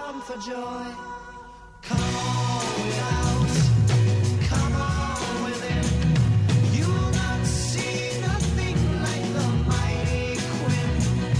jump for joy. Come on without, come on within. You will not see nothing like the mighty Quinn.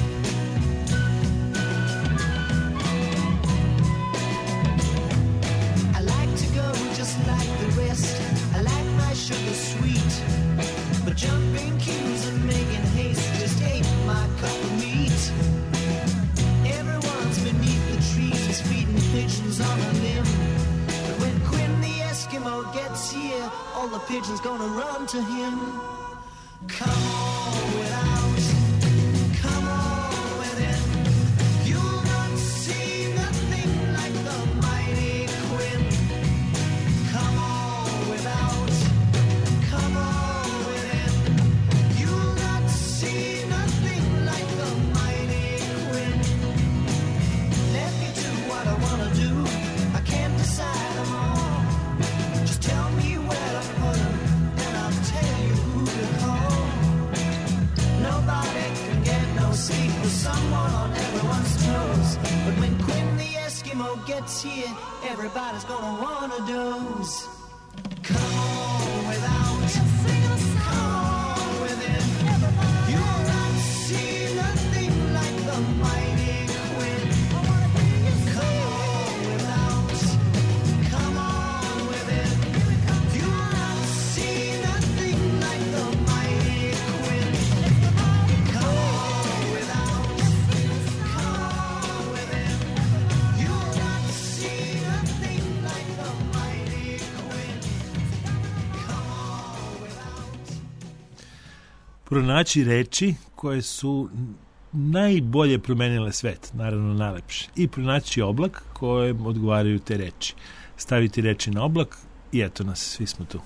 I like to go just like the rest. I like my sugar sweet, but jumping queues and making haste just ain't my cup of meat. Everyone's beneath the trees feeding pigeons on a limb. But when Quinn the Eskimo gets here, all the pigeons gonna run to him. Come on without, come on within. You'll not see nothing like the mighty Quinn. Come on without, come on within. You'll not see nothing like the mighty Quinn. Let me do what I wanna do. I can't decide them all. Just tell me where to put them, and I'll tell you who to call. Nobody can get no sleep with someone on everyone's toes. But when Quinn the Eskimo gets here, everybody's gonna wanna doze. Come on without, come on within. You'll not see nothing like the mighty Quinn. Come on without, come on within. You'll not see nothing like the mighty Quinn. Come on without, come on within. You'll not see nothing like the mighty Quinn. Come on without. Pronaći reči koje su najbolje promenile svet, naravno najlepše. I pronaći oblak kojem odgovaraju te reči. Staviti reči na oblak i eto nas, svi smo tu.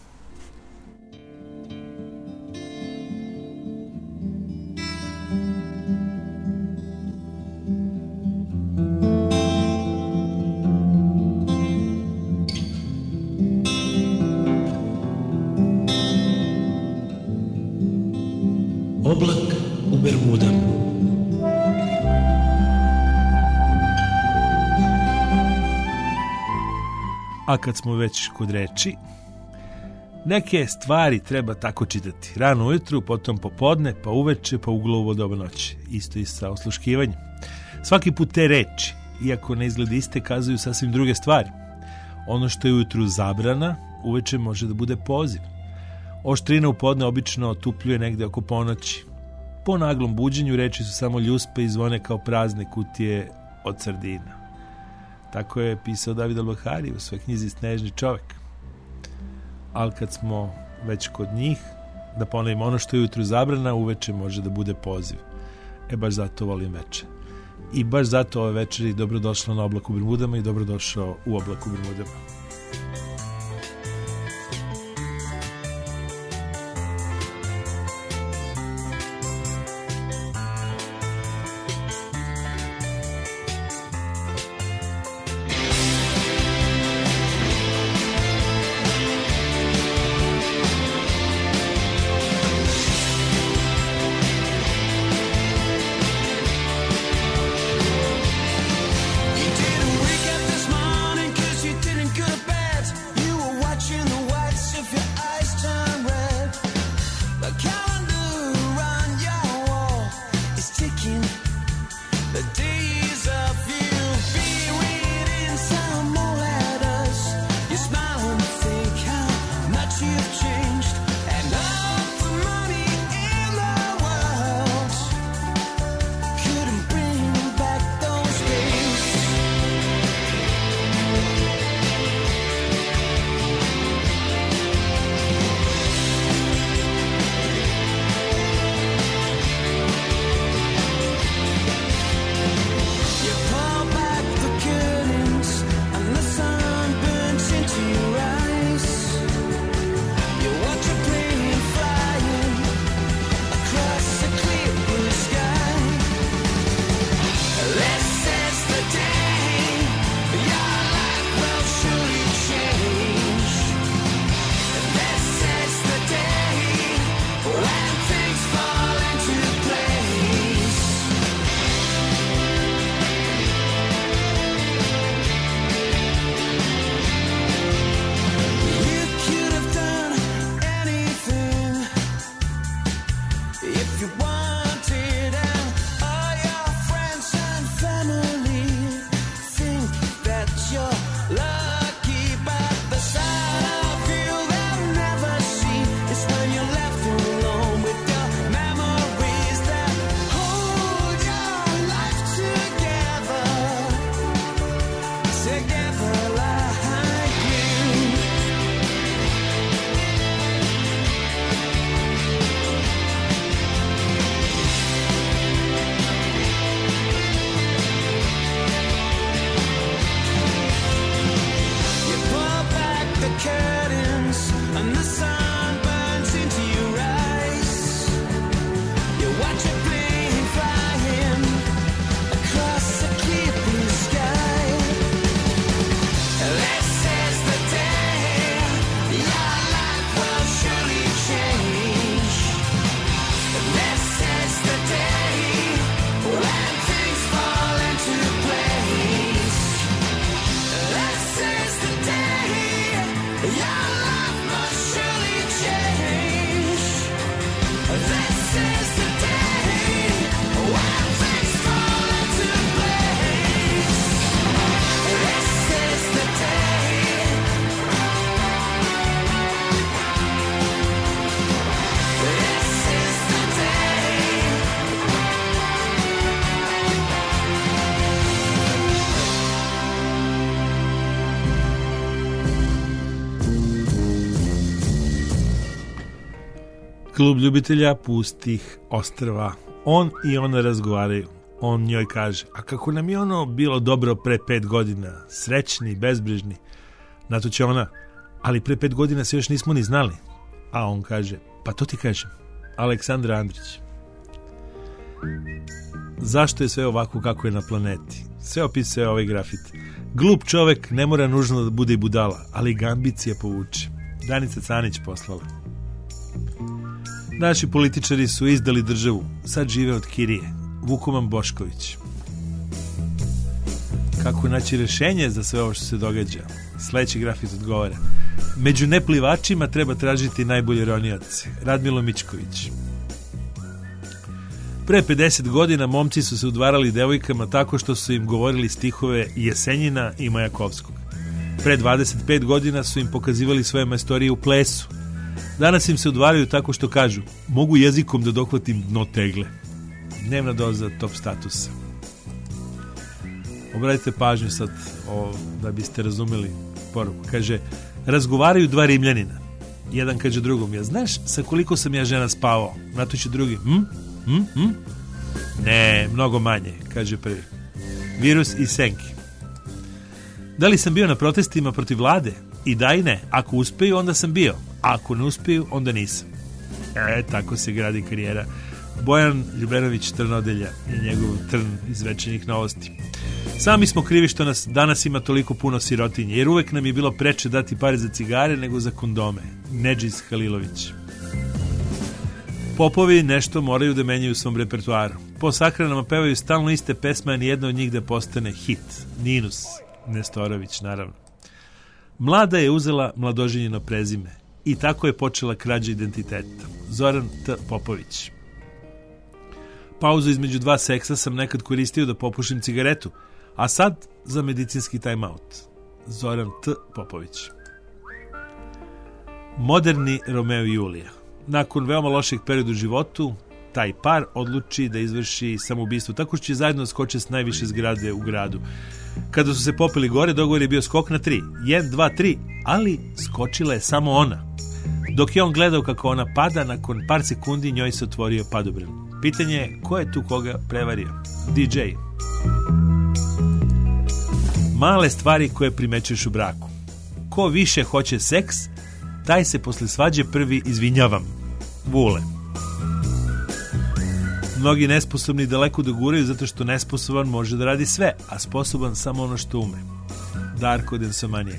Oblak u Bermudama. A kad smo već kod reči, neke stvari treba tako čitati. Rano ujutru, potom popodne, pa uveče, pa uglovo doba noći. Isto i sa osluškivanjem. Svaki put te reči, iako ne izgleda iste, kazuju sasvim druge stvari. Ono što je ujutru zabrana, uveče može da bude poziv. Oštrina u podne obično otupljuje negde oko ponoći. Po naglom buđenju reči su samo ljuspe i zvone kao prazne kutije od sardina. Tako je pisao David Al-Bahari u svojoj knjizi Snežni čovek. Ali kad smo već kod njih, da ponovimo, ono što je ujutru zabrana, uveče može da bude poziv. Baš zato volim večer. I baš zato ove večeri dobrodošla na Oblak u Bermudama i dobrodošao u Oblak u Bermudama. Klub ljubitelja pustih ostrva. On i ona razgovaraju. On njoj kaže, a kako nam je ono bilo dobro pre 5 godina, srećni, bezbrižni. Na to će ona, ali pre 5 godina se još nismo ni znali. A on kaže, pa to ti kažem, Aleksandra Andrić. Zašto je sve ovako kako je na planeti? Sve opisuje ovaj grafit. Glup čovek ne mora nužno da bude i budala, ali ga ambicija povuče. Danica Canić poslala. Naši političari su izdali državu, sad žive od kirije. Vukoman Bošković. Kako naći rešenje za sve ovo što se događa? Sledeći grafit odgovara. Među neplivačima treba tražiti najbolje ronioce. Radmilo Mičković. Pre 50 godina momci su se udvarali devojkama tako što su im govorili stihove Jesenjina i Majakovskog. Pre 25 godina su im pokazivali svoje majstorije u plesu. Danas im se udvaraju tako što kažu, mogu jezikom da dohvatim dno tegle. Dnevna doza top statusa. Obratite pažnju sad da biste razumeli poruku. Kaže, razgovaraju dva Rimljanina. Jedan kaže drugom, ja znaš sa koliko sam ja žena spavao? Na to će drugi, Ne, mnogo manje, kaže prvi. Virus i Senki. Da li sam bio na protestima protiv vlade? I da i ne. Ako uspeju, onda sam bio. A ako ne uspeju, onda nisam. Tako se gradi karijera. Bojan Ljubenović Trnodelja i njegov Trn iz Večernjih novosti. Sami smo krivi što nas danas ima toliko puno sirotinje, jer uvek nam je bilo preče dati pare za cigare nego za kondome. Nedžis Halilović. Popovi nešto moraju da menjaju u svom repertoaru. Po sahranama pevaju stalno iste pesme, a nijedna od njih da postane hit. Ninus Nestorović, naravno. Mlada je uzela mladoženjino prezime i tako je počela krađa identiteta. Zoran T. Popović. Pauzu između dva seksa sam nekad koristio da popušim cigaretu, a sad za medicinski time-out. Zoran T. Popović. Moderni Romeo i Julija. Nakon veoma lošeg perioda u životu, taj par odluči da izvrši samoubistvo tako što će zajedno skoče s najviše zgrade u gradu. Kada su se popeli gore, dogovor je bio skok na 3. 1, 2, 3, ali skočila je samo ona. Dok je on gledao kako ona pada, nakon par sekundi njoj se otvorio padobran. Pitanje je ko je tu koga prevario? DJ. Male stvari koje primećuješ u braku. Ko više hoće seks, taj se posle svađe prvi izvinjavam. Vule. Mnogi nesposobni daleko doguraju zato što nesposoban može da radi sve, a sposoban samo ono što ume. Darko Densomanije.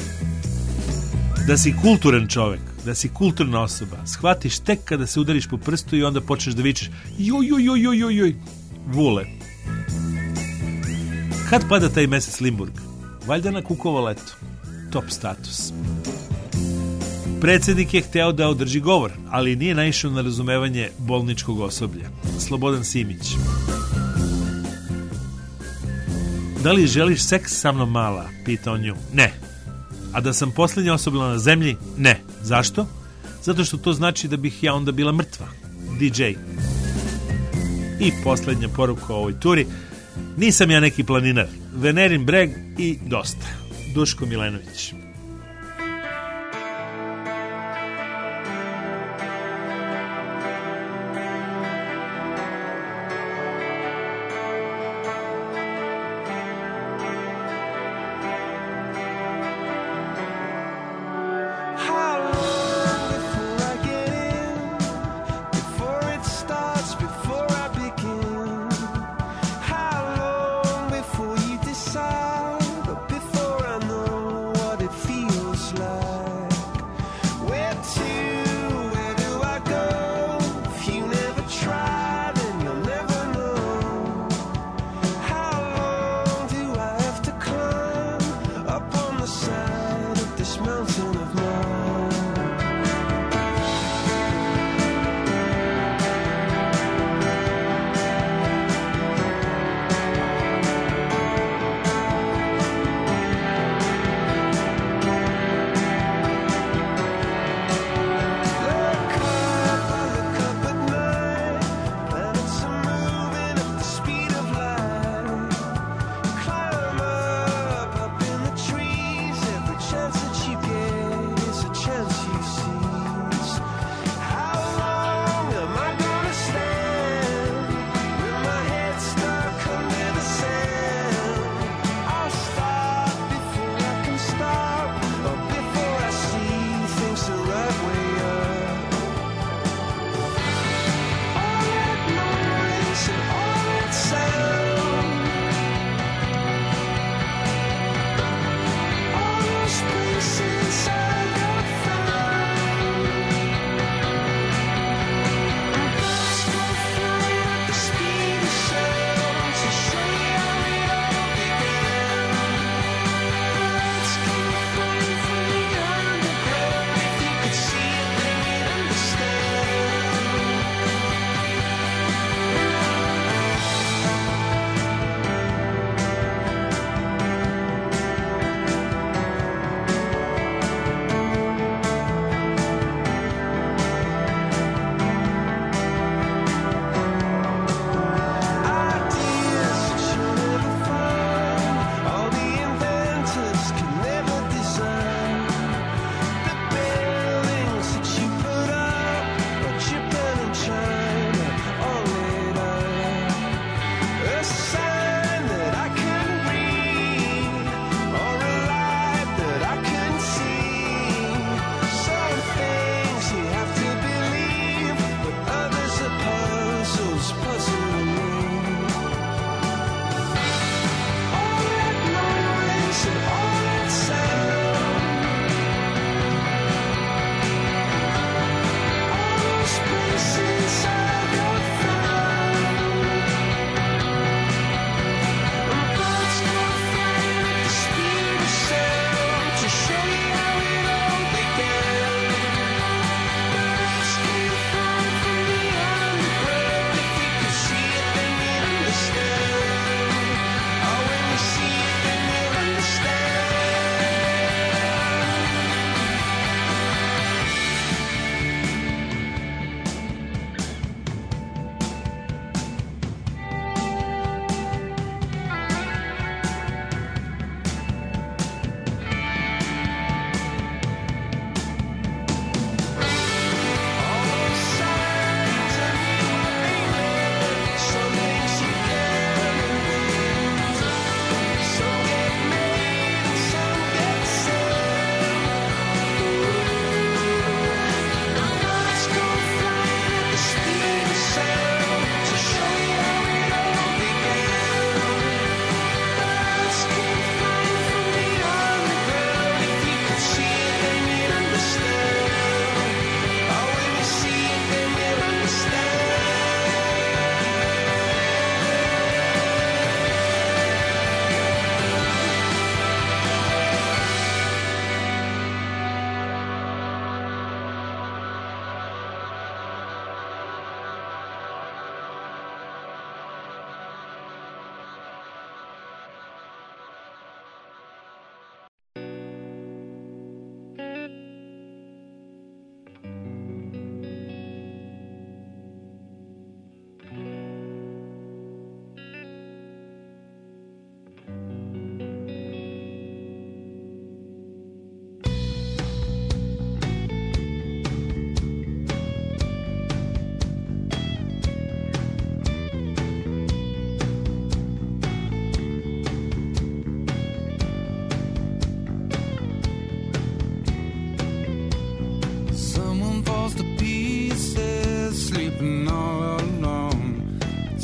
Da si kulturan čovek, da si kulturna osoba, shvatiš tek kada se udariš po prstu i onda počneš da vičeš joj. Vule. Kad pada taj mesec Limburg? Valjda na Kukovo leto. Top status. Predsjednik je hteo da održi govor, ali nije naišao na razumevanje bolničkog osoblja. Slobodan Simić. Da li želiš seks sa mnom, mala? Pita on nju. Ne. A da sam posljednja osoba na zemlji? Ne. Zašto? Zato što to znači da bih ja onda bila mrtva. DJ. I posljednja poruka o ovoj turi. Nisam ja neki planinar. Venerin breg i dosta. Duško Milenović. Before you decide, or before I know what it feels.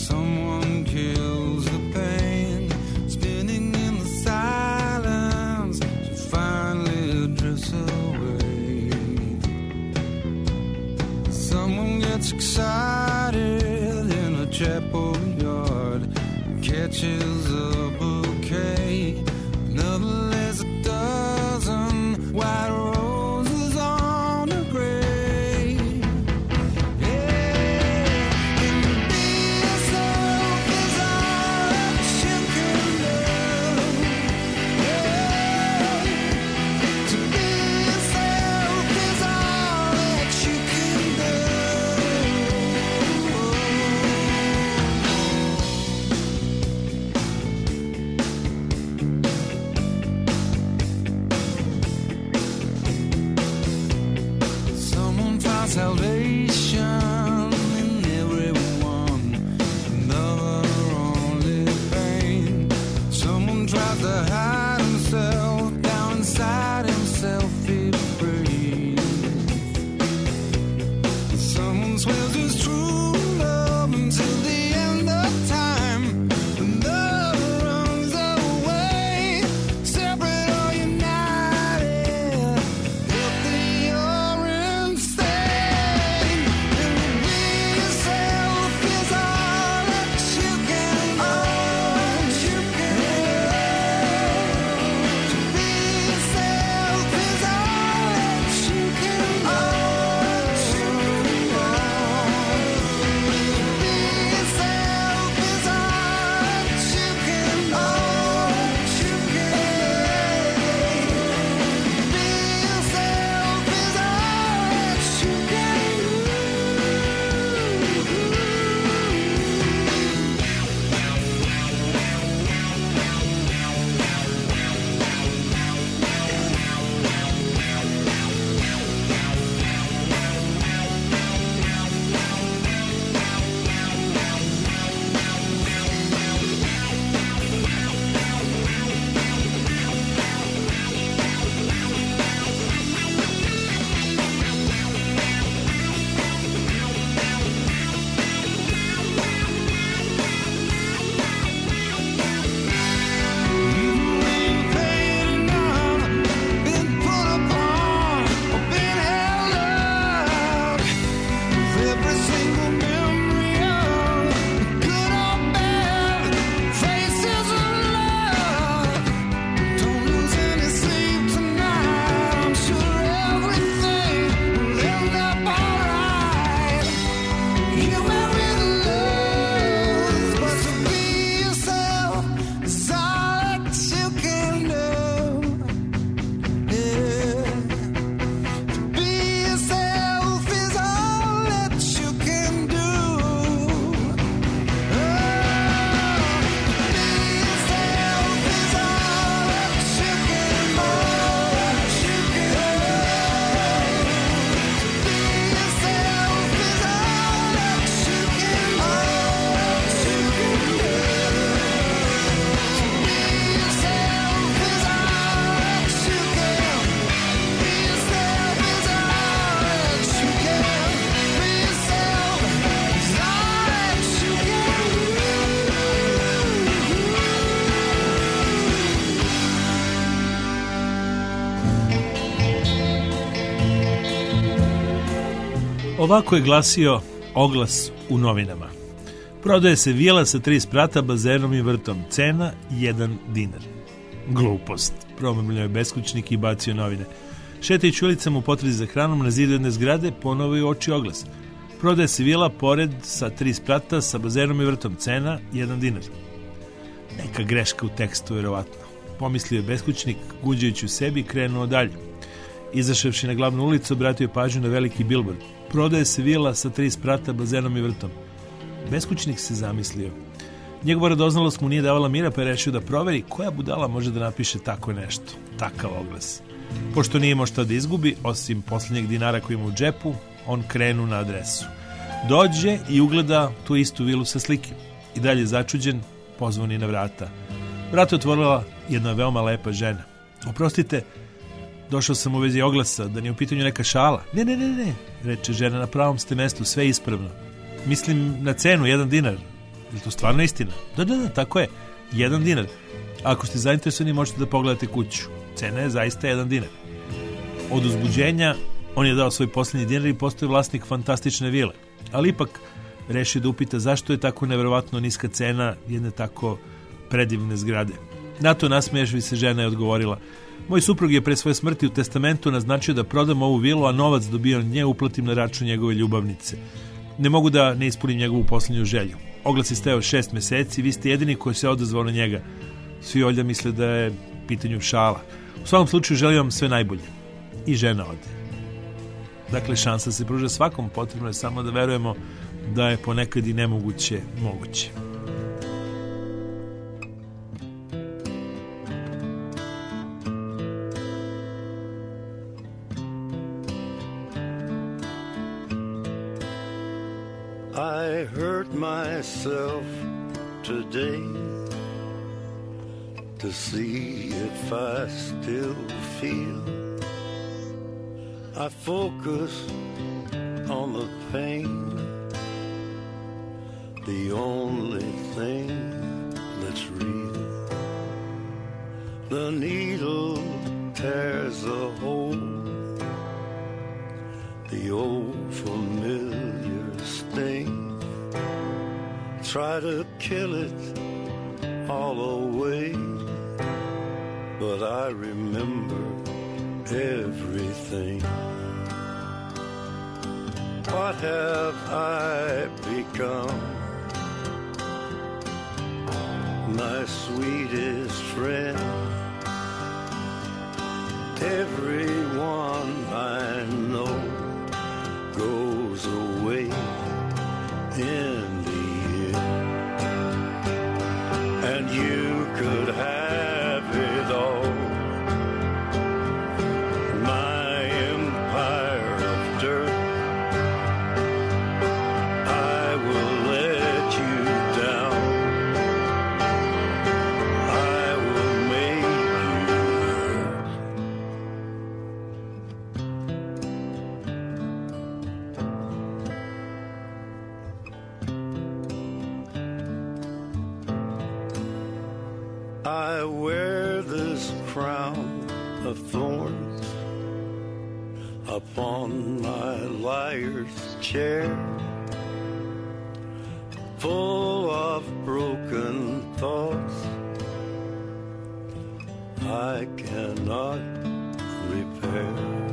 Someone kills the pain, spinning in the silence. She finally drifts away. Someone gets excited in a chapel yard, catches a bouquet. Another lays a dozen white roses on a grave. Yeah, and to be yourself is all that you can do. Yeah, to be yourself is all that you can do. Someone finds salvation in everyone, another only pain. Someone tries to hide himself down inside himself, he breathes. Someone swears his true love until the end of time. Another runs away, separate or united, healthy or insane. And to be yourself is all that you can do. To be yourself is all that you can do. To be yourself is all that you can do. To be yourself is all that Ovako je glasio oglas u novinama. Prodaje se vila sa 3 sprata, bazenom i vrtom. Cena 1 dinar. Glupost. Promrmljao je beskućnik i bacio novine. Šetajući ulicama u potrazi za hranom, na zidu jedne zgrade ponovo je uočio oglas. Prodaje se vila pored sa 3 sprata, sa bazenom i vrtom. Cena 1 dinar. Neka greška u tekstu, verovatno. Pomislio je beskućnik, guđajući u sebi, krenuo dalje. Izašavši na glavnu ulicu, obratio je pažnju na veliki bilbord. Prodaje se vila sa 3 sprata, bazenom i vrtom. Beskućnik se zamislio. Njegova radoznalost mu nije davala mira, pa je rešio da proveri koja budala može da napiše tako nešto, takav oglas. Pošto nije imao šta da izgubi, osim posljednjeg dinara koji ima u džepu, on krenu na adresu. Dođe i ugleda tu istu vilu sa slike. I dalje začuđen, pozvoni na vrata. Vrata otvorila jedna veoma lepa žena. Oprostite, došao sam u vezi oglasa, da nije u pitanju neka šala. Ne, reče žena, na pravom ste mestu, sve ispravno. Mislim na cenu, 1 dinar. Je to stvarno istina? Da, tako je. 1 dinar. Ako ste zainteresovani, možete da pogledate kuću. Cena je zaista 1 dinar. Od uzbuđenja on je dao svoj posljednji dinar i postao vlasnik fantastične vile. Ali ipak rešio da upita zašto je tako neverovatno niska cena jedne tako predivne zgrade. Na to nasmejaši se žena je odgovorila: moj suprug je pre svoje smrti u testamentu naznačio da prodam ovu vilu, a novac dobijan od nje uplatim na račun njegove ljubavnice. Ne mogu da ne ispunim njegovu posljednju želju. Oglas je stajao 6 meseci, vi ste jedini koji se odazvao na njega. Svi ovdje misle da je pitanju šala. U svakom slučaju želim vam sve najbolje. I žena ode. Dakle, šansa se pruža svakom, potrebno je samo da verujemo da je ponekad i nemoguće moguće. I hurt myself today to see if I still feel. I focus on the pain, the only thing that's real. The needle tears a hole, the old familiar sting. Try to kill it all away, but I remember everything. What have I become? My sweetest friend. Everyone I know goes away in the end. And you could have it all. My empire of dirt. I will let you down. I will make you hurt. I wear this crown of thorns upon my liar's chair, full of broken thoughts I cannot repair.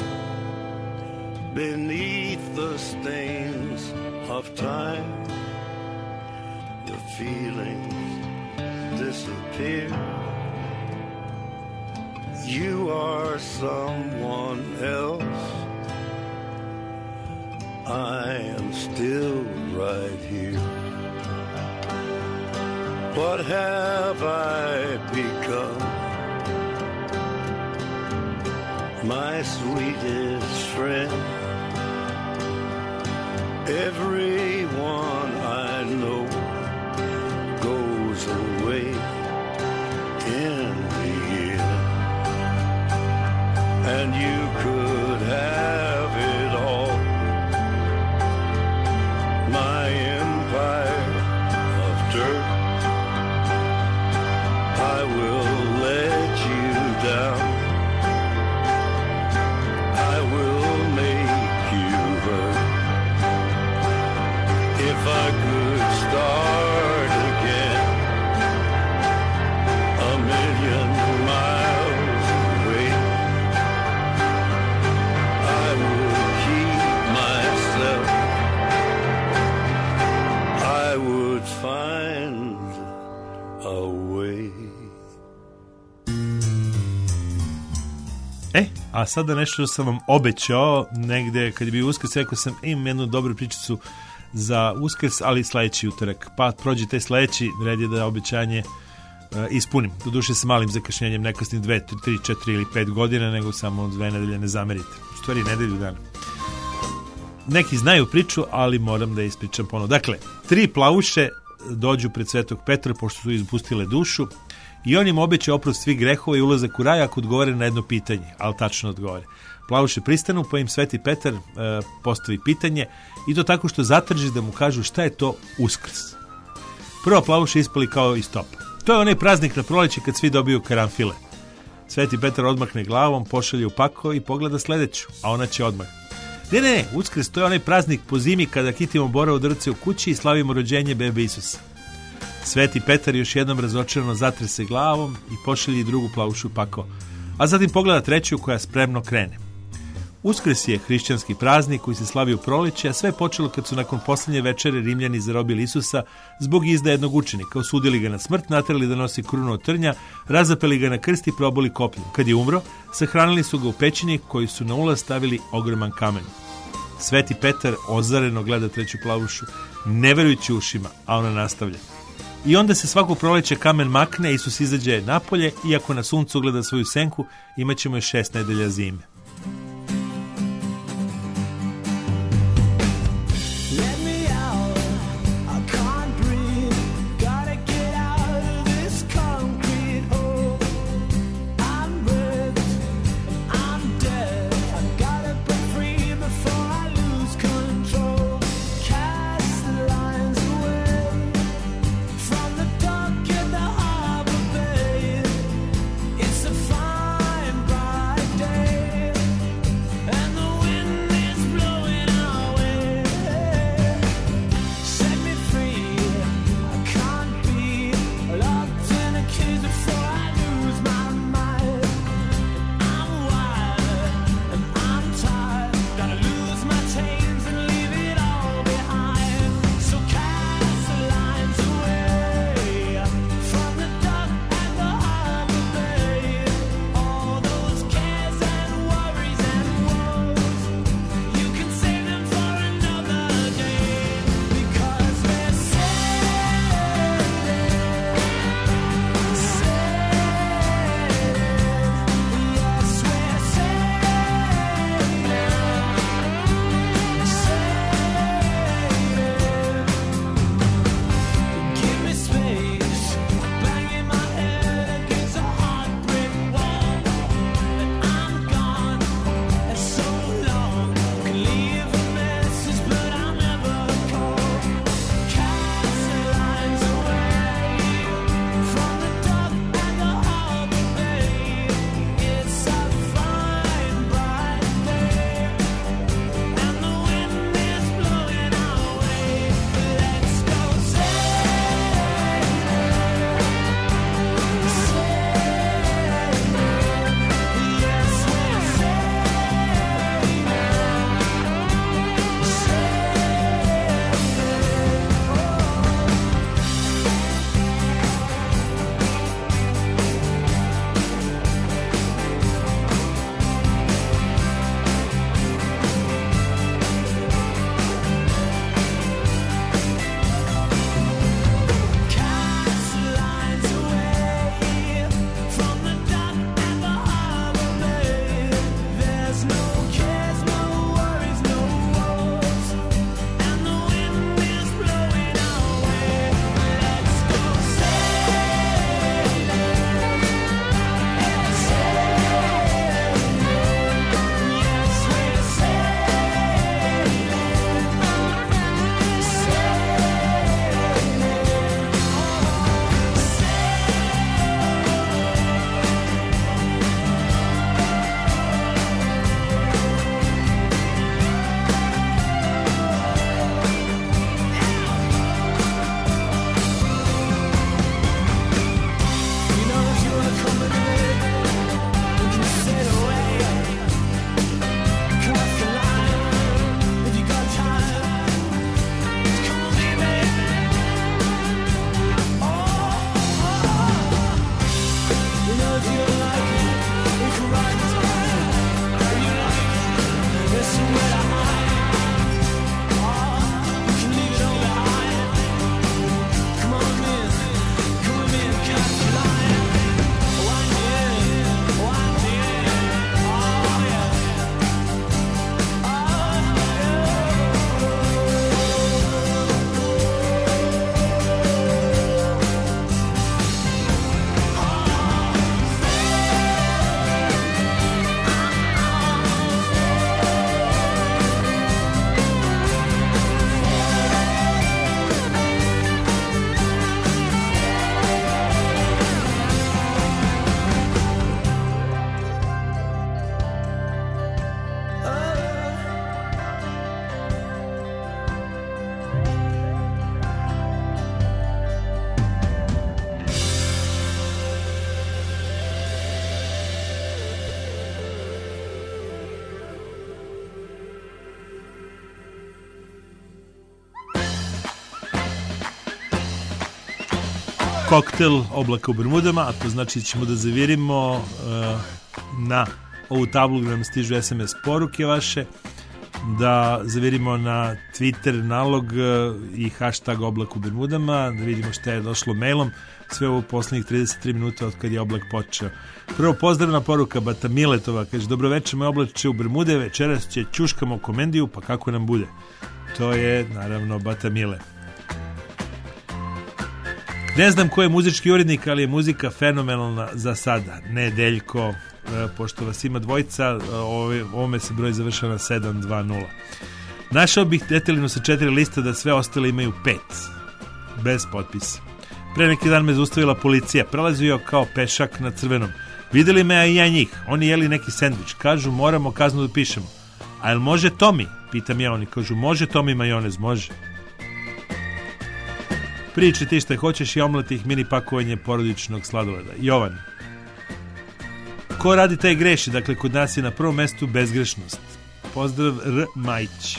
Beneath the stains of time, the feelings disappear. You are someone else. I am still right here. What have I become? My sweetest friend. Everyone I know goes away in the end. And you could have it all. My empire of dirt. I will let you down. I will make you hurt. If I could start again, a million miles away, I would keep myself. I would find a way. A sada nešto što sam vam obećao negde kad je bio Uskrs, rekao sam imam jednu dobru pričicu za Uskrs, ali sledeći utorak. Pa prođe taj sledeći, red je da obećanje ispunim. Doduše sa malim zakašnjenjem, ne kasnim 2, 3, 4 ili 5 godina, nego samo 2 nedelje, ne zamerite. U stvari nedelju dana. Neki znaju priču, ali moram da je ispričam ponovo. Dakle, 3 plavuše dođu pred Svetog Petra, pošto su ispustile dušu, i on im obeća oprost svih grehova i ulazak u raj ako odgovore na jedno pitanje, ali tačno odgovore. Plavuše pristanu, pa im Sveti Petar postavi pitanje, i to tako što zatraži da mu kažu šta je to Uskrs. Prvo plavuše ispali kao iz topa. To je onaj praznik na proleće kad svi dobiju karanfile. Sveti Petar odmahne glavom, pošalje u pako i pogleda sledeću, a ona će odmah. Ne, Uskrs, to je onaj praznik po zimi kada kitimo Borovo drce u kući i slavimo rođenje bebe Isusa. Sveti Petar još jednom razočarano zatrese glavom i pošalje drugu plavušu u pako, a zatim pogleda treću koja spremno krene. Uskrs je hrišćanski praznik koji se slavi u proleće, a sve je počelo kad su nakon posljednje večere Rimljani zarobili Isusa zbog izdaje jednog učenika, osudili ga na smrt, naterali da nosi krunu od trnja, razapeli ga na krst i proboli kopljem. Kad je umro, sahranili su ga u pećini koji su na ulaz stavili ogroman kamen. Sveti Petar ozareno gleda treću plavušu, ne verujući ušima, a ona nastavlja. I onda se svako proleće kamen makne, Isus izađe napolje, iako na suncu gleda svoju senku, imat ćemo još 6 nedelja zime. Let me out, I can't breathe. Gotta get out of this concrete hole. I'm ripped, I'm dead. I gotta break free before I lose control. Cast the lines away from the dock at the harbor bay. It's a fine bright day. koktel oblaka u Bermudama, a to znači ćemo da zavirimo na ovu tablu gdje nam stižu SMS poruke vaše, da zavirimo na Twitter nalog i hashtag oblak u Bermudama, da vidimo šta je došlo mailom, sve ovo poslednjih 33 minuta od kad je oblak počeo. Prvo pozdravna poruka Bata Miletova, kaže: dobroveče, moj oblače u Bermude, večeras će ćuškamo komendiju, pa kako nam bude. To je naravno Bata Mile. Ne znam ko je muzički urednik, ali je muzika fenomenalna za sada. Nedeljko, pošto vas ima dvojica, ovome se broj završava na 720. Našao bih detaljno sa 4 lista da sve ostale imaju 5. Bez potpisa. Pre neki dan me zaustavila policija. Prelazio kao pešak na crvenom. Videli me, a i ja njih. Oni jeli neki sendvič. Kažu, moramo kaznu da pišemo. A jel može Tomi? Pitam ja, oni kažu, može Tomi majonez, može. Priči ti šta hoćeš i omlatih mini pakovanje porodičnog sladoleda. Jovan. Ko radi taj greši? Dakle, kod nas je na prvom mestu bezgrešnost. Pozdrav R. Majić.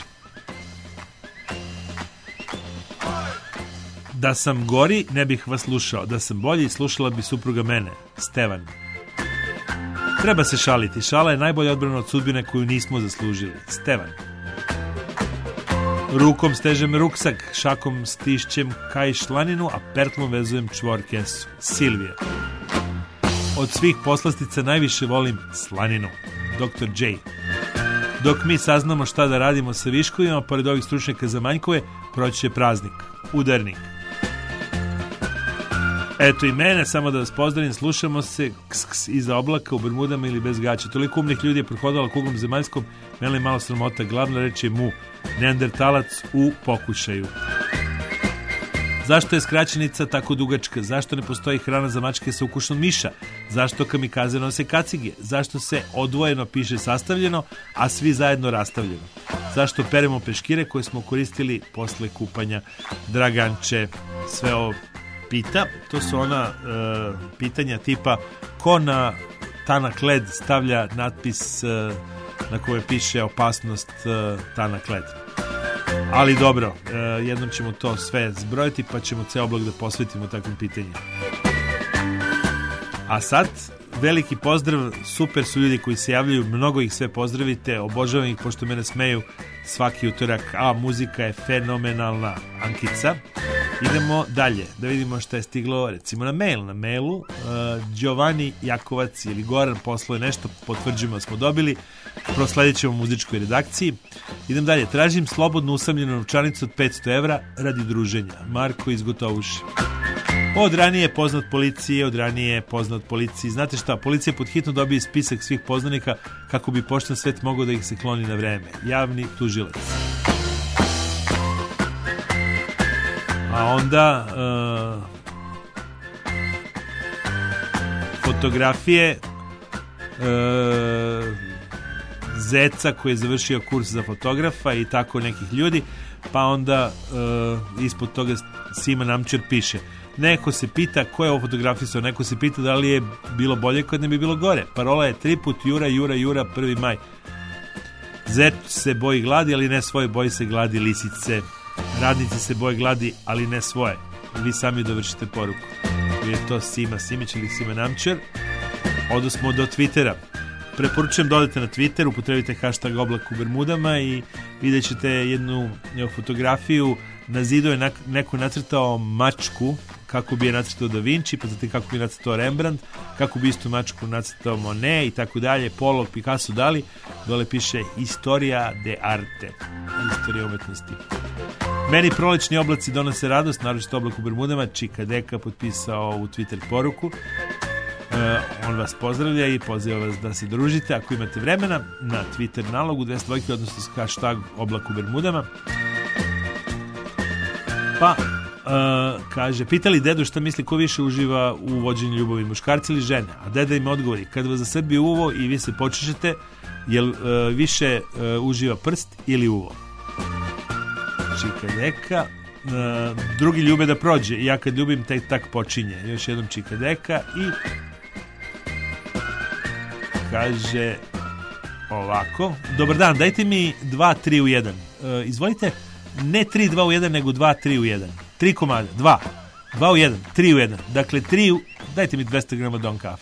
Da sam gori, ne bih vas slušao. Da sam bolji, slušala bi supruga mene. Stevan. Treba se šaliti. Šala je najbolja odbrana od sudbine koju nismo zaslužili. Stevan. Rukom stežem ruksak, šakom stišćem kaj šlaninu, a pertlom vezujem čvor kesu. Silvija. Od svih poslastica najviše volim slaninu. Dr. J. Dok mi saznamo šta da radimo sa viškovima, pored ovih stručnjaka za manjkove, proći će praznik. Udarnik. Eto i mene, samo da vas pozdravim, slušamo se iza oblaka u Bermudama ili bez gaća. Toliko umnih ljudi je prohodala kuglom zemaljskom, meni malo sramota, glavna reč je mu, neandertalac u pokušaju. Zašto je skraćenica tako dugačka? Zašto ne postoji hrana za mačke sa ukusom miša? Zašto kamikaze nose kacige? Zašto se odvojeno piše sastavljeno, a svi zajedno rastavljeno? Zašto peremo peškire koje smo koristili posle kupanja? Draganče sve ovo pita. To su ona pitanja tipa ko na tanak led stavlja natpis na kojem piše opasnost tanak led. Ali dobro, jednom ćemo to sve zbrojiti pa ćemo ceo oblak da posvetimo takvim pitanjima. A sad, veliki pozdrav, super su ljudi koji se javljaju, mnogo ih sve pozdravite, obožavam ih pošto mene smeju svaki utorak, a muzika je fenomenalna. Ankica. Idemo dalje, da vidimo šta je stiglo recimo na mail. Na mailu Giovanni Jakovac ili Goran poslao nešto, potvrđujemo da smo dobili, prosledit ćemo muzičkoj redakciji. Idem dalje, tražim slobodnu usamljenu novčanicu od 500 evra radi druženja. Marko iz Gotovuši. Od ranije poznat policiji. Znate šta, policija pod hitno dobije spisak svih poznanika kako bi pošten svet mogao da ih se kloni na vreme. Javni tužilac. A onda fotografije zeca koji je završio kurs za fotografa i tako nekih ljudi, pa onda ispod toga Sima Namčer piše: neko se pita ko je ovo fotografisao, neko se pita da li je bilo bolje kad ne bi bilo gore. Parola je 3 put Jura, 1. maj. Zec se boji gladi, ali ne svoje, boji se gladi lisice. Radnici se boje gladi, ali ne svoje. Vi sami dovršite poruku. Je to Sima Simić ili Sima Namčer. Odosmo do Twittera. Preporučujem da odete na Twitter, upotrebite hashtag oblak u Bermudama i vidjet ćete jednu fotografiju. Na zidu je neko nacrtao mačku kako bi je nacrtao Da Vinci, pa zatim kako bi je nacrtao Rembrandt, kako bi istu mačku nacrtao Monet i tako dalje, Polo, Picasso, Dali. Dole piše Historia de arte, istorija umetnosti. Meni prolećni oblaci donose radost, naročito oblak u Bermudama. Čika Deka potpisao u Twitter poruku. On vas pozdravlja i poziva vas da se družite ako imate vremena na Twitter nalogu 202, odnosno s hashtag oblak u Bermudama. Pa kaže, pitali dedu šta misli ko više uživa u vođenju ljubavi, muškarci ili žene, a deda im odgovori: kad vas zasrbi uvo i vi se počešete, jel više uživa prst ili uvo? Čika Deka. Drugi ljube da prođe, ja kad ljubim tek tak počinje. Još jednom Čika Deka i kaže ovako: dobar dan, dajte mi 2, 3 u 1. Izvolite, ne 3, 2 u 1, nego 2, 3 u 1. 3 komada, 2, 2 u 1, 3 u 1. Dakle, dajte mi 200 grama Don kafe.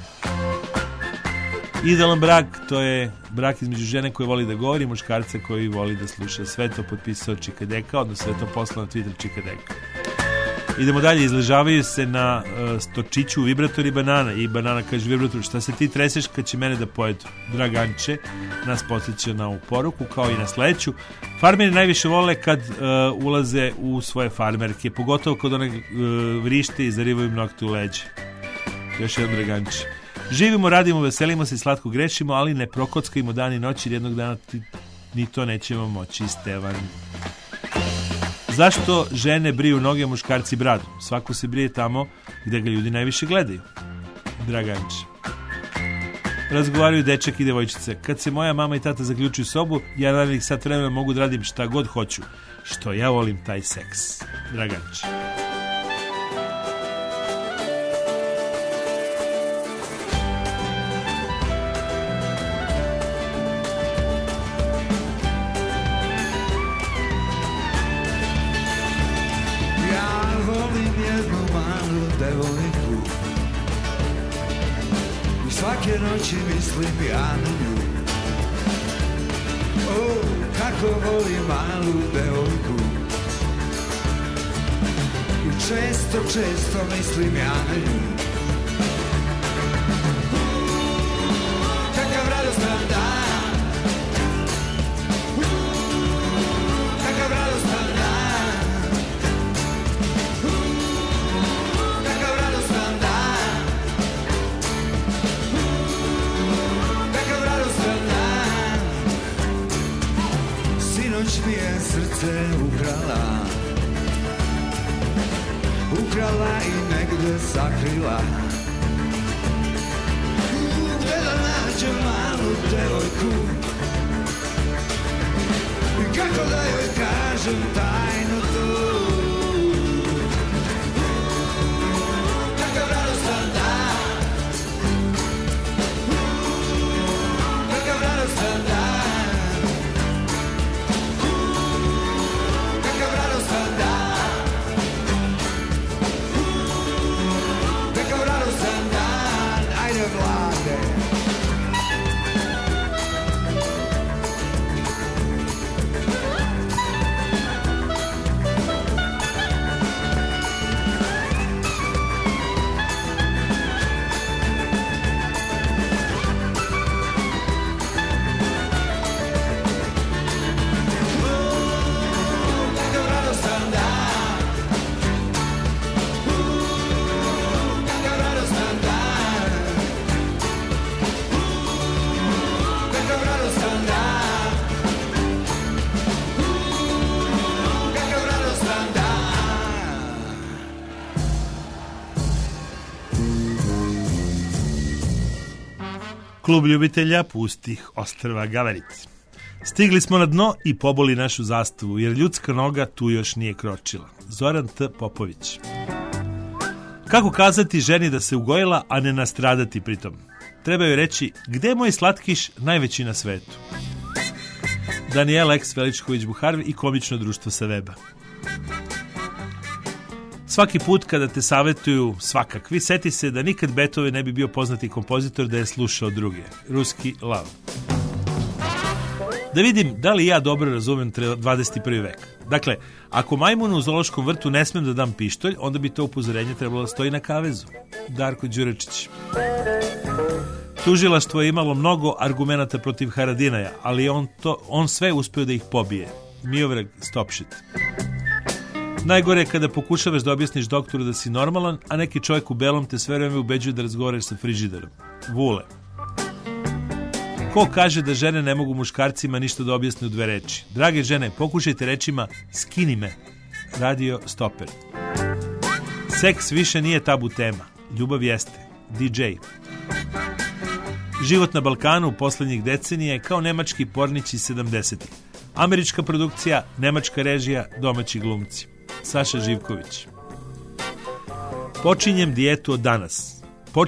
Idealan brak, to je brak između žene koja voli da govori i muškarca koji voli da sluša. Sve to potpisao Čikadeka, odnosno sve to poslao na Twitter Čikadeka. Idemo dalje, izležavaju se na stočiću vibrator i banana. I banana kaže vibrator, šta se ti treseš kad će mene da pojedu? Draganče nas podsjeća na ovu poruku, kao i na sledeću. Farmeri najviše vole kad ulaze u svoje farmerke, pogotovo kad one vrište i zarivaju im nokte u leđe. Još jedan Draganče. Živimo, radimo, veselimo se i slatko grešimo, ali ne prokockajmo dan i noć, jer jednog dana ni to nećemo moći. Stevan. Zašto žene briju noge, a muškarci bradu? Svako se brije tamo gde ga ljudi najviše gledaju. Draganče. Razgovaraju dečak i devojčice. Kad se moja mama i tata zaključuju sobu, ja narednih sat vremena mogu da radim šta god hoću. Što ja volim taj seks. Draganče. Svake noći mislim ja na nju. O, kako volim malu devojku. I često mislim ja na nju. Kakav radostan dan, kakav radostan dan, kakav radostan dan, kakav radostan dan. Sinoć mi je srce ukrala i negde sakrila. Gde da nađem malu devojku i kako da joj kažem tajnu tu. Kakav radostan dan, kakav radostan dan, kakav radostan dan. Klub ljubitelja pustih ostrva Gaverice. Stigli smo na dno i poboli našu zastavu, jer ljudska noga tu još nije kročila. Zoran T. Popović. Kako kazati ženi da se ugojila, a ne nastradati pritom? Treba joj reći, gde je moj slatkiš najveći na svetu? Daniela X. Veličković-Buharvi i komično društvo sa weba. Svaki put kada te savetuju svakakvi, seti se da nikad Beethoven ne bi bio poznati kompozitor da je slušao druge. Ruski lav. Da vidim da li ja dobro razumem 21. vek. Dakle, ako majmunu u zoološkom vrtu ne smem da dam pištolj, onda bi to upozorenje trebalo da stoji na kavezu. Darko Đurečić. Tužilaštvo je imalo mnogo argumenata protiv Haradinaja, ali on sve uspeo da ih pobije. Miovrag Stopšit. Najgore je kada pokušavaš da objasniš doktoru da si normalan, a neki čovjek u belom te sve vreme ubeđuje da razgovaraš sa frižiderom. Vule. Ko kaže da žene ne mogu muškarcima ništa da objasne u 2 reči? Drage žene, pokušajte rečima skini me. Radio Stoper. Seks više nije tabu tema. Ljubav jeste. DJ. Život na Balkanu u poslednjih decenija je kao nemački pornići 70-ih. Američka produkcija, nemačka režija, domaći glumci. Saša Živković. Počinjem dijetu od danas.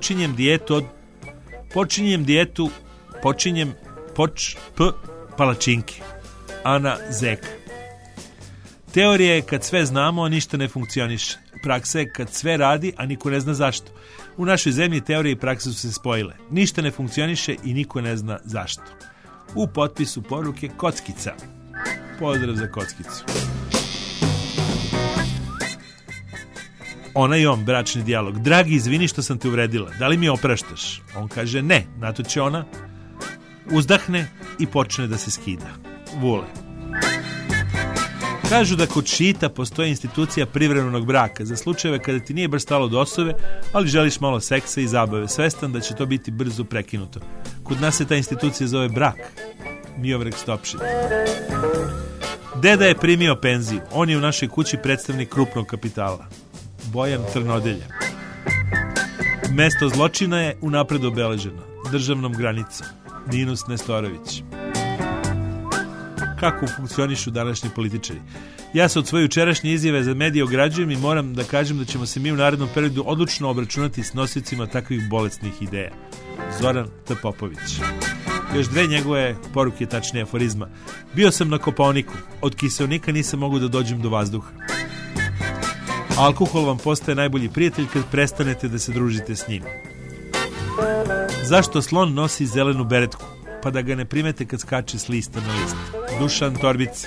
Palačinke. Ana Zeka. Teorija je kad sve znamo, a ništa ne funkcioniše. Praksa je kad sve radi, a niko ne zna zašto. U našoj zemlji teorije i prakse su se spojile. Ništa ne funkcioniše i niko ne zna zašto. U potpisu poruke Kockica. Pozdrav za Kockicu. Ona i on, bračni dijalog. Dragi, izvini što sam te uvredila. Da li mi opraštaš? On kaže ne. Na to će ona uzdahne i počne da se skida. Vule. Kažu da kod šita postoji institucija privremenog braka za slučajeve kada ti nije baš stalo do osobe, ali želiš malo seksa i zabave, svestan da će to biti brzo prekinuto. Kod nas se ta institucija zove brak. Miovrek Stopšin. Deda je primio penziju. On je u našoj kući predstavnik krupnog kapitala. Bojan Trnodelja. Mesto zločina je unapred obeleženo državnom granicom. Ninus Nestorović. Kako funkcionišu današnji političari? Ja se od svoje jučerašnje izjave za medije ograđujem i moram da kažem da ćemo se mi u narednom periodu odlučno obračunati s nosiocima takvih bolesnih ideja. Zoran T. Popović. Još dve njegove poruke, tačnije aforizma. Bio sam na Kopaoniku. Od kiseonika nisam mogao da dođem do vazduha. Alkohol vam postaje najbolji prijatelj kad prestanete da se družite s njim. Zašto slon nosi zelenu beretku? Pa da ga ne primete kad skače s lista na list. Dušan Torbic.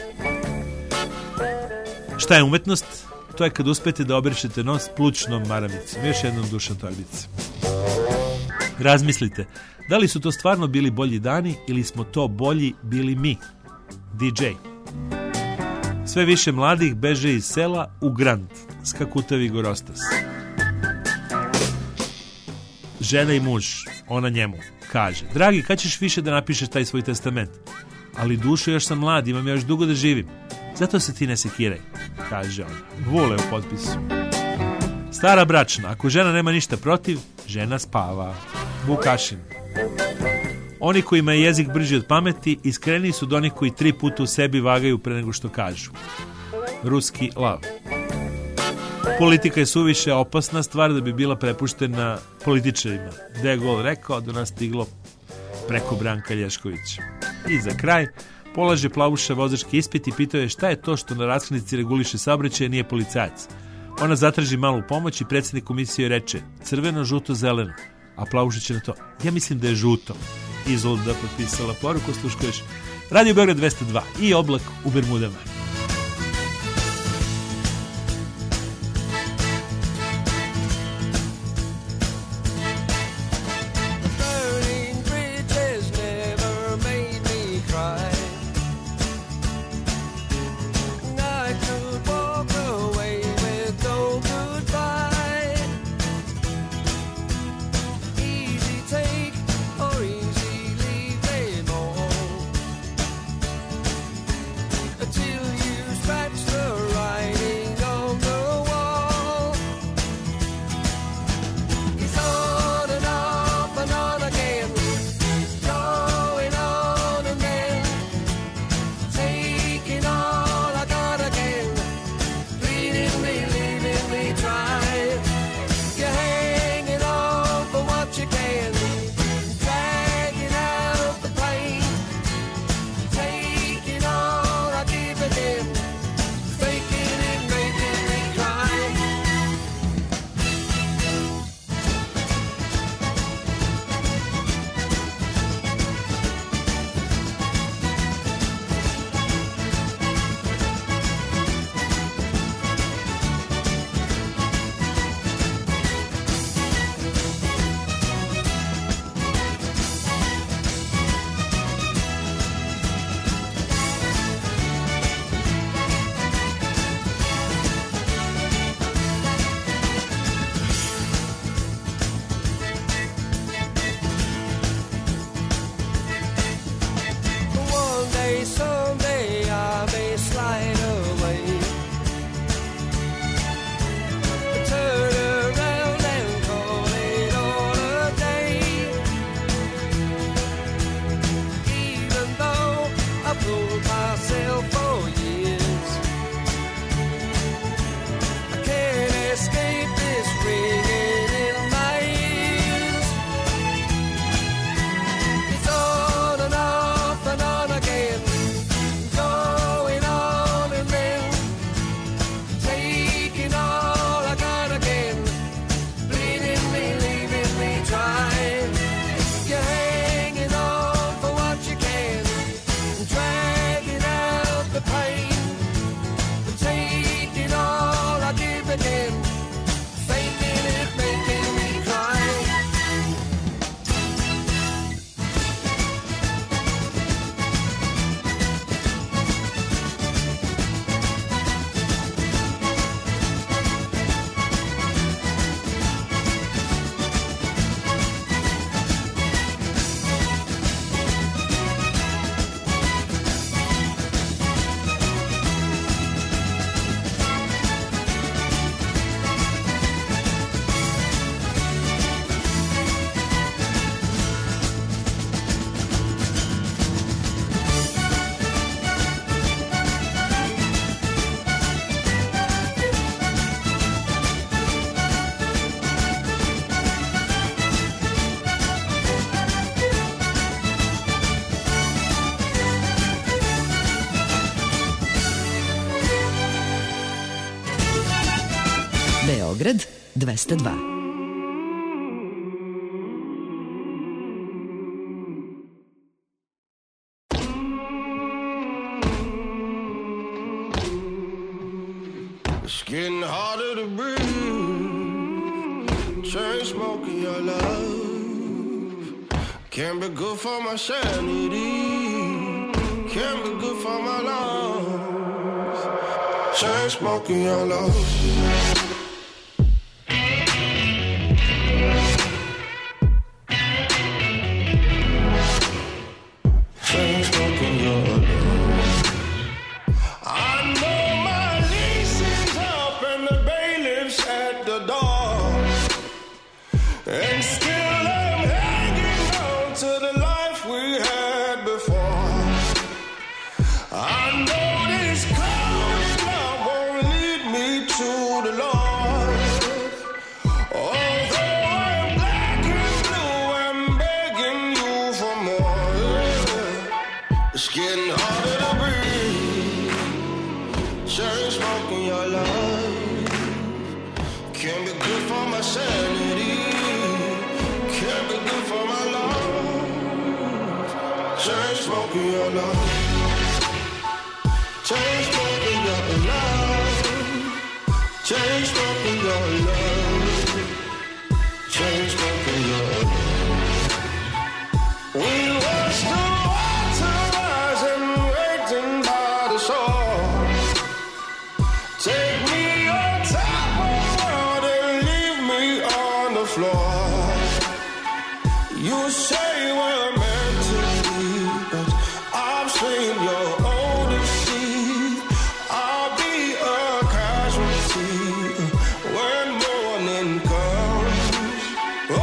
Šta je umetnost? To je kad uspete da obrišete nos plućnom maramicom. Još jednom Dušan Torbic. Razmislite, da li su to stvarno bili bolji dani ili smo to bolji bili mi? DJ. Sve više mladih beže iz sela u Grand. Skakutavi Gorostas. Žena i muž, ona njemu, kaže: dragi, kad ćeš više da napišeš taj svoj testament? Ali dušo, još sam mlad, imam još dugo da živim. Zato se ti ne sekiraj, kaže ona. Vule u potpisu. Stara bračna, ako žena nema ništa protiv, žena spava. Vukašin. Oni kojima je jezik brži od pameti, iskreniji su od onih koji 3 puta u sebi vagaju pre nego što kažu. Ruski lav. Politika je suviše opasna stvar da bi bila prepuštena političarima. De Gaulle rekao, do nas stiglo preko Branka Lješkovića. I za kraj, polaže Plavuša vozački ispit i pitao je šta je to što na raskrsnici reguliše saobraćaj, nije policajac. Ona zatraži malu pomoć i predsjednik komisije reče: crveno, žuto, zeleno. A Plavušić je na to: ja mislim da je žuto. Izolda potpisala poruku, sluškuješ Radio Beograd 202 i Oblak u Bermudama. Till Beograd 202. It's getting harder to breathe. Chain smoking your love can't be good for my sanity. Can't be good for my lungs. Chain smoking your love. Chain smoking your love. I know my lease is up and the bailiff's at the door, and still I'm hanging on to the life we had before. I know this cold love won't lead me to the Lord. Although I'm black and blue, I'm begging you for more. It's getting harder to breathe. Chain smoking your love can't be good for my sanity. Can't be good for my lungs. Chain smoking your love. Chain smoking your love. Chain smoking your love. Chain smoking your love. We watch the water rising, waiting by the shore. Take me on top of the world and leave me on the floor. You say we're meant to be, but I've seen your odyssey. I'll be a casualty when morning comes. Oh,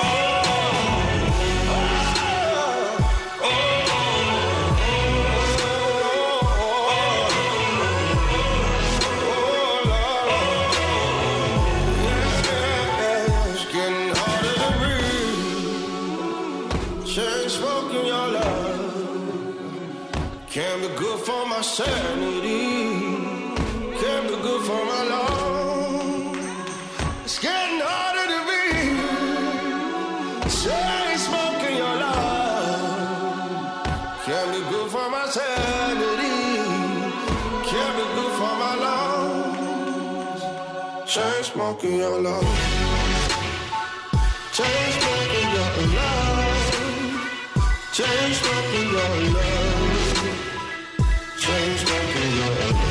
it's getting harder to breathe. Chain smoking your love can't be good for my sanity. Can't be good for my lungs. It's getting harder to breathe. Chain smoking your love can't be good for my sanity. Can't be good for my lungs. Chain smoking your love. Chain smoking your love. Chain smoking your love. Chain smoking your love.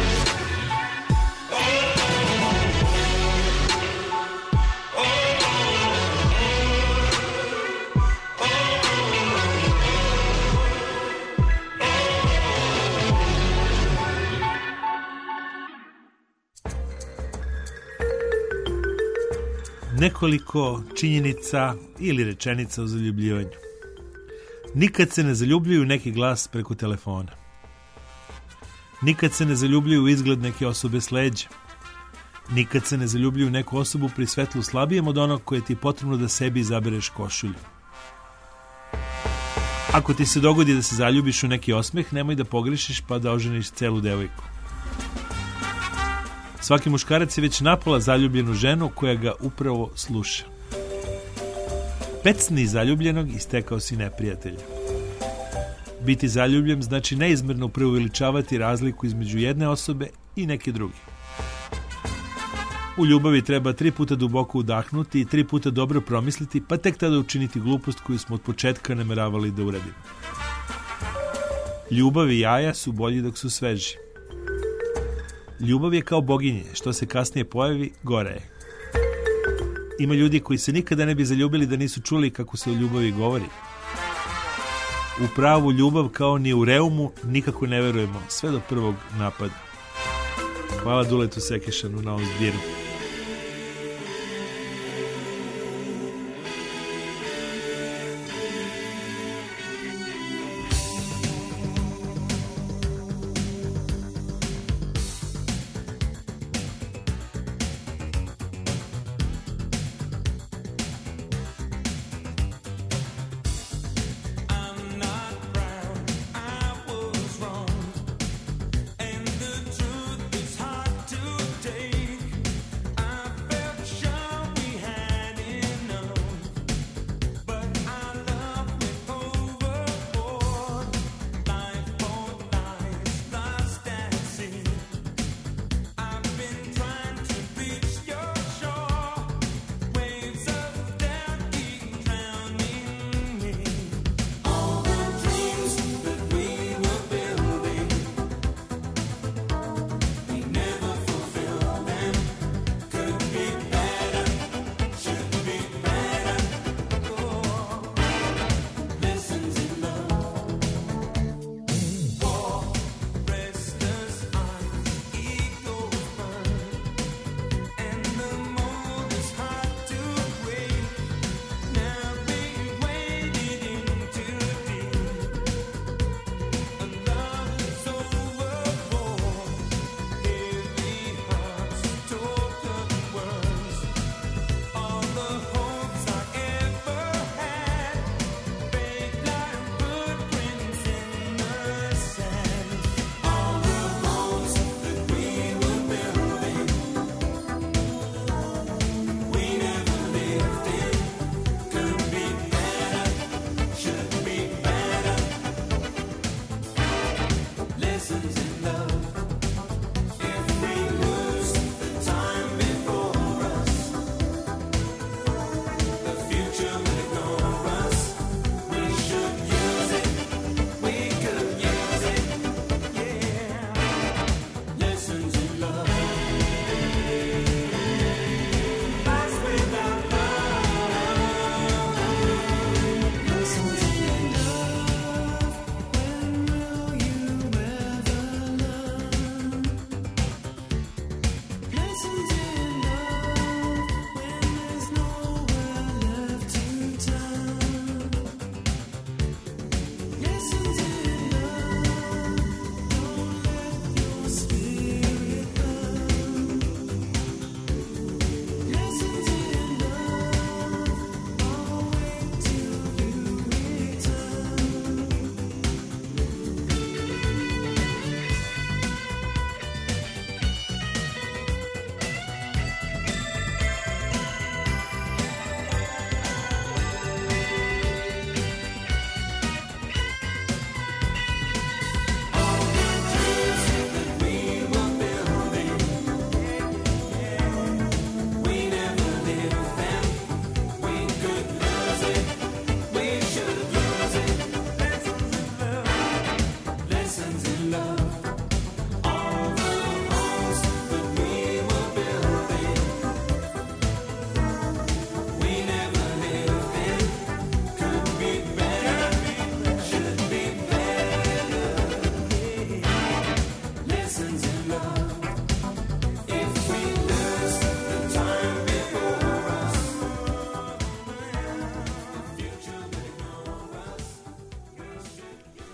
Nekoliko činjenica ili rečenica o zaljubljivanju. Nikad se ne zaljubljuju neki glas preko telefona. Nikad se ne zaljubljuju u izgled neke osobe s leđa. Nikad se ne zaljubljuju neku osobu pri svetlu slabijem od onog koje ti je potrebno da sebi izabereš košulju. Ako ti se dogodi da se zaljubiš u neki osmeh, nemoj da pogrešiš pa da oženiš celu devojku. Svaki muškarac je već napola zaljubljen u ženu koja ga upravo sluša. Pecni zaljubljenog i stekao si neprijatelja. Biti zaljubljen znači neizmerno preuveličavati razliku između jedne osobe i neke druge. U ljubavi treba 3 puta duboko udahnuti i 3 puta dobro promisliti, pa tek tada učiniti glupost koju smo od početka nameravali da uradimo. Ljubav i jaja su bolji dok su sveži. Ljubav je kao boginje, što se kasnije pojavi, gore je. Ima ljudi koji se nikada ne bi zaljubili da nisu čuli kako se o ljubavi govori. U pravu ljubav kao ni u Reumu nikako ne verujemo, sve do prvog napada. Hvala Duletu Sekešanu na ovom zbiru.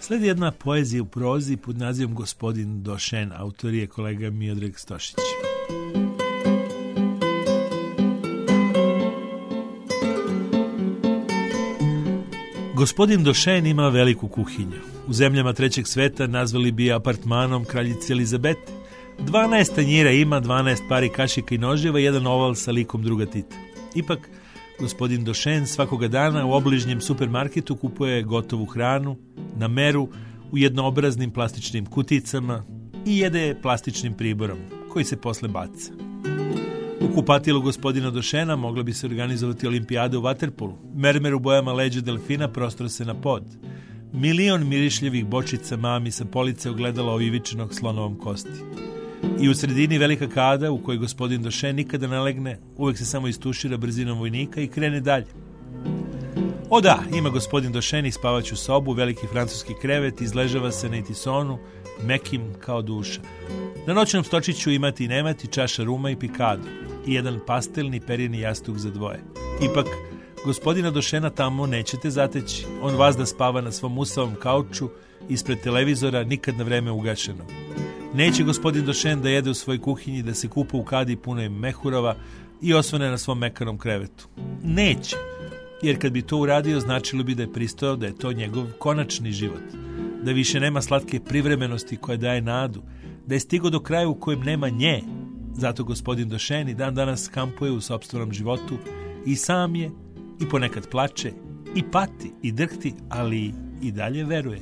Sledi jedna poezija u prozi pod nazivom Gospodin Došen, autor je kolega Miodrag Stošić. Gospodin Došen ima veliku kuhinju. U zemljama trećeg sveta nazvali bi je apartmanom kraljice Elizabete. 12 tanjira ima, 12 pari kašika i noževa, jedan oval sa likom druga Tita. Ipak, gospodin Došen svakoga dana u obližnjem supermarketu kupuje gotovu hranu, na meru, u jednoobraznim plastičnim kuticama i jede je plastičnim priborom, koji se posle baca. U kupatilu gospodina Došena mogla bi se organizovati olimpijada u vaterpolu. Mermer u bojama leđa delfina prostro se na pod. Milion mirišljivih bočica mami sa police ogledala oivičenog slonovom kosti. I u sredini velika kada u kojoj gospodin Došen nikada ne legne, uvek se samo istušira brzinom vojnika i krene dalje. O da, ima gospodin Došen i spavaću sobu, veliki francuski krevet, izležava se na itisonu, mekim kao duša. Na noćnom stočiću imati i nemati čaša ruma i pikadu i jedan pastelni perini jastuk za dvoje. Ipak, gospodina Došena tamo nećete zateći. On vas da spava na svom usavom kauču ispred televizora, nikad na vreme ugašeno. Neće gospodin Došen da jede u svojoj kuhinji, da se kupa u kadi punoj mehurova i osvane na svom mekanom krevetu. Neće, jer kad bi to uradio, značilo bi da je pristao da je to njegov konačni život, da više nema slatke privremenosti koja daje nadu, da je stigao do kraja u kojem nema nje. Zato gospodin Došen i dan danas kampuje u sopstvenom životu i sam je, i ponekad plače, i pati, i drhti, ali i dalje veruje.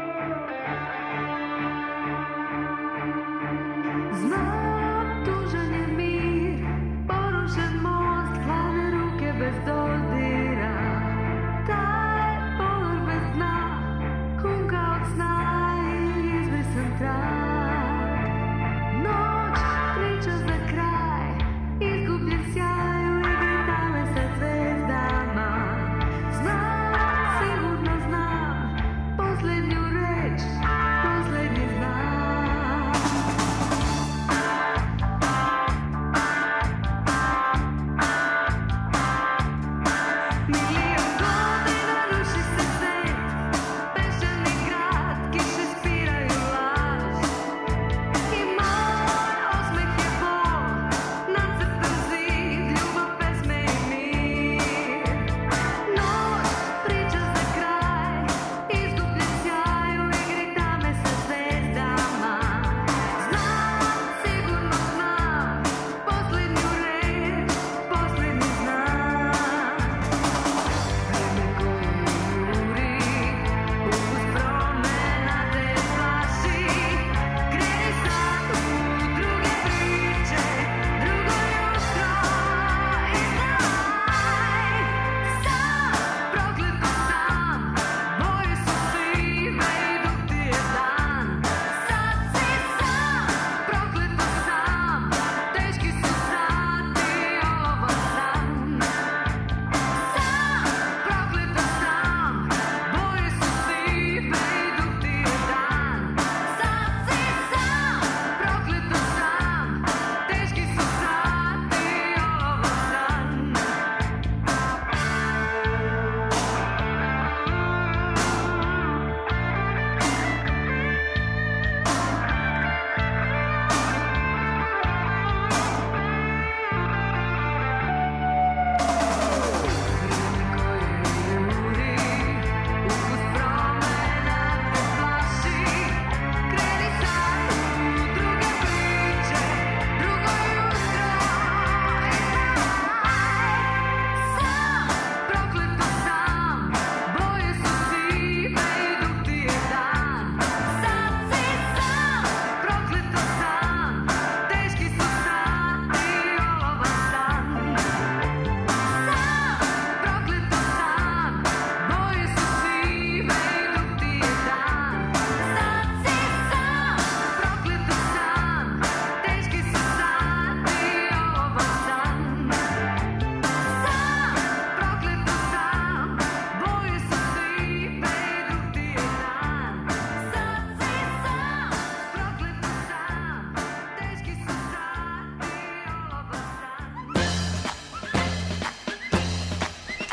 Znam, tužan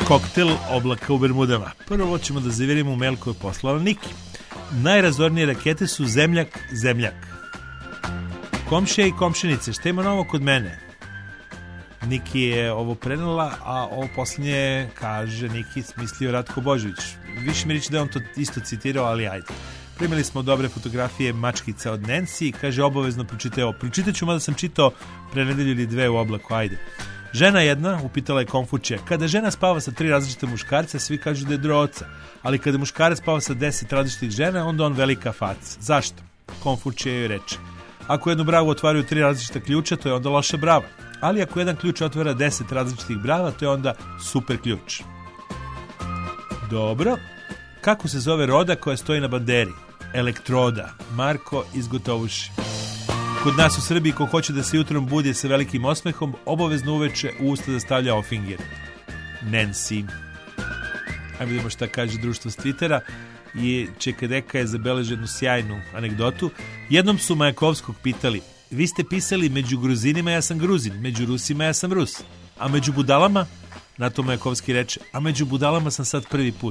koktel oblaka u Bermudama. Prvo ćemo da zavirimo mail koju je poslala Niki. Najrazornije rakete su zemljak. Komšije i komšinice, šta ima novo kod mene? Niki je ovo prenela, a ovo posljednje kaže Niki smislio Ratko Božović. Više mi reći da je on to isto citirao, ali ajde. Primili smo dobre fotografije mačkica od Nancy, kaže obavezno pročitaj ovo. Pročitat ću, mada sam čitao pre nedelju ili dve u oblaku, ajde. Žena jedna, upitala je Konfučija, kada žena spava sa 3 različite muškarca, svi kažu da je droca, ali kada muškarac spava sa 10 različitih žena, onda on velika faca. Zašto? Konfučija joj reče, ako jednu bravu otvaraju 3 različita ključa, to je onda loša brava, ali ako jedan ključ otvara 10 različitih brava, to je onda super ključ. Dobro, kako se zove roda koja stoji na banderi? Elektroda. Marko iz Gotovuši. Kod nas u Srbiji, ko hoće da se jutrom budi sa velikim osmehom, obavezno uveče u usta da stavlja ofinger. Nancy. Ajmo vidimo šta kaže društvo s Twittera. I Čekadeka je zabeležio jednu sjajnu anegdotu. Jednom su Majakovskog pitali, vi ste pisali među Gruzinima ja sam Gruzin, među Rusima ja sam Rus, a među budalama? Na to Majakovski reče, a među budalama sam sad prvi put.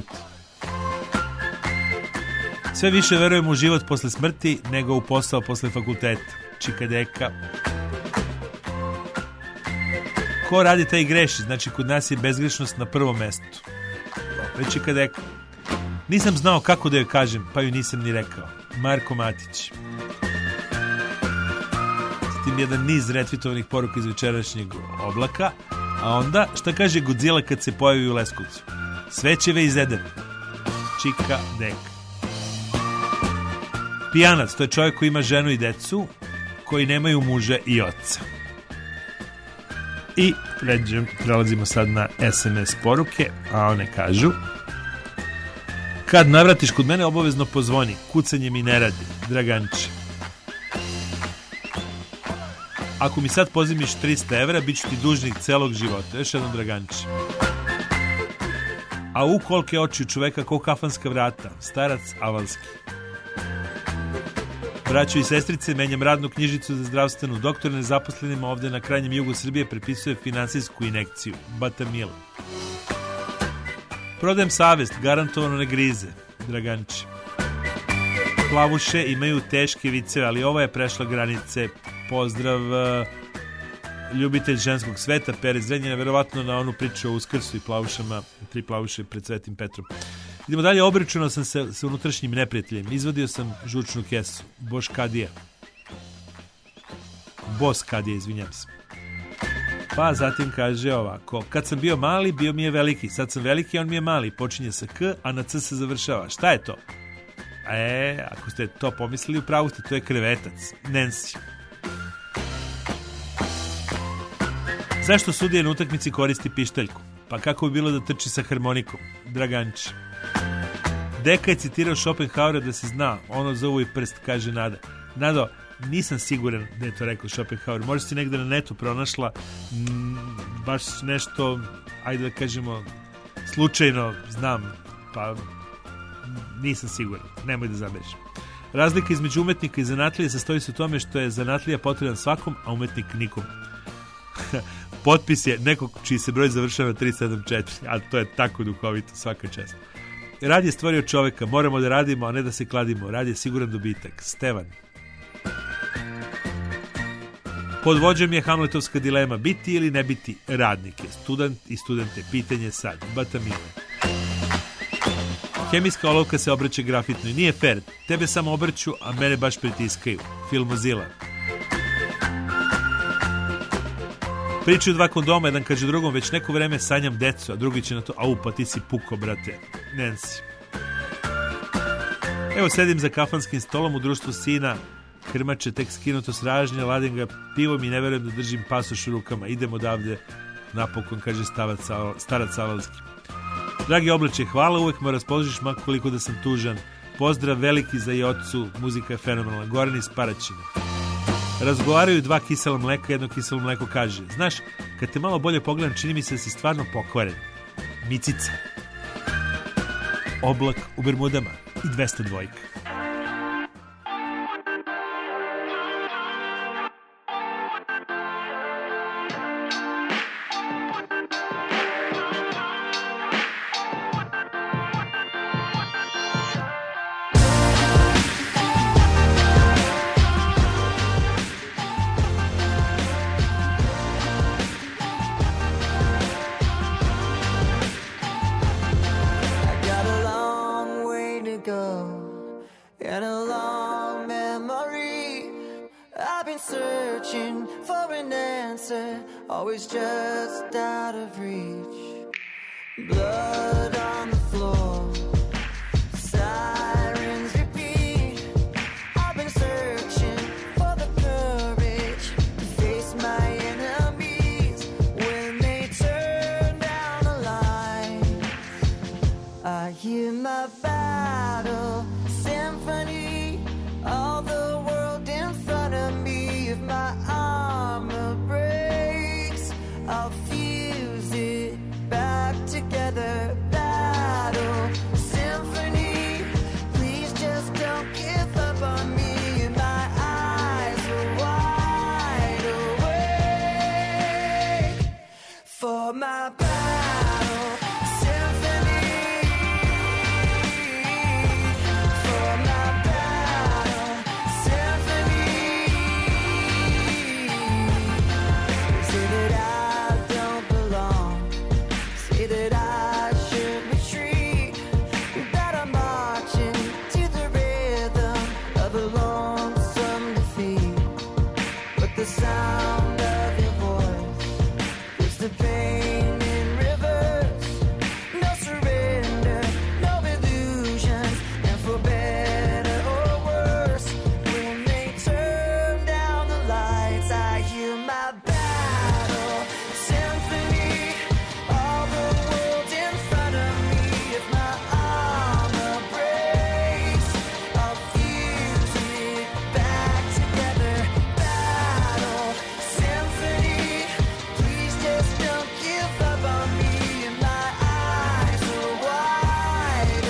Sve više verujem u život posle smrti nego u posao posle fakulteta. Čikadeka. Ko radi taj greši, znači kod nas je bezgrešnost na prvom mestu. Dobre, Čikadeka. Nisam znao kako da joj kažem, pa ju nisam ni rekao. Marko Matić. S tim jedan niz retvitovanih poruka iz večerašnjeg oblaka. A onda, šta kaže Godzilla kad se pojavi u Leskovcu? Svećeve iz Edena. Čikadeka. Pijanac, to je čovjek koji ima ženu i decu, koji nemaju muža i oca. I prelazimo sad na SMS poruke, a one kažu: kad navratiš kod mene, obavezno pozvoni, kucanje mi ne radi, Draganče. Ako mi sad pozimiš 300 evra, bit ću ti dužnik celog života. Još jednom, Draganče. A u kolike oči čoveka ko kafanska vrata, starac Avalski. Braćo i sestrice, menjam radnu knjižicu za zdravstvenu. Doktor nezaposlenima ovde na krajnjem jugu Srbije prepisuje finansijsku injekciju. Batamila. Prodajem savest, garantovano ne grize. Draganče. Plavuše imaju teške viceve, ali ova je prešla granice. Pozdrav, ljubitelj ženskog sveta, Pere Zrenjina, verovatno na onu priču o Uskrsu i plavušama, 3 plavuše pred Svetim Petrom. Idemo dalje, obračunao sam se sa unutrašnjim neprijateljem. Izvadio sam žučnu kesu. Boš Kadija, izvinjam se. Pa zatim kaže ovako: kad sam bio mali, bio mi je veliki. Sad sam veliki, on mi je mali. Počinje sa K, a na C se završava. Šta je to? Ako ste to pomislili, upravo ste, to je krevetac. Nancy. Zašto sudija na utakmici koristi pištaljku? Pa kako bi bilo da trči sa harmonikom? Draganče. Deka je citirao Schopenhauera da se zna, ono zovu i prst, kaže Nada. Nado, nisam siguran da je to rekao Schopenhauer. Možda si negde na netu pronašla baš nešto, ajde da kažemo, slučajno znam, pa nisam siguran. Nemoj da zameriš. Razlika između umetnika i zanatlije sastoji se u tome što je zanatlija potreban svakom, a umetnik nikom. Potpis je nekog čiji se broj završava 374, a to je tako duhovito, svaka čast. Rad je stvorio čoveka, moramo da radimo, a ne da se kladimo. Rad je siguran dobitak. Stevan. Pod vođom je Hamletovska dilema, biti ili ne biti radnike, student i studente, pitanje sad. Batamile. Hemijska olovka se obraća grafitno i nije fair, tebe samo obrću, a mene baš pritiskaju. Filmozila. Pričaju 2 kondoma, jedan kaže drugom, već neko vreme sanjam decu, a drugi će na to, pa ti si puko, brate. Nancy. Evo sedim za kafanskim stolom u društvu sina, krmače tek skinuto s ražnja, ladim ga pivom i ne verujem da držim pasoš u rukama. Idemo odavde, napokon, kaže starac Avalski. Dragi oblače, hvala, uvek me raspoložiš, makoliko da sam tužan. Pozdrav veliki za i ocu, muzika je fenomenalna. Goran iz Paraćina. Razgovaraju 2 kisela mleka, jedno kiselo mleko kaže: znaš, kad te malo bolje pogledam, čini mi se da si stvarno pokvaren. Micica. Oblak u Bermudama i 202. a long memory. I've been searching for an answer, always just out of reach. Blood on the floor, sirens repeat. I've been searching for the courage to face my enemies when they turn down the line. I hear my battle symphony, all the world in front of me. If my armor breaks, I'll fuse it back together. Battle symphony, please just don't give up on me. And my eyes are wide awake for my battle symphony, for my battle symphony. Say that I don't belong, say that I should retreat, that I'm marching to the rhythm of a lonesome defeat. But the sound of your voice is the pain in reverse. No surrender, no illusions, and for better or worse, when they turn down the lights, I hear my battle symphony, all the world in front of me. If my armor breaks, I'll fuse it back together. Battle symphony, please just don't give up on me. And my eyes are wide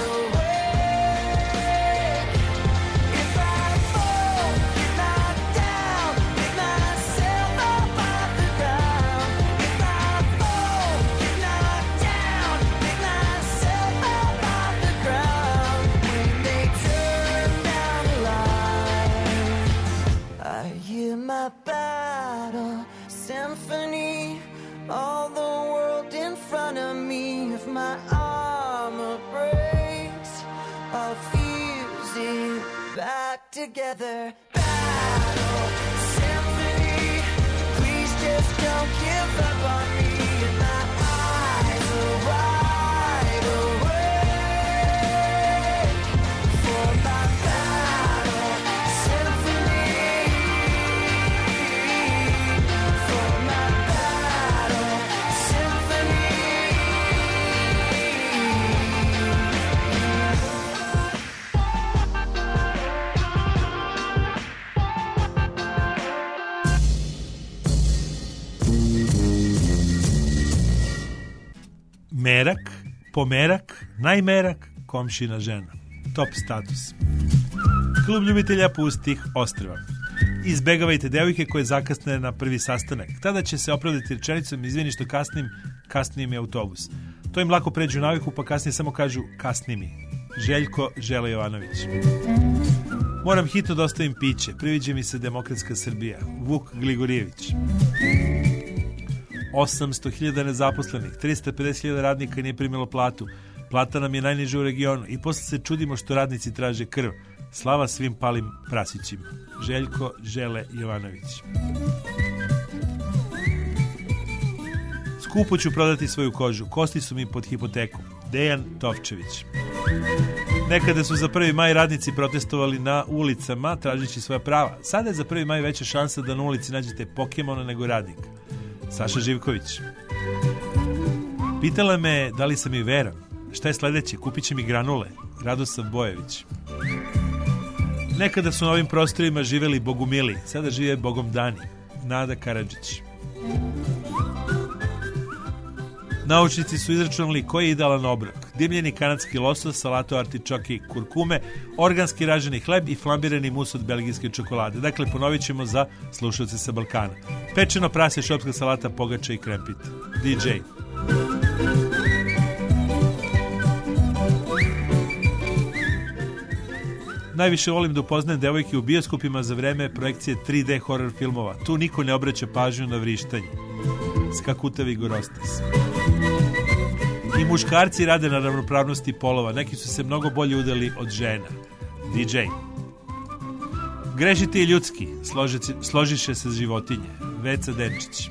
awake. If I fall, get knocked down, pick myself up off the ground. If I fall, get knocked down, pick myself up off the ground. When they turn down the lights, I hear my battle symphony, all the world in front of me. If my armor breaks, I'll fuse it back together. Battle symphony, please just don't give up on me. And my eyes are wide awake for my battle symphony, for my battle symphony. Merak, pomerak, najmerak, komšina žena. Top status. Klub ljubitelja pustih ostrva. Izbegavajte devojke koje zakasne na prvi sastanak. Tada će se opravdati rečenicom: izvini što kasnije mi autobus. To im lako pređu naviku, pa kasnije samo kažu kasni mi. Željko Žele Jovanović. Moram hitno da ostavim piće. Priviđa mi se demokratska Srbija. Vuk Gligorijević. 800.000 nezaposlenih, 350.000 radnika nije primilo platu. Plata nam je najniža u regionu i posle se čudimo što radnici traže krv. Slava svim palim prasićima. Željko Žele Jovanović. Skupo ću prodati svoju kožu. Kosti su mi pod hipotekom. Dejan Tovčević. Nekada su za 1. maj radnici protestovali na ulicama tražeći svoja prava. Sada je za 1. maj veća šansa da na ulici nađete Pokemona nego radnika. Saša Živković. Pitala me da li sam i veran. Šta je sledeće? Kupit će mi granule. Radosav Bojević. Nekada su na ovim prostorima živeli bogumili. Sada žive bogomdani. Nada Karadžić. Naučnici su izračunali koji je idealan obrok. Dimljeni kanadski losos, salatu artičoke i kurkume, organski raženi hleb i flambirani mus od belgijske čokolade. Dakle, ponovit ćemo za slušalce sa Balkana. Pečeno prase, šopska salata, pogača i krempit. DJ. Najviše volim da upoznajem devojke u bioskopima za vreme projekcije 3D horror filmova. Tu niko ne obraća pažnju na vrištanje. Skakutavi Gorostas. I muškarci rade na ravnopravnosti polova. Neki su se mnogo bolje udali od žena. DJ. Grešite i ljudski, složiše se životinje. Veca Denčić.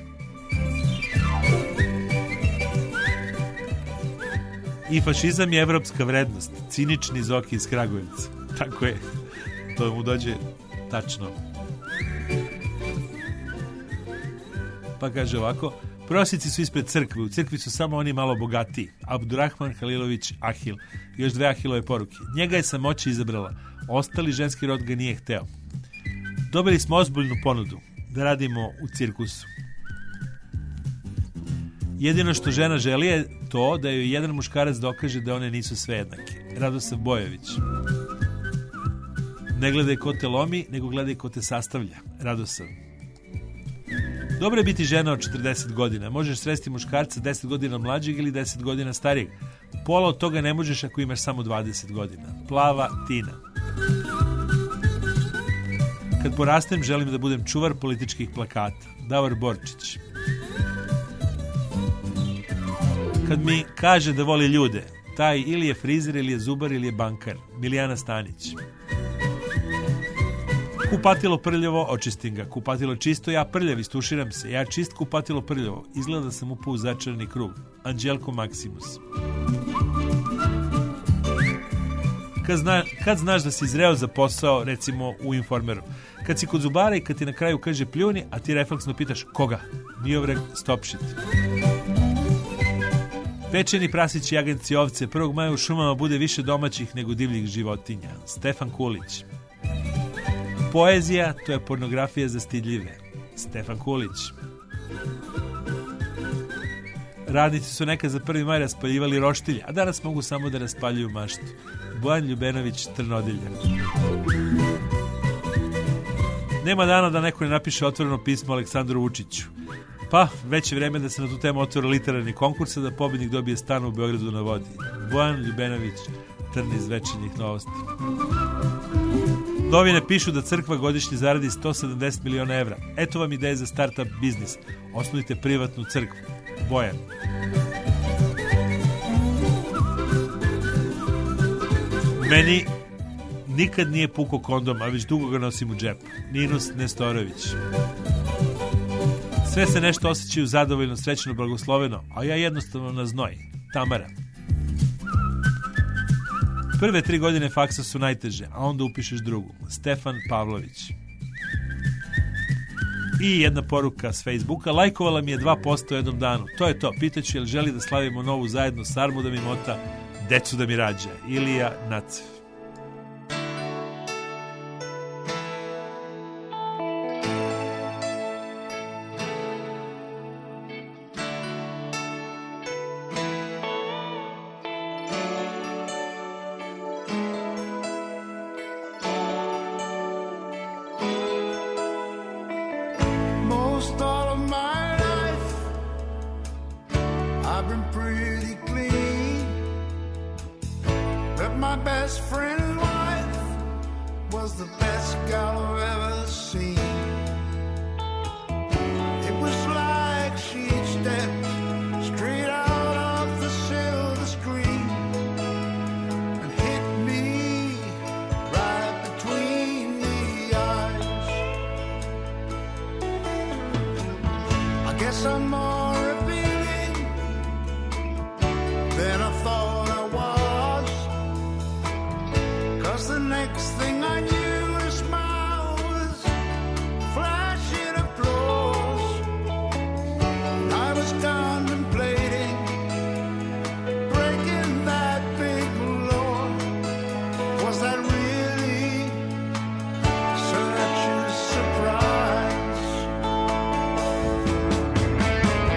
I fašizam je evropska vrednost. Cinični Zoki iz Kragujevca. Tako je. To mu dođe tačno. Pa kaže ovako: prosjeci su ispred crkve. U crkvi su samo oni malo bogatiji. Abdurrahman Halilović Ahil. Još 2 Ahilove poruke. Njega je samoća izabrala. Ostali ženski rod ga nije hteo. Dobili smo ozbiljnu ponudu da radimo u cirkusu. Jedino što žena želi je to da joj jedan muškarac dokaže da one nisu sve jednake. Radosav Bojović. Ne gledaj ko te lomi, nego gledaj ko te sastavlja. Radosav. Dobro je biti žena od 40 godina. Možeš sresti muškarca 10 godina mlađeg ili 10 godina starijeg. Pola od toga ne možeš ako imaš samo 20 godina. Plava Tina. Kad porastem, želim da budem čuvar političkih plakata. Davor Borčić. Kad mi kaže da voli ljude, taj ili je frizer, ili je zubar, ili je bankar. Milijana Stanić. Kupatilo prljavo, očistim ga. Kupatilo čisto, ja prljav, istuširam se. Ja čist, kupatilo prljavo. Izgleda da sam upao u začarani krug. Anđelko Maksimus. Kad znaš da si zreo za posao, recimo u Informeru. Kad si kod zubara i kad ti na kraju kaže pljuni, a ti refleksno pitaš koga? Miovreg Stopšit. Pečeni prasići i agenci ovce. 1. maja u šumama bude više domaćih nego divljih životinja. Stefan Kulić. Poezija, to je pornografija za stidljive. Stefan Kulić. Radnici su nekad za 1. maj raspaljivali roštilje, a danas mogu samo da raspaljuju maštu. Bojan Ljubenović, Trnodilja. Nema dana da neko ne napiše otvoreno pismo Aleksandru Vučiću. Pa, već je vreme da se na tu temu otvore literarni konkurs, da pobednik dobije stan u Beogradu na vodi. Bojan Ljubenović, Trn iz Večernjih novosti. Novine pišu da crkva godišnje zaradi 170 miliona evra. Eto vam ideje za start-up biznis. Osnujte privatnu crkvu. Bojan. Meni nikad nije pukao kondom, a već dugo ga nosim u džepu. Ninus Nestorović. Sve se nešto osjećaju zadovoljno, srećno, blagosloveno, a ja jednostavno na znoj. Tamara. Prve 3 godine faksa su najteže, a onda upišeš drugu. Stefan Pavlović. I jedna poruka s Facebooka. Lajkovala mi je 2% u jednom danu. To je to. Pitaću je li želi da slavimo novu zajedno, sarmu da mi mota, decu da mi rađa. Ilija Nacev. Most all of my life I've been pretty clean, but my best friend's wife was the best gal I've ever seen. It was like she'd stepped straight out of the silver screen and hit me right between the eyes. I guess I'm more revealing than I thought I was, 'cause the next thing I knew, a smile was flashing applause. I was contemplating breaking that big law. Was that really such a surprise?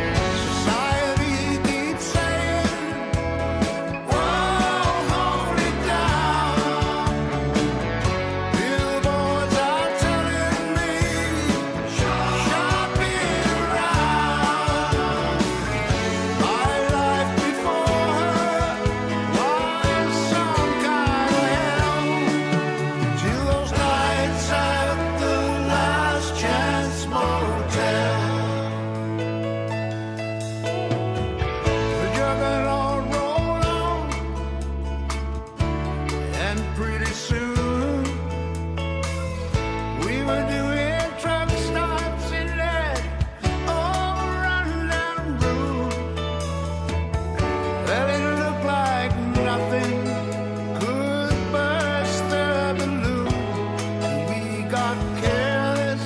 we're doing truck stops in that old rundown road. Well, it looked like nothing could burst the balloon. We got careless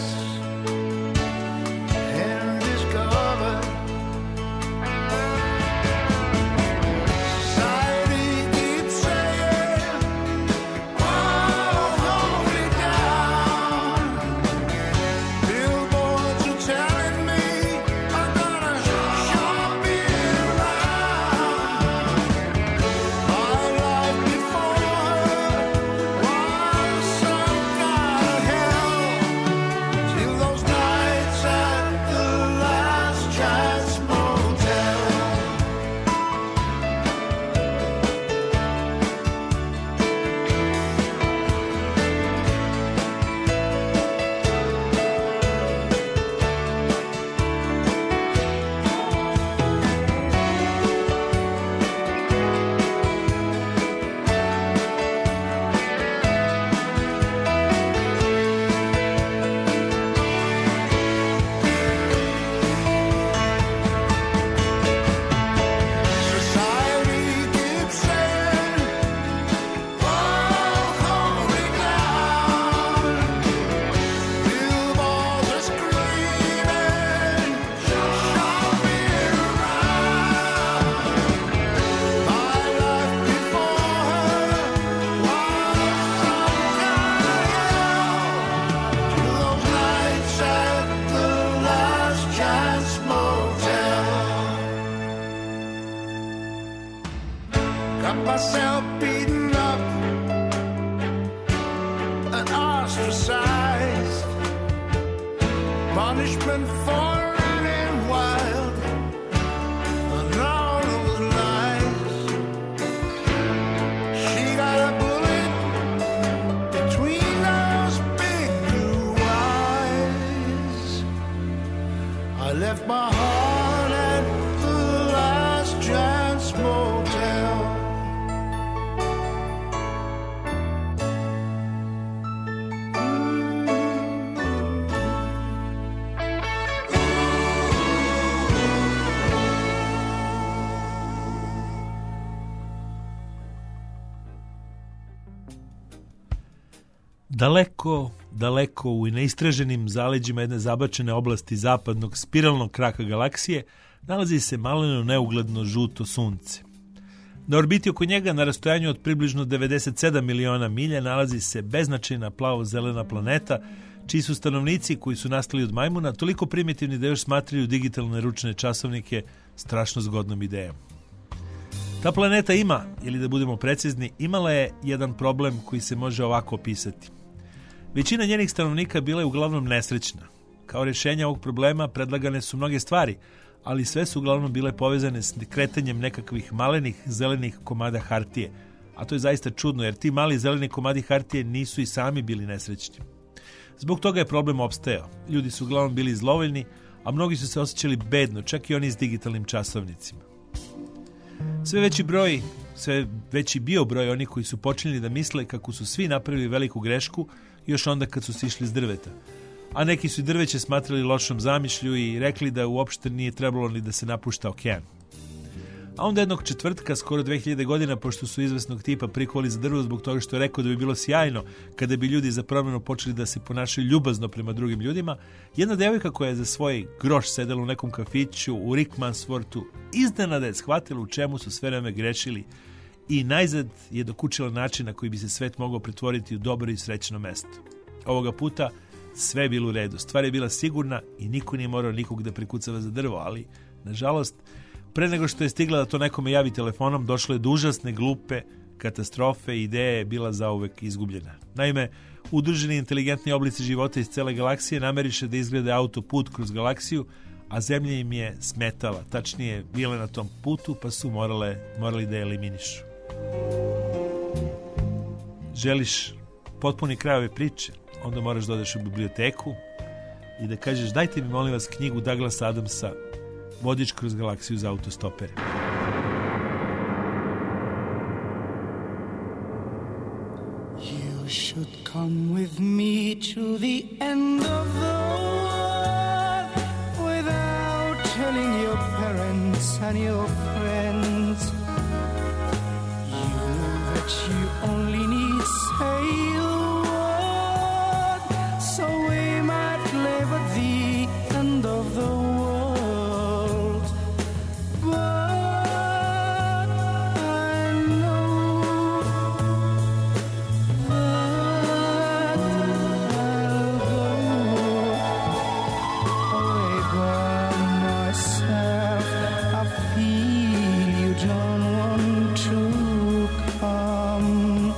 and discovered society keeps saying, "Oh, hold it down." Billboards are telling me I'm gonna sure be around. My life before was some kind of hell, till those nights at the Last Chance Motel. Society keeps saying, "Oh, hold it down." Billboards are screaming, "Show me around." My life before her was some kind of hell, till those nights at the Last Chance Motel. Got myself beaten up and ostracized. Punishment for running wild. And all it was lies. She got a bullet between those big blue eyes. I left my heart at the Last Chance Motel. Daleko, daleko u neistraženim zaleđima jedne zabačene oblasti zapadnog spiralnog kraka galaksije nalazi se maleno neugledno žuto sunce. Na orbiti oko njega na rastojanju od približno 97 miliona milja nalazi se beznačajna plavo-zelena planeta, čiji su stanovnici koji su nastali od majmuna toliko primitivni da još smatraju digitalne ručne časovnike strašno zgodnom idejom. Ta planeta ima, ili da budemo precizni, imala je jedan problem koji se može ovako opisati. Većina njenih stanovnika bila je uglavnom nesrećna. Kao rješenje ovog problema predlagane su mnoge stvari, ali sve su uglavnom bile povezane s kretanjem nekakvih malenih zelenih komada hartije. A to je zaista čudno, jer ti mali zeleni komadi hartije nisu i sami bili nesrećni. Zbog toga je problem opstajao. Ljudi su uglavnom bili zlovoljni, a mnogi su se osjećali bedno, čak i oni s digitalnim časovnicima. Sve veći bio broj onih koji su počeli da misle kako su svi napravili veliku grešku još onda kad su sišli s drveta. A neki su i drveće smatrali lošom zamišlju i rekli da uopšte nije trebalo ni da se napušta okean. A onda jednog četvrtka, skoro 2000 godina, pošto su izvesnog tipa prikovali za drvo zbog toga što je rekao da bi bilo sjajno kada bi ljudi za promjenu počeli da se ponašaju ljubazno prema drugim ljudima, jedna devojka koja je za svoj groš sedela u nekom kafiću u Rickmansworthu iznenada je shvatila u čemu su sve vreme grešili i najzad je dokučila način na koji bi se svet mogao pretvoriti u dobro i srećno mesto. Ovoga puta sve je bilo u redu, stvar je bila sigurna i niko nije morao nikog da prikucava za drvo, ali, nažalost, pre nego što je stigla da to nekome javi telefonom, došlo je do užasne, glupe katastrofe i ideja je bila zauvek izgubljena. Naime, udruženi inteligentni oblici života iz cele galaksije nameriše da izgrade autoput kroz galaksiju, a Zemlja im je smetala, tačnije bile na tom putu, pa su morali da je eliminišu. Želiš potpuni kraj ove priče? Onda moraš da odeš u biblioteku i da kažeš dajte mi molim vas knjigu Douglasa Adamsa Vodič kroz galaksiju za autostopere. You should come with me to the end of the world without telling your parents and your friends. You know that you only need say a word, so we might live at the end of the world. But I know that I'll go away by myself. I feel you don't want to come.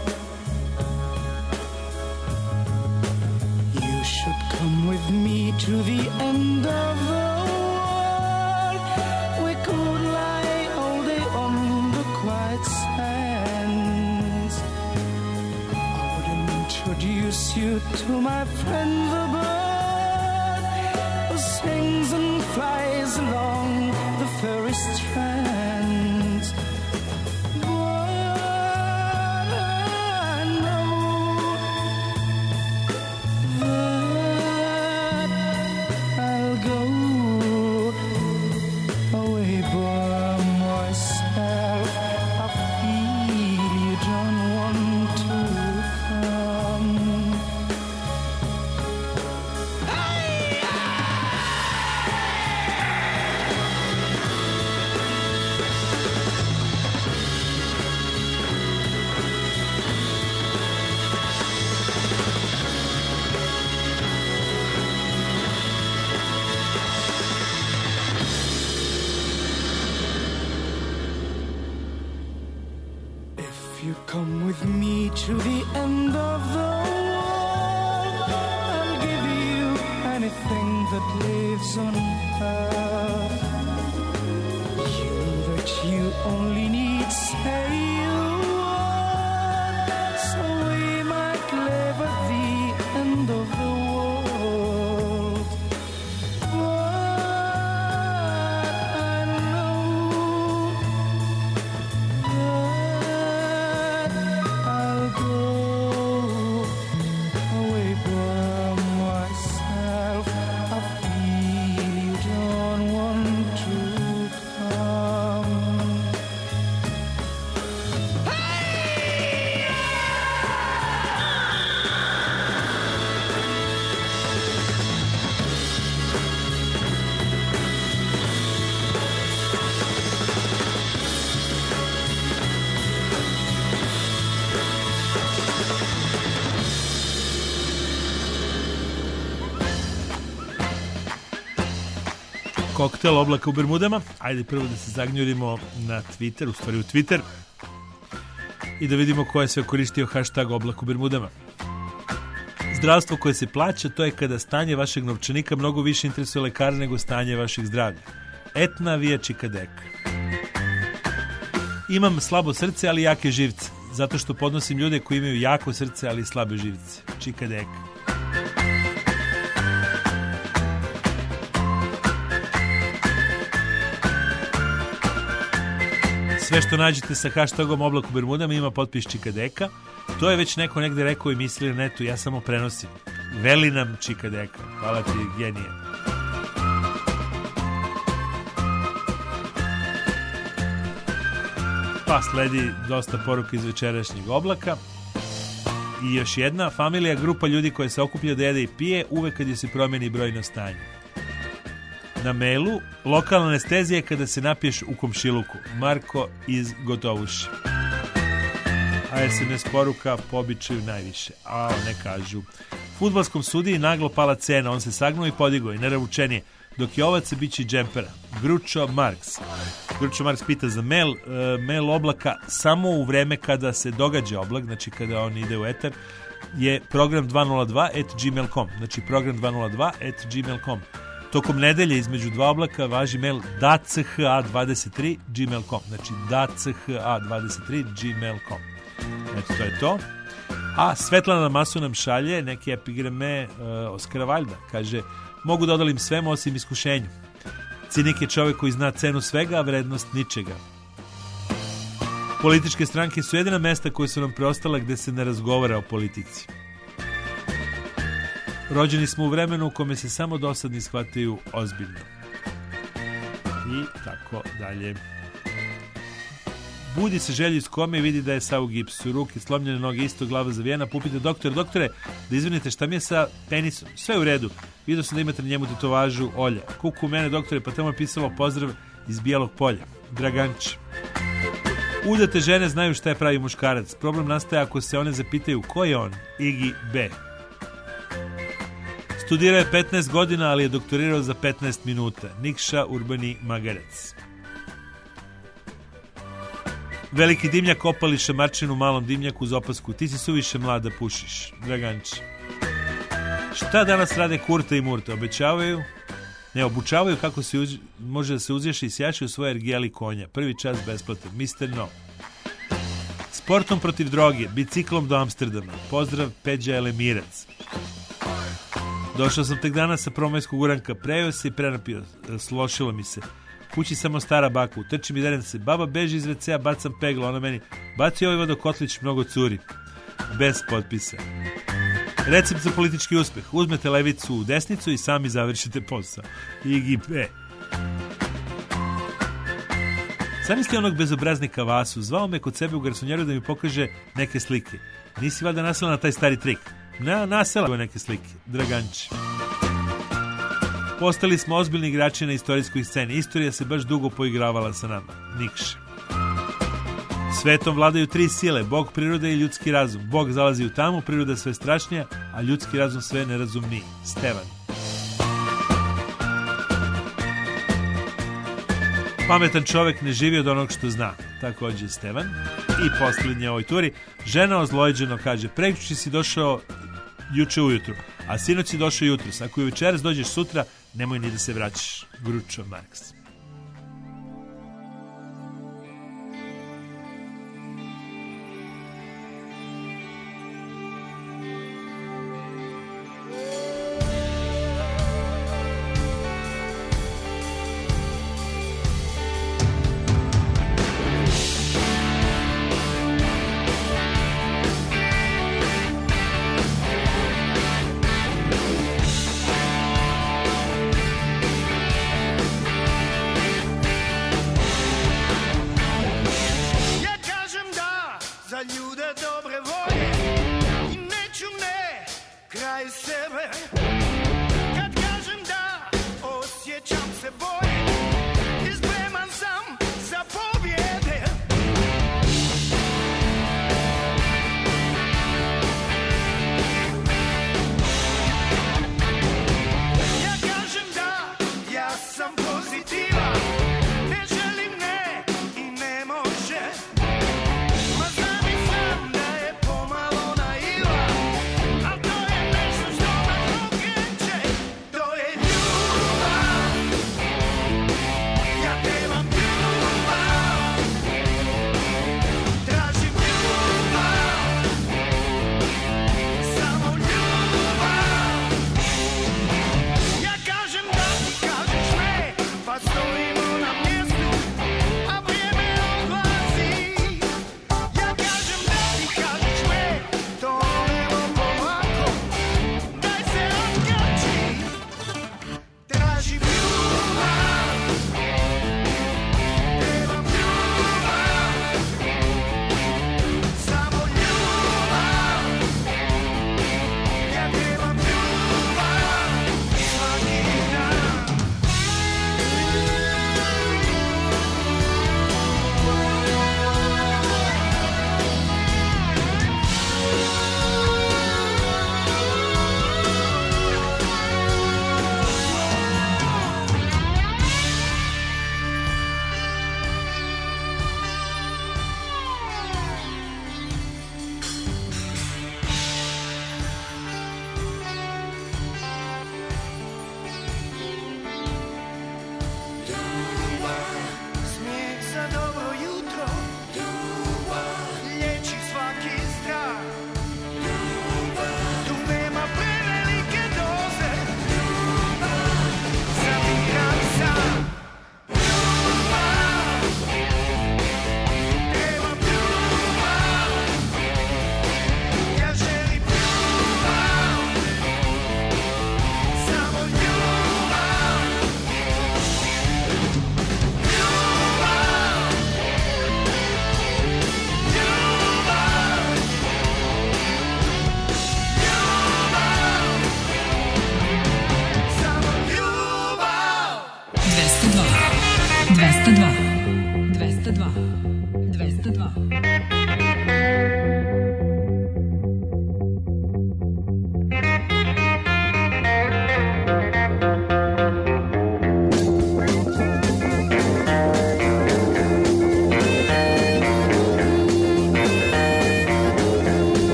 You should come with me to the end of the world. We could lie all day on the quiet sands. I would introduce you to my friend the bird who sings and flies along the furry strands. But I know that I'll go away by myself. I feel you don't want to come. If you come with me to the end of the world, I'll give you anything that lives on earth. You know that you only need say a word, so we might live at the end of the world. But I know that I'll go away by myself. I feel you don't want to come. Koktel oblaka u Bermudama. Ajde prvo da se zagnjurimo na Twitter, u stvari u Twitter, i da vidimo ko je sve koristio hashtag oblak u Bermudama. Zdravstvo koje se plaća, to je kada stanje vašeg novčanika mnogo više interesuje lekara nego stanje vašeg zdravlja. Etna via čikadeka. Imam slabo srce, ali jake živce, zato što podnosim ljude koji imaju jako srce, ali slabe živce. Čikadeka. Sve što nađete sa hashtagom oblak u Bermudama ima potpis čikadeka. To je već neko negde rekao i misli na netu, ja samo prenosim. Veli nam čikadeka. Hvala ti, genije. Pa sledi dosta poruka iz večerašnjeg oblaka. I još jedna, familija, grupa ljudi koja se okuplja da jede i pije uvek kad je se promeni brojno stanje. Na mailu, lokalna anestezija kada se napiješ u komšiluku. Marko iz Gotovuša. A SMS poruka po običaju najviše. A ne kažu. Fudbalskom sudiji naglo pala cena, on se sagnuo i podigao i neravučenije. Dok je ovac bići džempera. Gručo Marks. Gručo Marks pita za mail. Mail oblaka samo u vreme kada se događa oblak, znači kada on ide u etar, je program202@gmail.com. Znači program202@gmail.com. Tokom nedelje između dva oblaka važi mail dach23@gmail.com. Znači dach23@gmail.com. Eto, to je to. A Svetlana Masu nam šalje neke epigrame Oskara Valjda. Kaže, mogu da odalim svemu osim iskušenju. Cinik je čovjek koji zna cenu svega, a vrednost ničega. Političke stranke su jedina mesta koje su nam preostala gde se ne razgovara o politici. Rođeni smo u vremenu u kome se samo dosadni shvataju ozbiljno. I tako dalje. Budi se želju iz kome i vidi da je sa u gipsu. Ruke slomljene, noge isto, glava zavijena. Pupite doktore, da izvinite, šta mi je sa penisom? Sve u redu. Vidio sam da imate na njemu tetovažu Olja. Kuku u mene, doktore, pa tamo je pisalo pozdrav iz Bijelog polja. Draganč. Udate žene znaju šta je pravi muškarac. Problem nastaje ako se one zapitaju ko je on. Igi B. Studirao je 15 godina, ali je doktorirao za 15 minuta. Nikša Urbani Magarec. Veliki dimnjak opali šamarčinu malom dimnjaku uz opasku. Ti si suviše mlad da pušiš. Draganč. Šta danas rade Kurta i Murta? Obučavaju kako se može da se uzješi i sjaši u svoje ergijali konja. Prvi čas besplatan. Mr. No. Sportom protiv droge. Biciklom do Amsterdama. Pozdrav Peđa Elemirac. Došao sam tek danas sa promajskog uranka. Prejeo se i prenapio. Slošilo mi se. Kući samo stara baka. Utrči mi derence. Baba beži iz WC-a, bacam peglo. Ona meni. Baci ovaj vodokotlić, mnogo curi. Bez potpisa. Recept za politički uspeh. Uzmete levicu u desnicu i sami završite posao. IGP. Zamisli onog bezobraznika Vasu. Zvao me kod sebe u garsonjeru da mi pokaže neke slike. Nisi valjda nasela na taj stari trik? Nasela neke slike. Draganči. Postali smo ozbiljni igrači na istorijskoj sceni. Istorija se baš dugo poigravala sa nama. Nikše. Svetom vladaju tri sile, Bog, priroda i ljudski razum. Bog zalazi u tamu, priroda sve strašnija, a ljudski razum sve nerazumniji. Stevan. Pametan čovjek ne živi od onog što zna. Također Stevan. I posljednje ovoj turi. Žena ozlojeđeno kaže, prekjuče si došao juče ujutru, a sinoć si došao jutros. Ako je večeras dođeš sutra, nemoj ni da se vraćaš. Groucho Marx.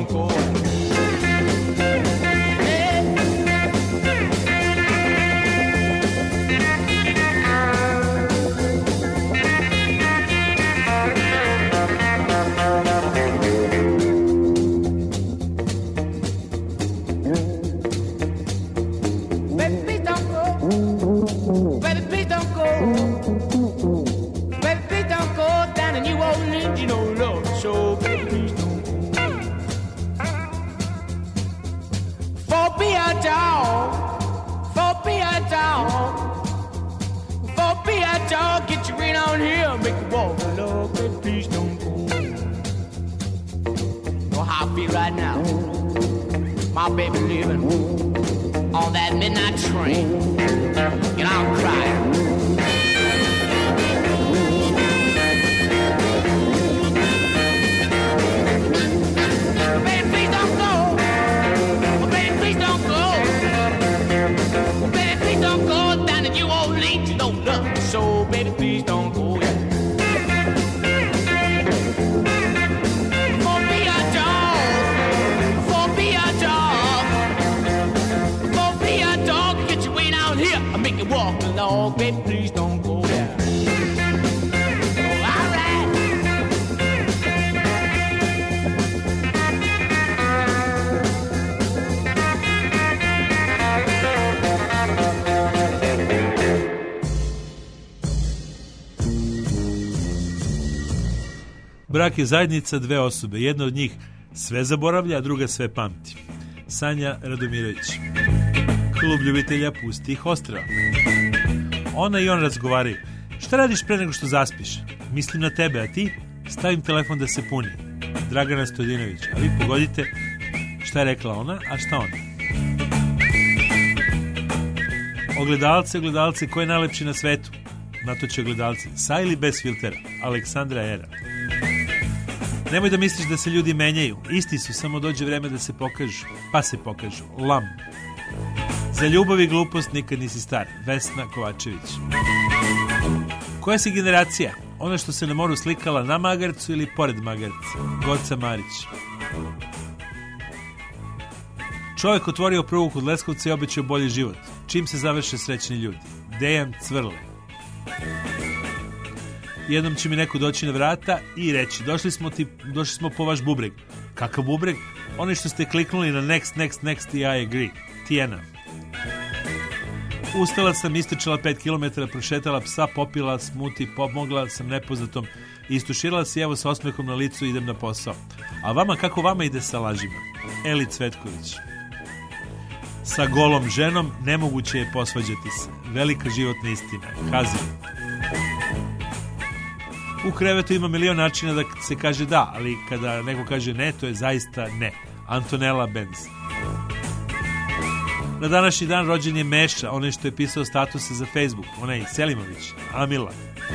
don't go. Get you right on here, make you walk, love, baby, please don't go. Know how I feel right now. My baby living on that midnight train, and I'm crying. Baby, please don't go. Baby, please don't go. Baby, please don't go down to New Orleans, you don't love me so. Baby, please don't go, yeah. For be a dog, get you way down here. I make you walk along, baby, please don't go, yeah. Oh, all right. Brak je zajednica dve osobe. Jedna od njih sve zaboravlja, a druga sve pamti. Sanja Radomirović. Klub ljubitelja pustih ostrava. Ona i on razgovaraju. Šta radiš pre nego što zaspiš? Mislim na tebe, a ti? Stavim telefon da se puni. Dragana Stojinović. A vi pogodite šta je rekla ona, a šta ona. Ogledalce, ko je najlepši na svetu? Natoče ogledalci. Sa ili bez filtera? Aleksandra Era. Nemoj da misliš da se ljudi menjaju. Isti su, samo dođe vreme da se pokažu. Pa se pokažu. Lam. Za ljubav i glupost nikad nisi star. Vesna Kovačević. Koja si generacija? Ona što se na moru slikala na magarcu ili pored magarca? Goca Marić. Čovjek otvorio prugu kod Leskovca i obećao bolji život. Čim se završe srećni ljudi? Dejan Cvrle. Jednom će mi neko doći na vrata i reći: došli smo po vaš bubreg. Kakav bubreg? Oni što ste kliknuli na next i I agree. Tijena. Ustala sam, istrčala 5 km, prošetala psa, popila smuti, pomogla sam nepoznatom, istuširala se i evo sa osmehom na licu idem na posao. A vama, kako vama ide sa lažima? Eli Cvetković. Sa golom ženom nemoguće je posvađati se. Velika životna istina. Hazin. U krevetu ima milion načina da se kaže da, ali kada neko kaže ne, to je zaista ne. Antonella Benz. Na današnji dan rođen je Meša, onaj što je pisao statuse za Facebook, onaj Selimović, Amila.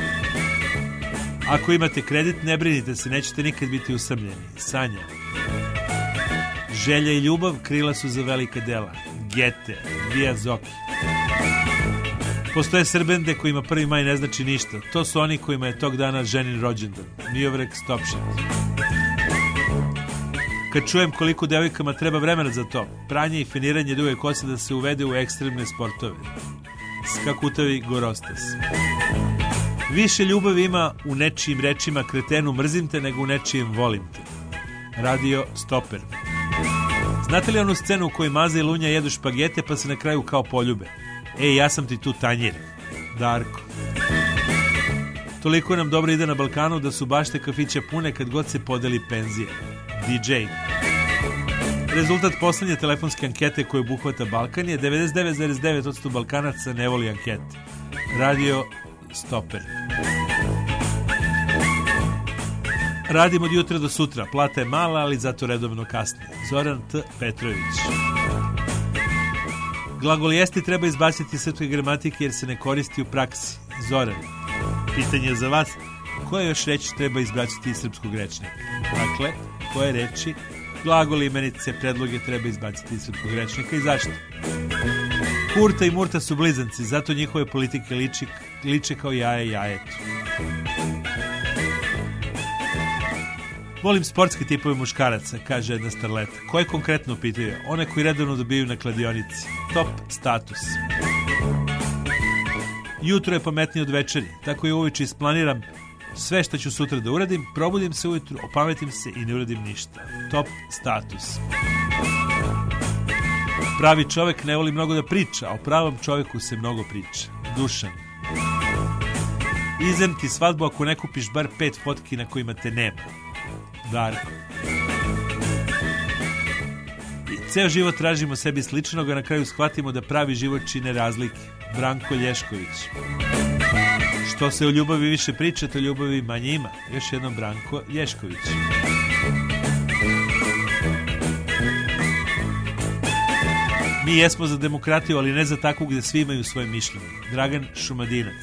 Ako imate kredit, ne brinite se, nećete nikad biti usamljeni. Sanja. Želja i ljubav krila su za velika dela. Gete, Vija Zoki. Postoje Srbende kojima 1. maj ne znači ništa. To su oni kojima je tog dana ženin rođendan. Miovrek Stopšet. Kad čujem koliko devojkama treba vremena za to, pranje i finiranje duge kose da se uvede u ekstremne sportove. Skakutavi Gorostas. Više ljubavi ima u nečijim rečima kretenu mrzim te nego u nečijem volim te. Radio Stoper. Znate li onu scenu u kojoj Maza i Lunja jedu špagete pa se na kraju kao poljube? Ej, ja sam ti tu tanjir. Darko. Toliko nam dobro ide na Balkanu da su bašte kafića pune kad god se podeli penzije. DJ. Rezultat poslednje telefonske ankete koje obuhvata Balkan je 99,9% Balkanaca ne voli ankete. Radio Stoper. Radim od jutra do sutra. Plata je mala, ali zato redovno kasnije. Zoran T. Petrović. Glagol jesti treba izbaciti iz srpske gramatike jer se ne koristi u praksi. Zoran. Pitanje za vas. Koje još reči treba izbaciti iz srpskog rečnika? Dakle, koje reči, glagoli, imenice, predloge treba izbaciti iz srpskog rečnika i zašto? Kurta i Murta su blizanci, zato njihove politike liče kao jaje jajetu. Volim sportske tipove muškaraca, kaže jedna starleta. Koje konkretno pitaju? One koji redovno dobiju na kladionici. Top status. Jutro je pametnije od večeri, tako i uveče isplaniram sve što ću sutra da uradim, probudim se ujutru, opametim se i ne uradim ništa. Top status. Pravi čovjek ne voli mnogo da priča, a o pravom čovjeku se mnogo priča. Dušan. Izem ti svadbu ako ne kupiš bar 5 fotki na kojima te nema. Darko. I ceo život tražimo sebi sličnog, a na kraju shvatimo da pravi život čine razlike. Branko Lješković. Što se o ljubavi više priča, to ljubavi manje ima. Još jednom Branko Lješković. Mi jesmo za demokratiju, ali ne za takvu gdje svi imaju svoje mišljenje. Dragan Šumadinac.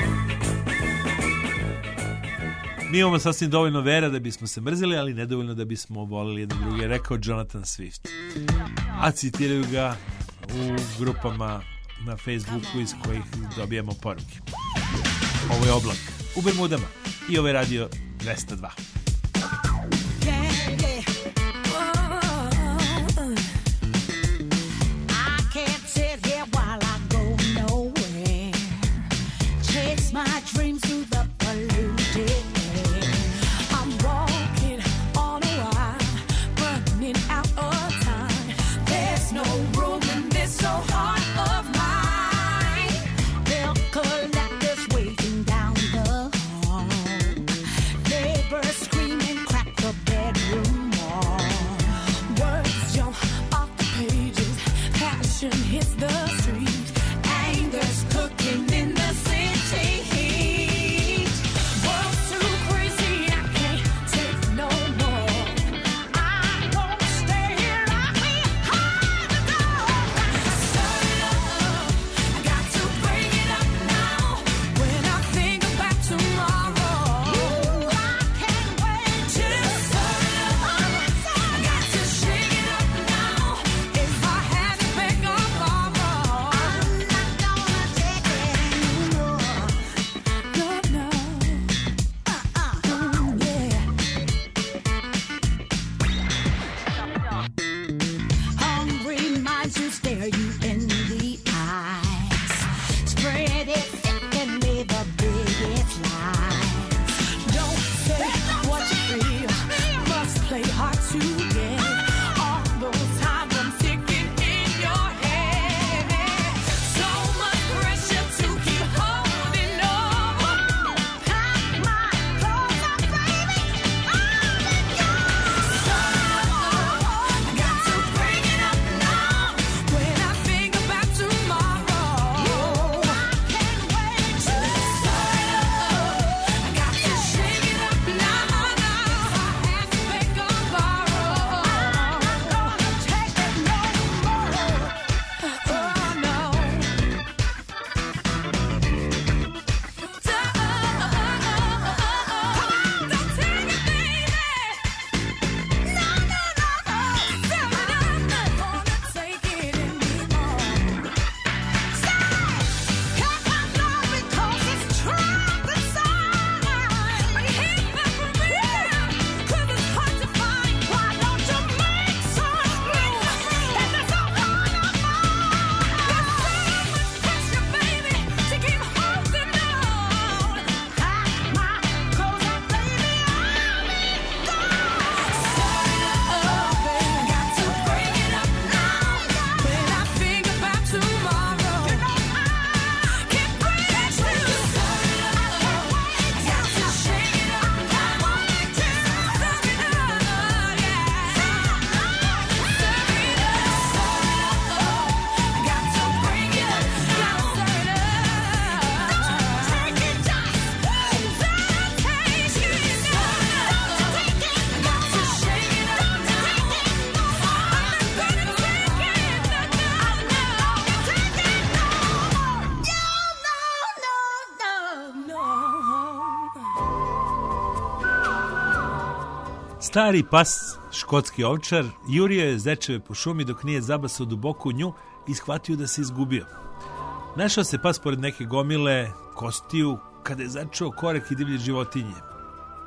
Mi imamo sasvim dovoljno vera da bismo se mrzili, ali nedovoljno da bismo volili jedno druge, rekao Jonathan Swift. A citiraju ga u grupama na Facebooku iz kojih dobijamo poruke. Ovo je Oblak u Bermudama i ovo je Radio 202. Stari pas, škotski ovčar, jurio je zečeve po šumi dok nije zabasao duboko u nju i shvatio da se izgubio. Našao se pas pored neke gomile kostiju kada je začuo korek i divlje životinje.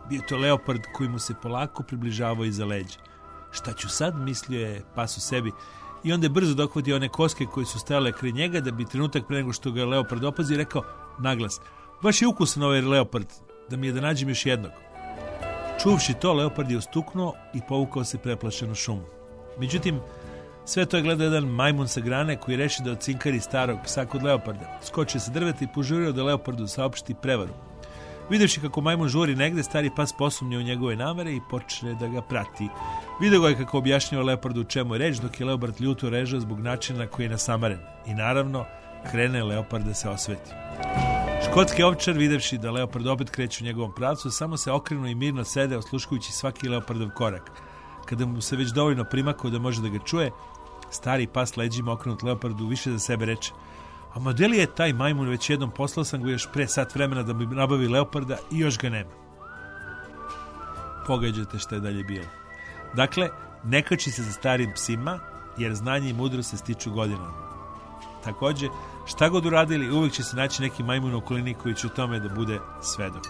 Bio je to leopard koji mu se polako približavao iza leđa. Šta ću sad, mislio je pas u sebi, i onda je brzo dohvatio one koske koje su stajale kraj njega, da bi trenutak pre nego što ga leopard opazi rekao naglas: baš je ukusan ovaj leopard, da mi je da nađem još jednog. Čuvši to, leopard je ustuknuo i povukao se preplašen u šumu. Međutim, sve to je gledao jedan majmun sa grane koji reši da ocinkari starog psa kod leoparda. Skočio sa drveta i požurio da leopardu saopšti prevaru. Videvši kako majmun žuri negde, stari pas posumnjao u njegove namere i počne da ga prati. Video ga je kako objašnjava leopardu u čemu je reč, dok je leopard ljuto režao zbog načina na koji je nasamaren. I naravno, krene leopard da se osveti. Škotski ovčar, videvši da leopard opet kreće u njegovom pravcu, samo se okrenuo i mirno sede, osluškujući svaki leopardov korak. Kada mu se već dovoljno primakao da može da ga čuje, stari pas leđima okrenut leopardu više za sebe reče: a modeli je taj majmun, već jednom poslao sam ga još pre sat vremena da bi nabavi leoparda i još ga nema. Pogađate šta je dalje bilo. Dakle, ne kači se za starim psima, jer znanje i mudrost se stiču godinama. Takođe, šta god uradili, uvijek će se naći neki majmun u okolini koji će u tome da bude svedok.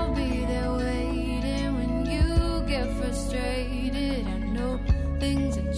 Things that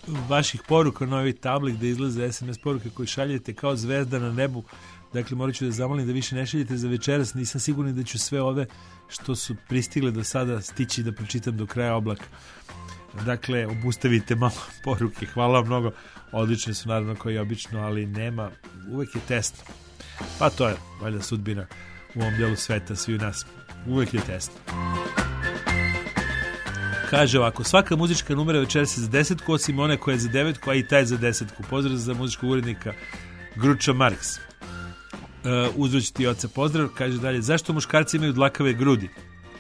vaših poruka na ovaj tablik da izlaze SMS poruke koje šaljete kao zvezda na nebu. Dakle, morat ću da zamolim da više ne šaljete za večeras. Nisam siguran da ću sve ove što su pristigle do sada stići da pročitam do kraja oblaka. Dakle, obustavite malo poruke. Hvala vam mnogo. Odlične su naravno kao i obično, ali nema, uvek je test. Pa to je valjda sudbina u ovom dijelu sveta, svi u nas. Uvek je test. Kaže ovako, svaka muzička numera večeras je za 10, osim one koja je za 9, a i taj za 10. Pozdrav za muzičkog urednika Gruča Marks. Uzroć ti oca pozdrav. Kaže dalje, zašto muškarci imaju dlakave grudi?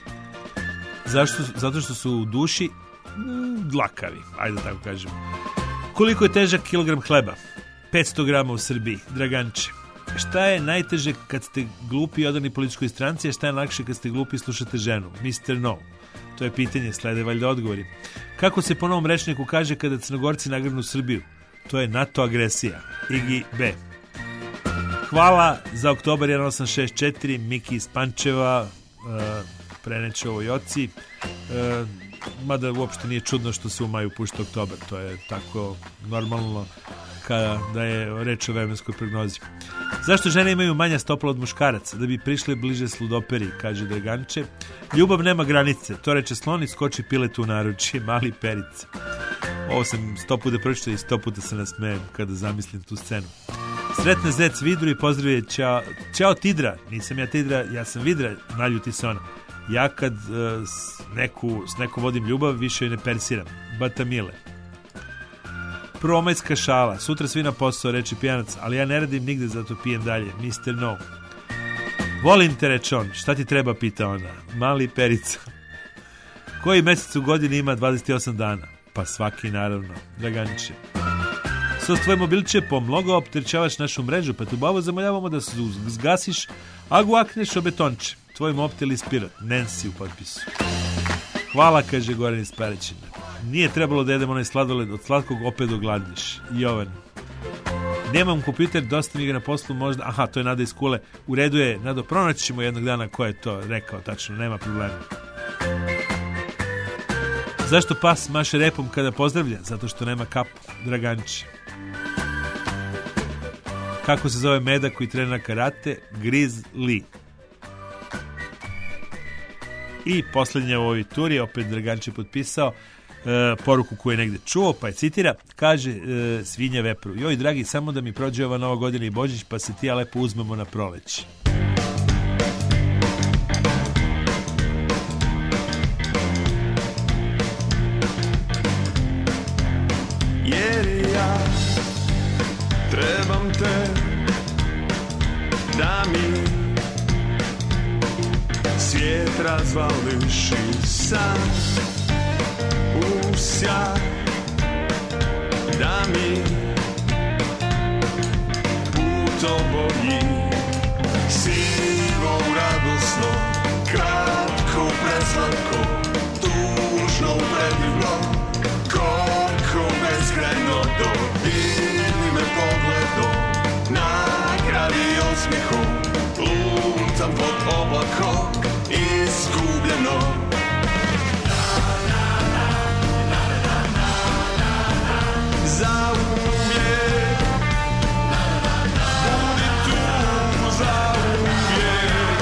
Zato što su u duši dlakavi, ajde da tako kažemo. Koliko je težak kilogram hleba? 500 grama u Srbiji. Draganče. Šta je najteže kad ste glupi i odani političkoj stranci, a šta je lakše kad ste glupi i slušate ženu? Mr. No. To je pitanje, slede valjda odgovori. Kako se po novom rečniku kaže kada Crnogorci nagrnu Srbiju? To je NATO agresija. Igi B. Hvala za oktobar 1864, Miki iz Pančeva, preneće ovo Joci. Mada uopšte nije čudno što se u maju pušta oktobar, to je tako normalno kada je reč o vremenskoj prognozi. Zašto žene imaju manja stopala od muškaraca? Da bi prišle bliže sludoperi, kaže Draganče. Ljubav nema granice, to reče slon i skoči piletu u naručje, mali perice. Ovo sam 100 puta pročitao i 100 puta se nasmejem kada zamislim tu scenu. Sretne zec Vidru i pozdravlje Ćao Tidra, nisam ja Tidra, ja sam Vidra, naljuti se ona. Ja kad s nekom vodim ljubav, više joj ne persiram. Batamile. Prvomajska šala. Sutra svi na posao, reče pijanac, ali ja ne radim nigde, zato pijem dalje. Mr. No. Volim te, reče on. Šta ti treba, pita ona. Mali perica. Koji mesec u godini ima 28 dana? Pa svaki, naravno. Draganče. Sa tvoj mobilče pomnogo opterećavaš našu mrežu, pa tu bavo zamoljavamo da se zgasiš, a guakneš o betonče. Tvoj moptel ispirat. Nancy u potpisu. Hvala, kaže Goran iz Perećina. Nije trebalo da jedem onaj sladoled, od slatkog opet ogladniš. Jovan. Nemam kompjuter, dosta mi ga na poslu možda. Aha, to je Nada iz Kule. U redu je, Nado, pronaći ćemo jednog dana ko je to rekao, tačno, nema problema. Zašto pas maše repom kada pozdravlja? Zato što nema kapu. Draganče. Kako se zove meda koji trenira karate? Grizzly. I posljednja u ovoj turi, opet Draganče potpisao poruku koju je negde čuo, pa je citira, kaže svinja vepru. Joj, dragi, samo da mi prođe ova nova godina i Božić, pa se ti ja lepo uzmemo na proleće. Jer ja trebam te da mi svijet razvališ i sam u sjaj, da mi putovoji sivo radosno, kratko preslatko, tužno predivno, koliko beskrajno, dodiri me pogledom, nagradi osmihom, lutam pod oblakom, izgubljeno. Za uvijek, budi tu za uvijek,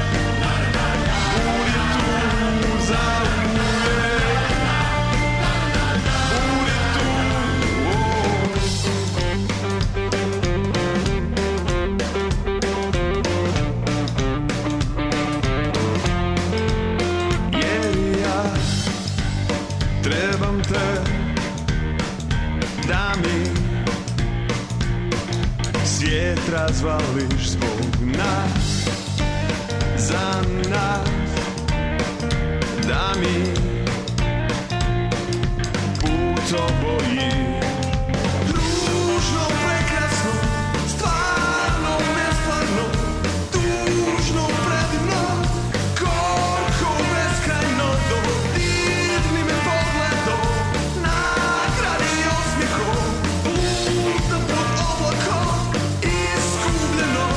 budi tu za uvijek, budi tu. Jer ja trebam te da mi svijet razvališ zbog nas, za nas, da mi put oboji ružno, prekrasno, stvarno, nestvarno, tužno, predivno, koliko beskrajno, dodirni me pogledom, nagradi osmihom, lutam pod oblakom, izgubljeno.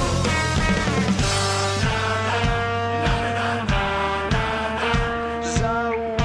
Za uvijek.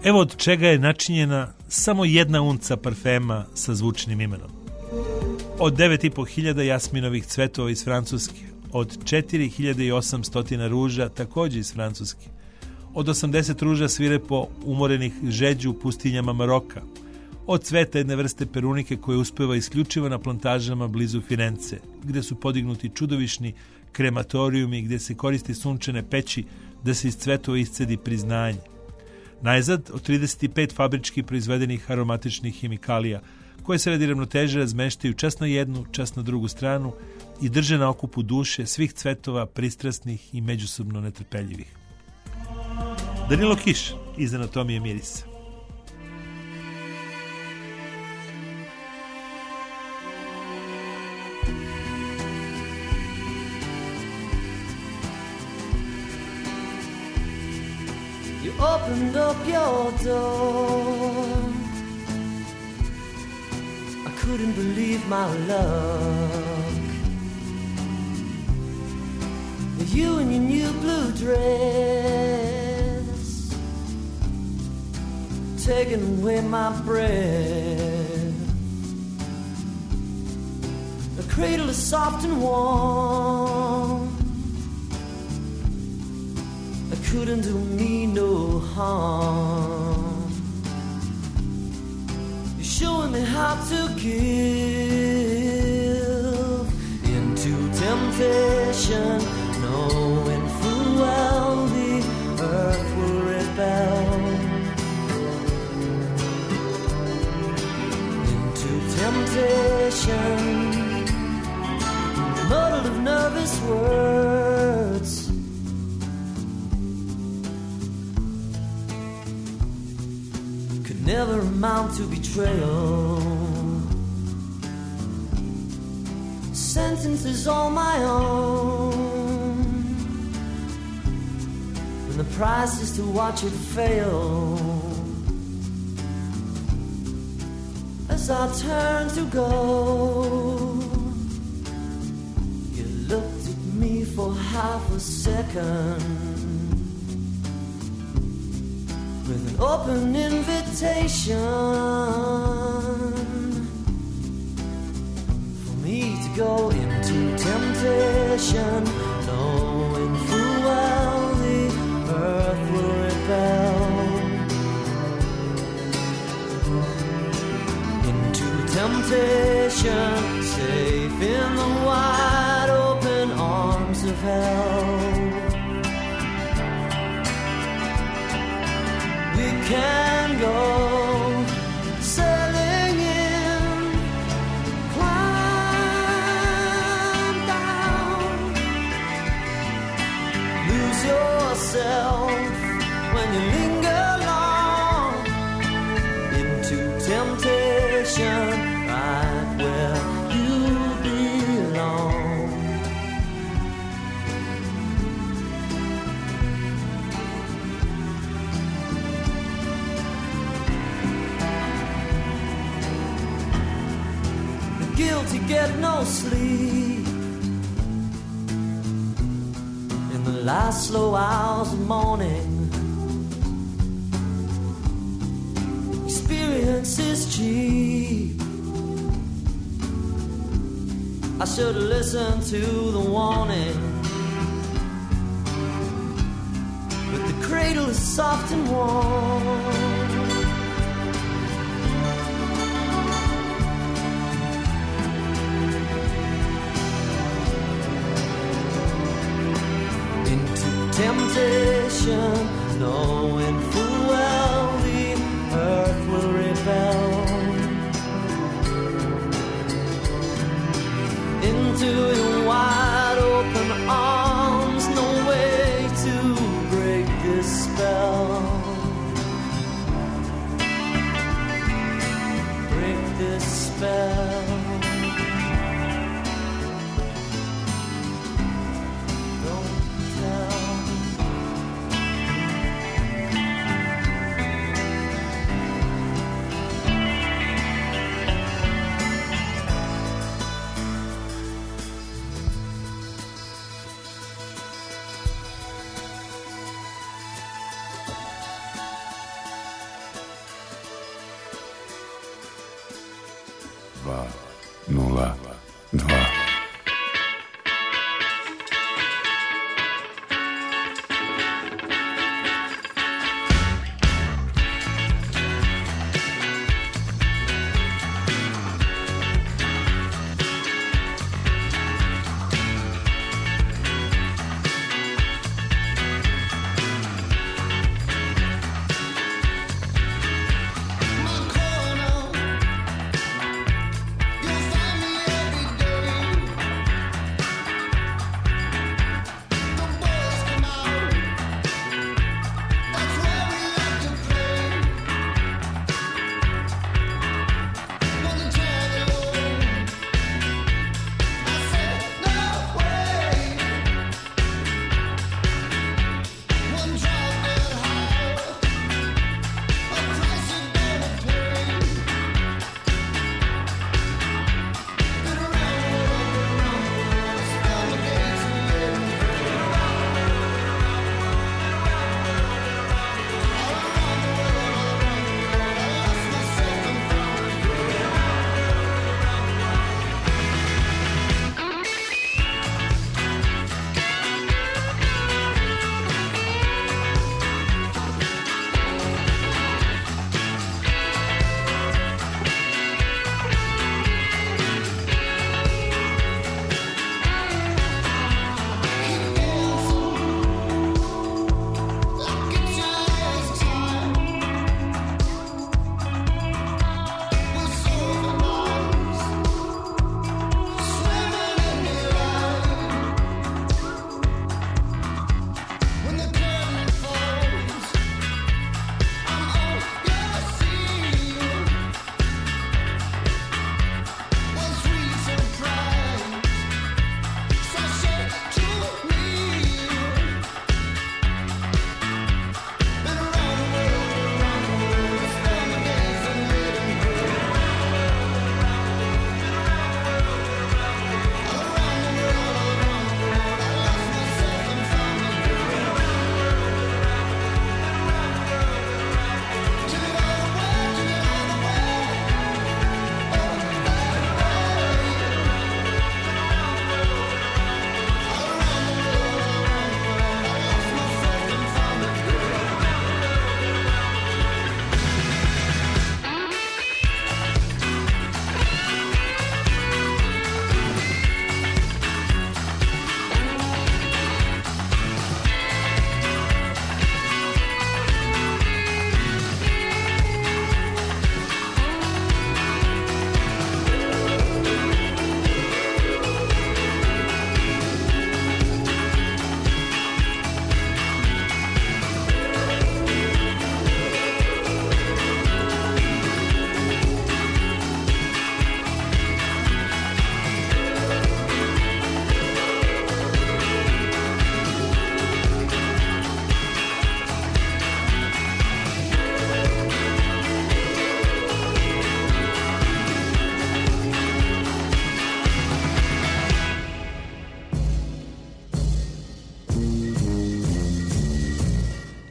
Evo od čega je načinjena samo jedna unca parfema sa zvučnim imenom. Od 9.500 jasminovih cvetova iz Francuske, od 4.800 ruža također iz Francuske, od 80 ruža svirepo umorenih žeđu u pustinjama Maroka, od cveta jedne vrste perunike koje uspeva isključivo na plantažama blizu Firence, gde su podignuti čudovišni krematorijumi gdje se koristi sunčane peći da se iz cvetova iscedi priznanje. Najzad od 35 fabrički proizvedenih aromatičnih hemikalija koje se radi ravnoteže razmeštaju čas na jednu, čas na drugu stranu i drže na okupu duše svih cvetova pristrasnih i međusobno netrpeljivih. Danilo Kiš iz Anatomije mirisa. You opened up your door. I couldn't believe my luck. You in your new blue dress, taking away my breath. The cradle is soft and warm. It couldn't do me no harm. You're showing me how to give into temptation, knowing full well the earth will rebel. Into temptation, muddled of nervous words. Never amount to betrayal. Sentence is all my own, and the price is to watch it fail. As I turn to go, you looked at me for half a second with an open invitation for me to go into temptation, knowing full well the earth will rebel. Into temptation, safe in the wide open arms of hell. Can go sailing in, climb down, lose yourself when you linger long into temptation, right where you belong. Guilty get no sleep in the last slow hours of morning. Experience is cheap. I should have listened to the warning, but the cradle is soft and warm. Temptation, knowing full well the earth will rebel. Into your wide open arms, no way to break this spell. Break this spell.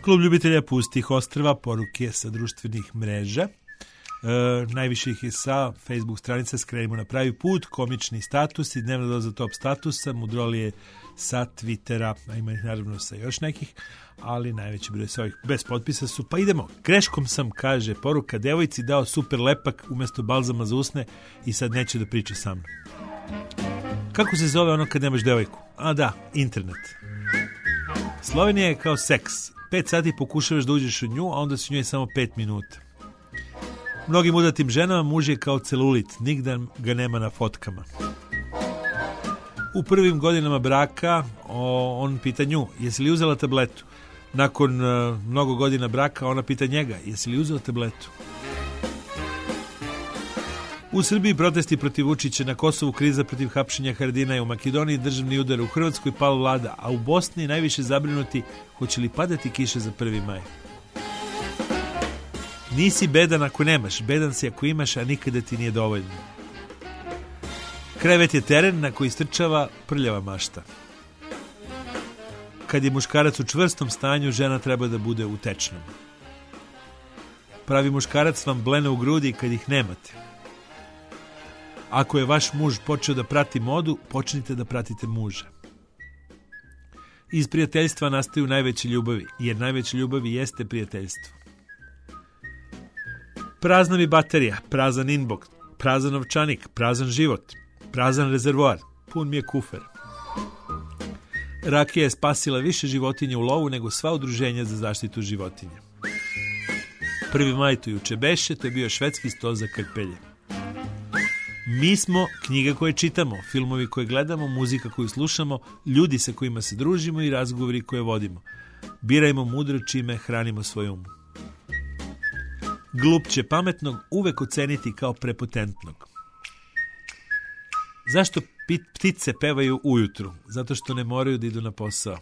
Klub ljubitelja pustih ostrva, poruke sa društvenih mreža. Najviše ih je sa Facebook stranica Skrenimo na pravi put, komični status i dnevna doza top statusa, mudrolije sa Twittera, a ima ih naravno sa još nekih, ali najveći broj sa ovih bez potpisa su. Pa idemo, greškom sam, kaže, poruka, devojci dao super lepak umjesto balzama za usne i sad neće da priča sa mnom. Kako se zove ono kad nemaš devojku? A da, internet. Slovenija je kao seks. 5 sati pokušavaš da uđeš u nju, a onda su njoj samo 5 minuta. Mnogim udatim ženama muž je kao celulit, nigda ga nema na fotkama. U prvim godinama braka on pita nju, jesi li uzela tabletu? Nakon mnogo godina braka ona pita njega, jesi li uzela tabletu? U Srbiji protesti protiv Vučića, na Kosovu kriza protiv hapšenja Haradinaja, u Makedoniji državni udar, u Hrvatskoj pala vlada, a u Bosni najviše zabrinuti hoće li padati kiše za 1. maj. Nisi bedan ako nemaš, bedan si ako imaš, a nikada ti nije dovoljno. Krevet je teren na koji strčava prljava mašta. Kad je muškarac u čvrstom stanju, žena treba da bude u tečnom. Pravi muškarac vam blene u grudi kad ih nemate. Ako je vaš muž počeo da prati modu, počnite da pratite muža. Iz prijateljstva nastaju najveće ljubavi, jer najveće ljubavi jeste prijateljstvo. Prazna mi baterija, prazan inbox, prazan novčanik, prazan život, prazan rezervoar, pun mi je kufer. Rakija je spasila više životinja u lovu nego sva udruženja za zaštitu životinja. 1. maj to juče beše, to je bio švedski sto za krpelje. Mi smo knjiga koje čitamo, filmovi koje gledamo, muzika koju slušamo, ljudi sa kojima se družimo i razgovori koje vodimo. Birajmo mudro čime hranimo svoj um. Glup će pametnog uvek oceniti kao prepotentnog. Zašto ptice pevaju ujutru? Zato što ne moraju da idu na posao.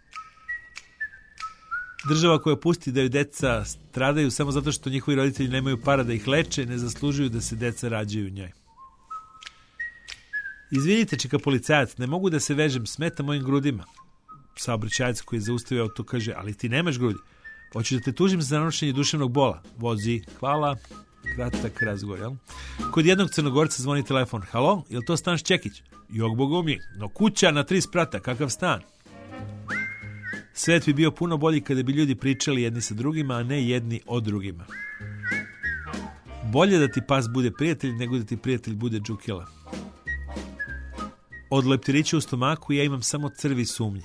Država koja pusti da joj deca stradaju samo zato što njihovi roditelji nemaju para da ih leče, ne zaslužuju da se deca rađaju u njoj. Izvinite, čeka policajac, ne mogu da se vežem, smeta mojim grudima. Saobraćajac koji je zaustavio auto kaže, ali ti nemaš grudi. Hoću da te tužim za nanošenje duševnog bola. Vozi, hvala. Kratak razgovor, jel? Kod jednog Crnogorca zvoni telefon. Halo, jel to stan Šćekić? Jok bogomije, no kuća na 3 sprata, kakav stan? Svet bi bio puno bolji kada bi ljudi pričali jedni sa drugima, a ne jedni o drugima. Bolje da ti pas bude prijatelj, nego da ti prijatelj bude džukela. Od leptirića u stomaku ja imam samo crvi sumnje.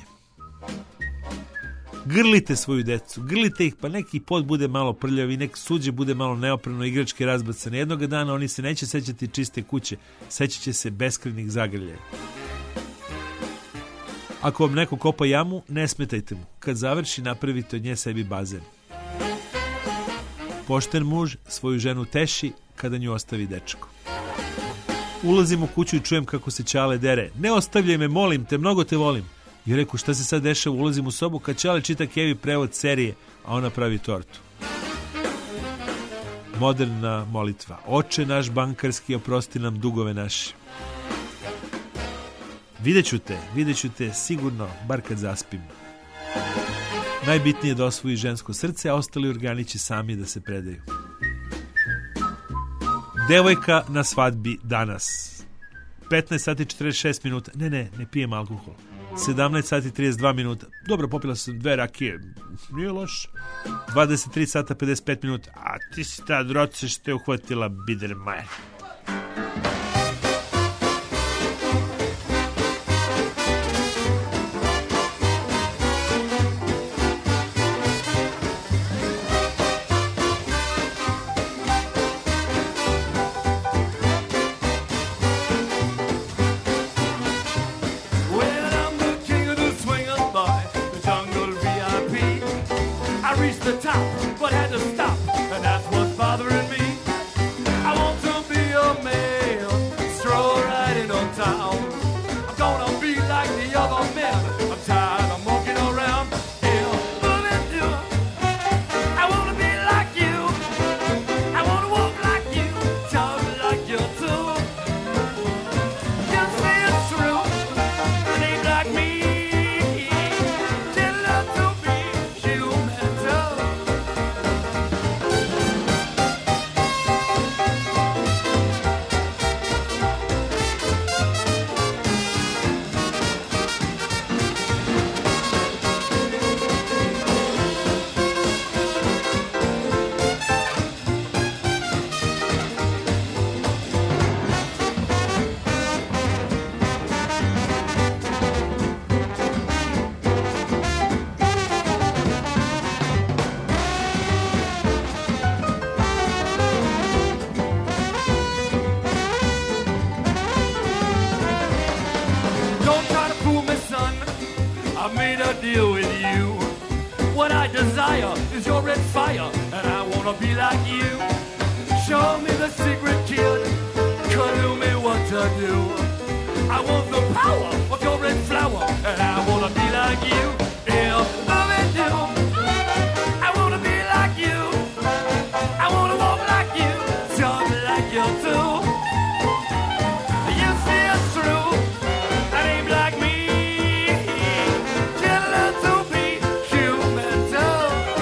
Grlite svoju decu, grlite ih, pa neki pod bude malo prljav i nek suđe bude malo neoprano, igračke razbacane. Jednoga dana oni se neće sećati čiste kuće, sećat će se beskrajnih zagrljaja. Ako vam neko kopa jamu, ne smetajte mu. Kad završi, napravite od nje sebi bazen. Pošten muž svoju ženu teši kada nju ostavi dečko. Ulazim u kuću i čujem kako se Ćale dere. Ne ostavljaj me, molim te, mnogo te volim. I reku, šta se sad dešava? Ulazim u sobu kad Ćale čita Kevi prevod serije, a ona pravi tortu. Moderna molitva. Oče naš bankarski, oprosti nam dugove naše. Vidjet ću te sigurno, bar kad zaspim. Najbitnije je da osvoji žensko srce, a ostali organi će sami da se predaju. Devojka na svadbi danas. 15 sati 46 minuta. Ne pijem alkohol. 17 sati 32 minuta. Dobro, popila sam 2 rakije. Nije loš. 23 sata 55 minuta. A ti si ta droce što je uhvatila Biedermajer. made a deal with you. What I desire is your red fire, and I wanna be like you. Show me the secret, kid. Tell me what to do. I want the power of your red flower, and I wanna be like you. Yeah, love it, do. I wanna be like you. I wanna walk like you, talk like you too. You see us through. That ain't like me. Just learn to be human too.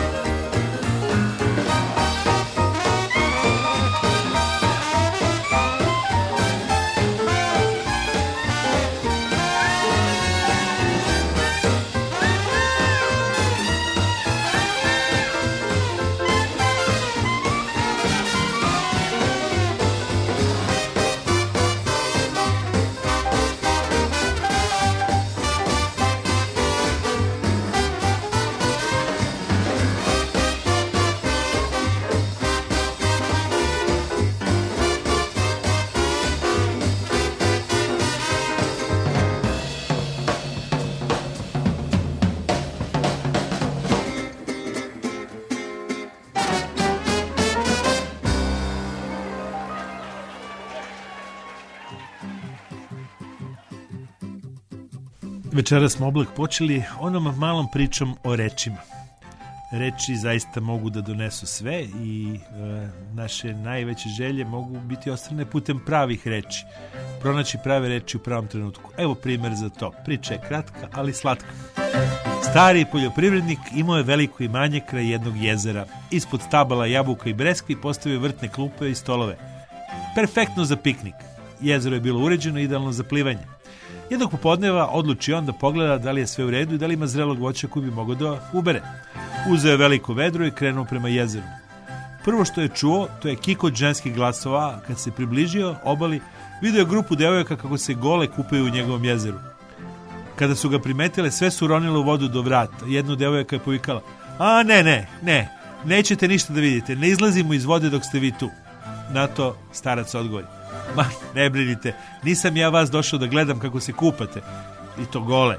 Večeras smo Oblak počeli onom malom pričom o rečima. Reči zaista mogu da donesu sve i naše najveće želje mogu biti ostvarene putem pravih reči. Pronaći prave reči u pravom trenutku. Evo primjer za to. Priča je kratka, ali slatka. Stari poljoprivrednik imao je veliko imanje kraj jednog jezera. Ispod stabala jabuka i breskvi postavio vrtne klupe i stolove. Perfektno za piknik. Jezero je bilo uređeno i idealno za plivanje. Jednog popodneva odluči on da pogleda da li je sve u redu i da li ima zrelog voća koji bi mogao da ubere. Uzeo je veliko vedro i krenuo prema jezeru. Prvo što je čuo, to je kikot ženskih glasova, a kad se približio obali, vidio je grupu devojaka kako se gole kupaju u njegovom jezeru. Kada su ga primetile, sve su ronile u vodu do vrata. Jedna devojaka je povikala: "A ne, nećete ništa da vidite, ne izlazimo iz vode dok ste vi tu." Na to starac odgovori: "Ma, ne brinite, nisam ja vas došao da gledam kako se kupate, i to gole.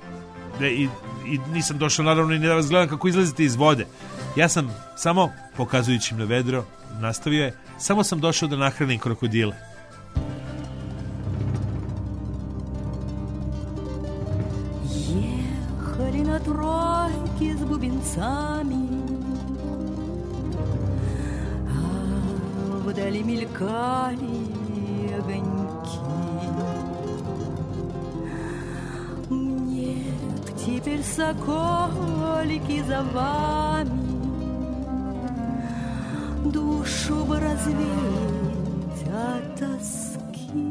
I nisam došao naravno i da vas gledam kako izlazite iz vode. Ja sam samo," pokazujući im na vedro, nastavio je, "samo sam došao da nahranim krokodile." Ехали на тройке с бубенцами, а вдали мелькали огоньки. Нет, теперь соколики за вами, душу бы развеять от тоски.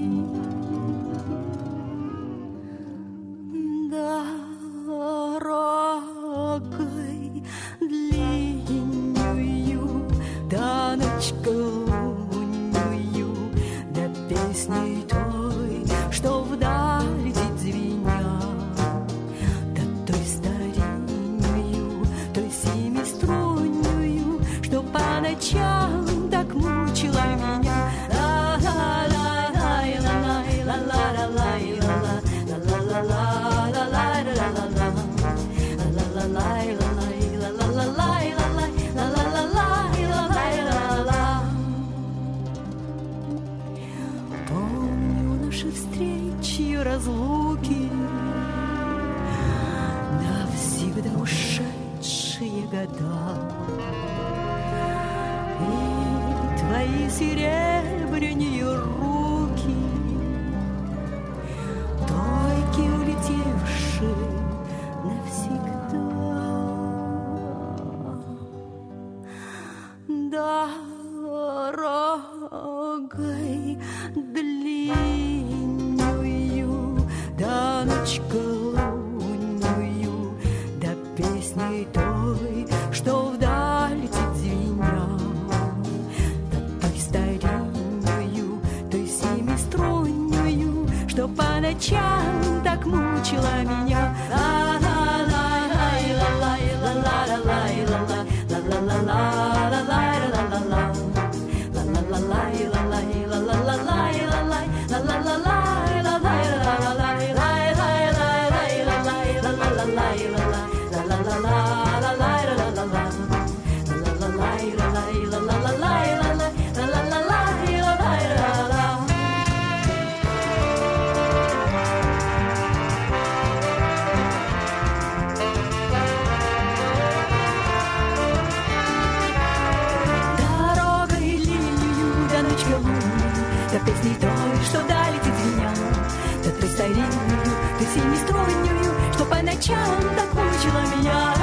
Дорогой длинною, да ночкой лунную, да песней той, что вдаль звеня, да той старинную, той семиструнную, что по ночам так мучила меня. Помню наши встречи и разлуки, навсегда ушедшие года, и твои серебряные руки, тойки улетевшие навсегда. Дорогой длинною, да ночкой лунную, да песней той, что вдаль звеня, да той старинную, той семиструнную, что по ночам так мучила меня. струнью, что по ночам так мучила меня.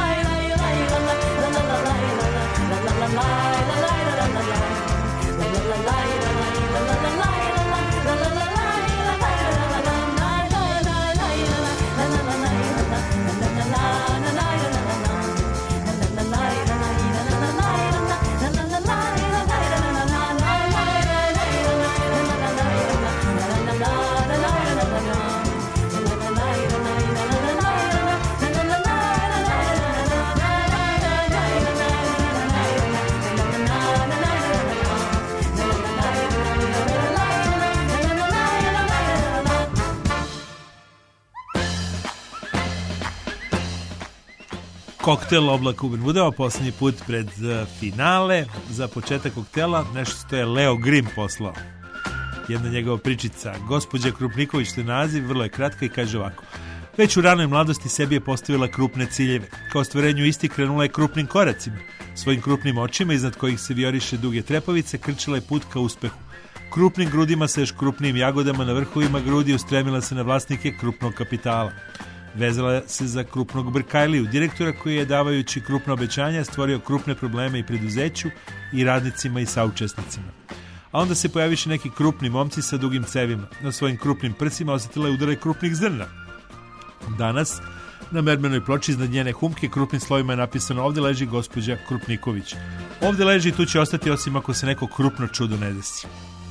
Koktel Oblak u Bermudama, posljednji put pred finale. Za početak koktela nešto što je Leo Grimm poslao. Jedna njegova pričica. Gospođa Krupniković, što je naziv, vrlo je kratka i kaže ovako. Već u ranoj mladosti sebi je postavila krupne ciljeve. Kao ostvarenju isti krenula je krupnim koracima. Svojim krupnim očima, iznad kojih se vijoriše duge trepavice, krčila je put ka uspehu. Krupnim grudima sa još krupnim jagodama na vrhovima grudi ustremila se na vlasnike krupnog kapitala. Vezala se za krupnog Brkajliju, direktora koji je, davajući krupno obećanja, stvorio krupne probleme i preduzeću i radnicima i saučesnicima. A onda se pojaviše neki krupni momci sa dugim cevima. Na svojim krupnim prsima osjetila je udare krupnih zrna. Danas, na mermenoj ploči iznad njene humke, krupnim slovima je napisano: ovdje leži gospođa Krupniković. Ovdje leži i tu će ostati, osim ako se neko krupno čudo ne desi.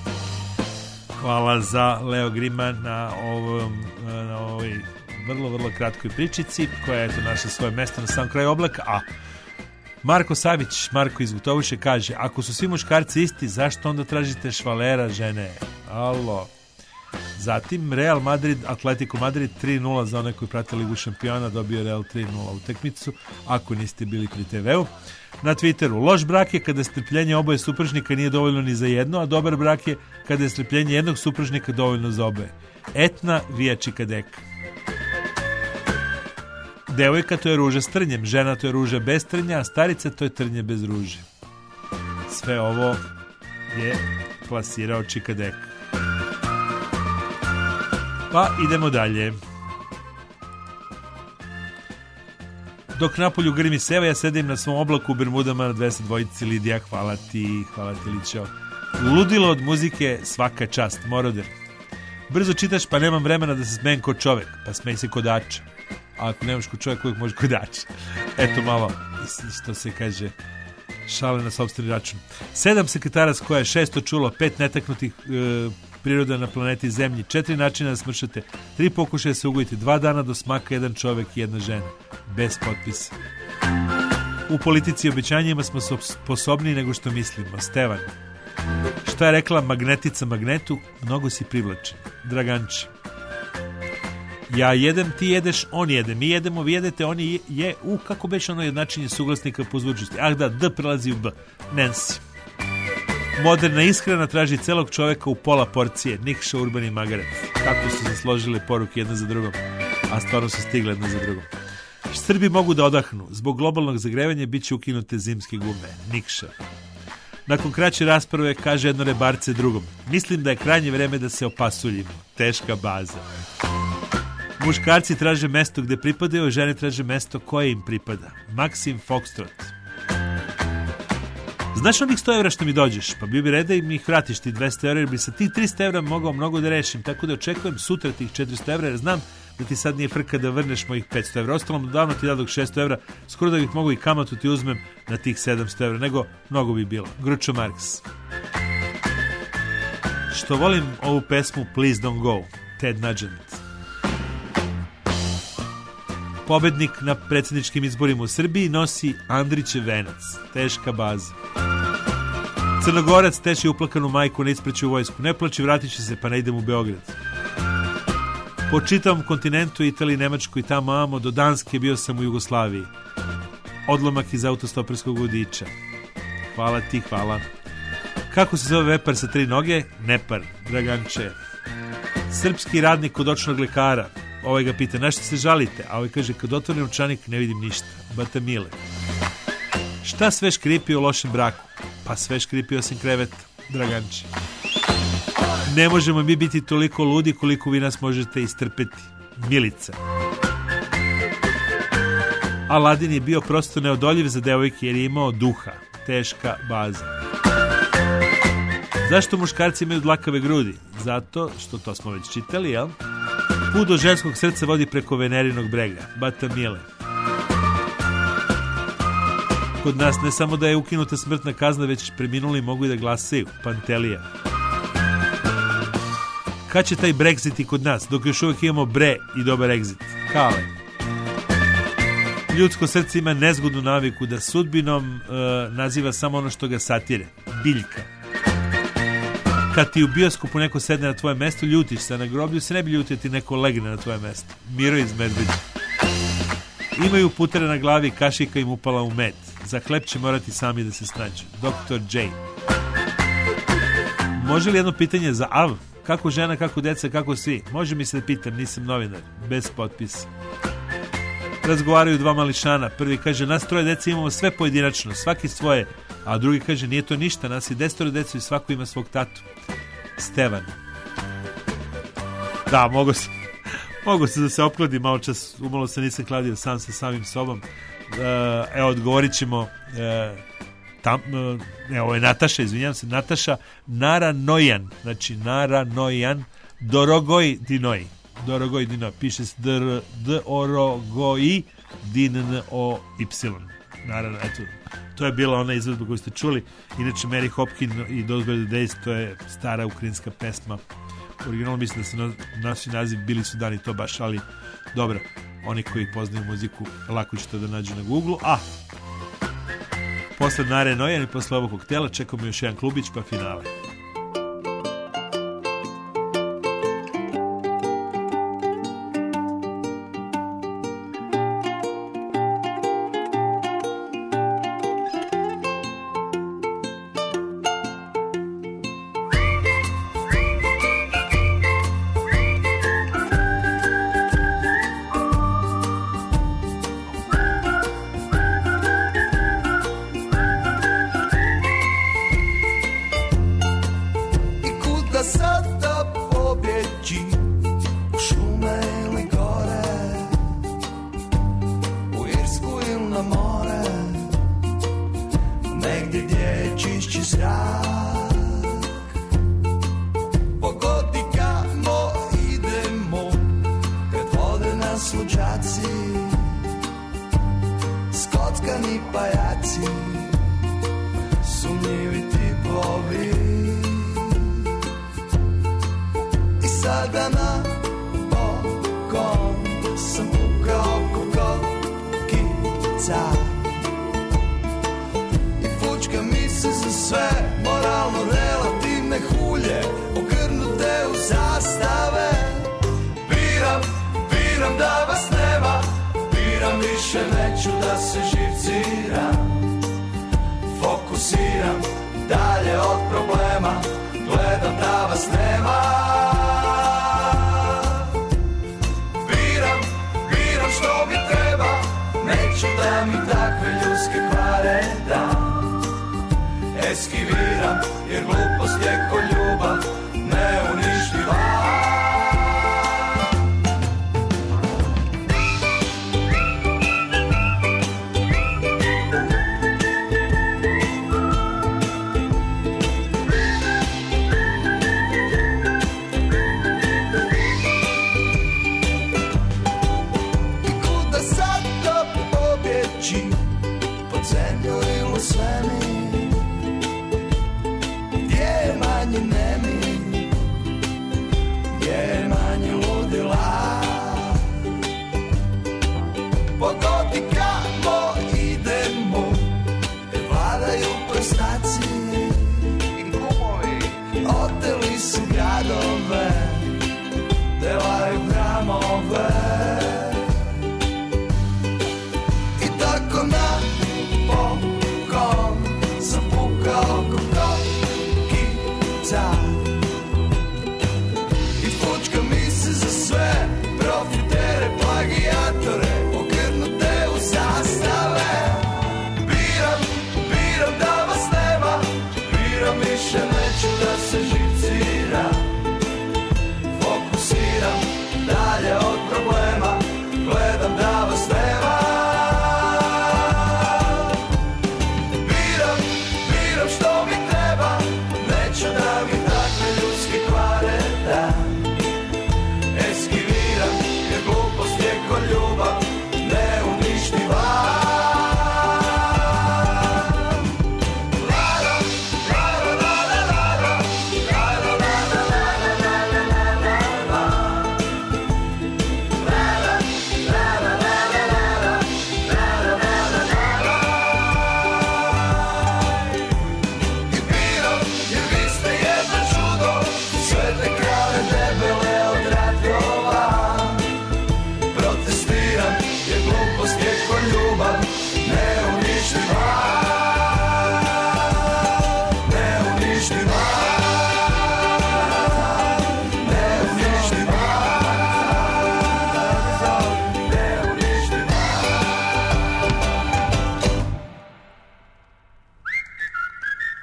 Hvala za Leo Grima na ovoj vrlo kratkoj pričici, koja je našla svoje mjesto na sam kraju oblaka. A Marko Savić, Marko iz Vutovuše, kaže: ako su svi muškarci isti, zašto onda tražite švalera žene? Alo. Zatim Real Madrid, Atletico Madrid 3-0 za one koji prate Ligu šampiona, dobio Real 3-0 utakmicu, ako niste bili pri TV-u. Na Twitteru: loš brak je kada strpljenje oboje supružnika nije dovoljno ni za jedno, a dobar brak je kada je strpljenje jednog supružnika dovoljno za oboje. Etna Vijačika Deka. Devojka to je ruža s trnjem, žena to je ruža bez trnja, a starica to je trnje bez ruže. Sve ovo je plasirao Čika Deka. Pa idemo dalje. Dok napolju grmi seva, ja sedim na svom oblaku u Bermudama na 202. Lidija, hvala ti Lićo. Ludilo od muzike, svaka čast, Moroder. Brzo čitaš, pa nemam vremena da se smejem kod čovek, pa smej se kod Ača. A ako nemaš kod čovjek, uvijek možeš kod Ača. Eto malo, što se kaže, šale na sopstveni račun. 7 sekretara s koja je 600 čulo, 5 netaknutih priroda na planeti Zemlji, 4 načina da smršate, 3 pokušaja se ugojiti, 2 dana do smaka, 1 čovjek i 1 žena. Bez potpisa. U politici i obećanjima smo sposobniji nego što mislimo. Stevan. Šta je rekla magnetica magnetu? Mnogo si privlačen. Draganči. Ja jedem, ti jedeš, on jede. Mi jedemo, vi jedete, oni je. Kako beše ono jednačenje suglasnika po zvučnosti? Ah da, D prelazi u B. Nancy. Moderna ishrana traži celog čoveka u pola porcije. Nikša Urbani Magarac. Kako su se složile poruke jedna za drugom, a stvarno su stigle jedna za drugom. Srbi mogu da odahnu. Zbog globalnog zagrevanja bit će ukinute zimske gume. Nikša. Nakon kraće rasprave kaže jedno rebarce drugom: mislim da je krajnje vreme da se opasuljimo. Teška baza. Muškarci traže mesto gde pripadaju, žene traže mesto koje im pripada. Maksim Foxtrot. Znaš onih 100 evra što mi dođeš? Pa bio bi red da mi ih vratiš ti 200 evra, jer bi sa tih 300 evra mogao mnogo da rešim. Tako da očekujem sutra tih 400 evra, jer znam da ti sad nije frka da vrneš mojih 500 evra. Ostalom, davno ti dadog 600 evra, skoro da bih mogu i kamatu ti uzmem na tih 700 evra, nego mnogo bi bilo. Groucho Marx. Što volim ovu pesmu Please Don't Go, Ted Nugent. Pobednik na predsjedničkim izborima u Srbiji nosi Andrićev venac. Teška baza. Crnogorac teši uplakanu majku na ispreću u vojsku. Ne plači, vratit će se, pa ne idem u Beograd. Po čitavom kontinentu, Italiji, Nemačkoj i tamo amo, do Danske bio sam u Jugoslaviji. Odlomak iz autostoperskog vodiča. Hvala ti, hvala. Kako se zove vepar sa 3 noge? Nepar, Draganče. Srpski radnik kod očnog lekara. Ovaj ga pita: na što se žalite? A ovaj kaže: kad otvorim novčanik ne vidim ništa. Batamile. Šta sve škripi u lošem braku? Pa sve škripi osim kreveta. Draganči. Ne možemo mi biti toliko ludi koliko vi nas možete istrpeti. Milica. Aladin je bio prosto neodoljiv za devojke jer je imao duha, teška baza. Zašto muškarci imaju dlakave grudi? Zato što, to smo već čitali, jel? Put do ženskog srca vodi preko Venerinog brega, Bata Mile. Kod nas ne samo da je ukinuta smrtna kazna, već preminuli mogu i da glasaju, Pantelija. Kad će taj Brexit i kod nas, dok još uvijek imamo bre i dobar exit? Kale. Ljudsko srce ima nezgodnu naviku da sudbinom naziva samo ono što ga satire. Biljka. Kad ti u bioskopu neko sedne na tvoje mesto, ljutiš se, na groblju se ne bi ljutio ti neko legne na tvoje mesto. Miro iz Medveđa. Imaju putere na glavi, kašika im upala u med. Za hleb će morati sami da se snađu. Dr. J. Može li jedno pitanje za Av? Kako žena, kako deca, kako svi? Može mi se da pitam, nisam novinar. Bez potpisa. Razgovaraju dva mališana. Prvi kaže, nas troje dece imamo sve pojedinačno, svaki svoje. A drugi kaže, nije to ništa, nas je 10 decu i svako ima svog tatu. Stevan. Da, mogu se da se opkladim malo čas, umalo se nisam kladio sam sa samim sobom. Evo, odgovorit ćemo ovo je Nataša, izvinjam se, Nataša Naranojan, znači Naranojan Dorogoj Dinoj, piše se D-O-R-O-G-O-I D-N-O-Y. Naravno, eto, to je bila ona izvedba koju ste čuli. Inače, Mary Hopkin i Those Were the Days, to je stara ukrajinska pesma. Originalno mislim da se naši naziv Bili su dani, to baš, ali dobro, oni koji poznaju muziku lako će to da nađu na Google. A posle Nare Nojan i posle ovog koktela čekamo još jedan klubić pa finale. Fučka mi se za sve profitere, plagijatore, ogrnute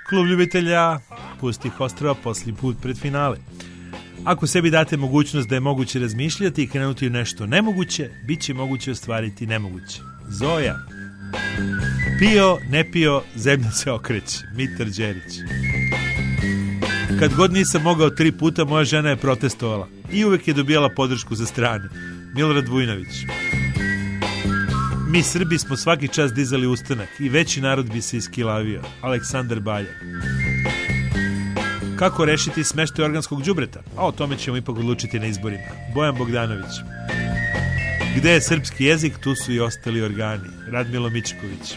Klub ljubitelja pustih ostrava posljednji put pred finale. Ako sebi date mogućnost da je moguće razmišljati i krenuti u nešto nemoguće, bit će moguće ostvariti nemoguće. Zoja. Pio, ne pio, zemlja se okreće. Mitar Đerić. Kad god nisam mogao 3 puta, moja žena je protestovala i uvek je dobijala podršku sa strane. Milorad Vujnović. Mi Srbi smo svaki čas dizali ustanak i veći narod bi se iskilavio. Aleksandar Baljak. Kako rešiti smeštaj organskog đubreta? A o tome ćemo ipak odlučiti na izborima. Bojan Bogdanović. Gde je srpski jezik, tu su i ostali organi. Radmilo Mičković.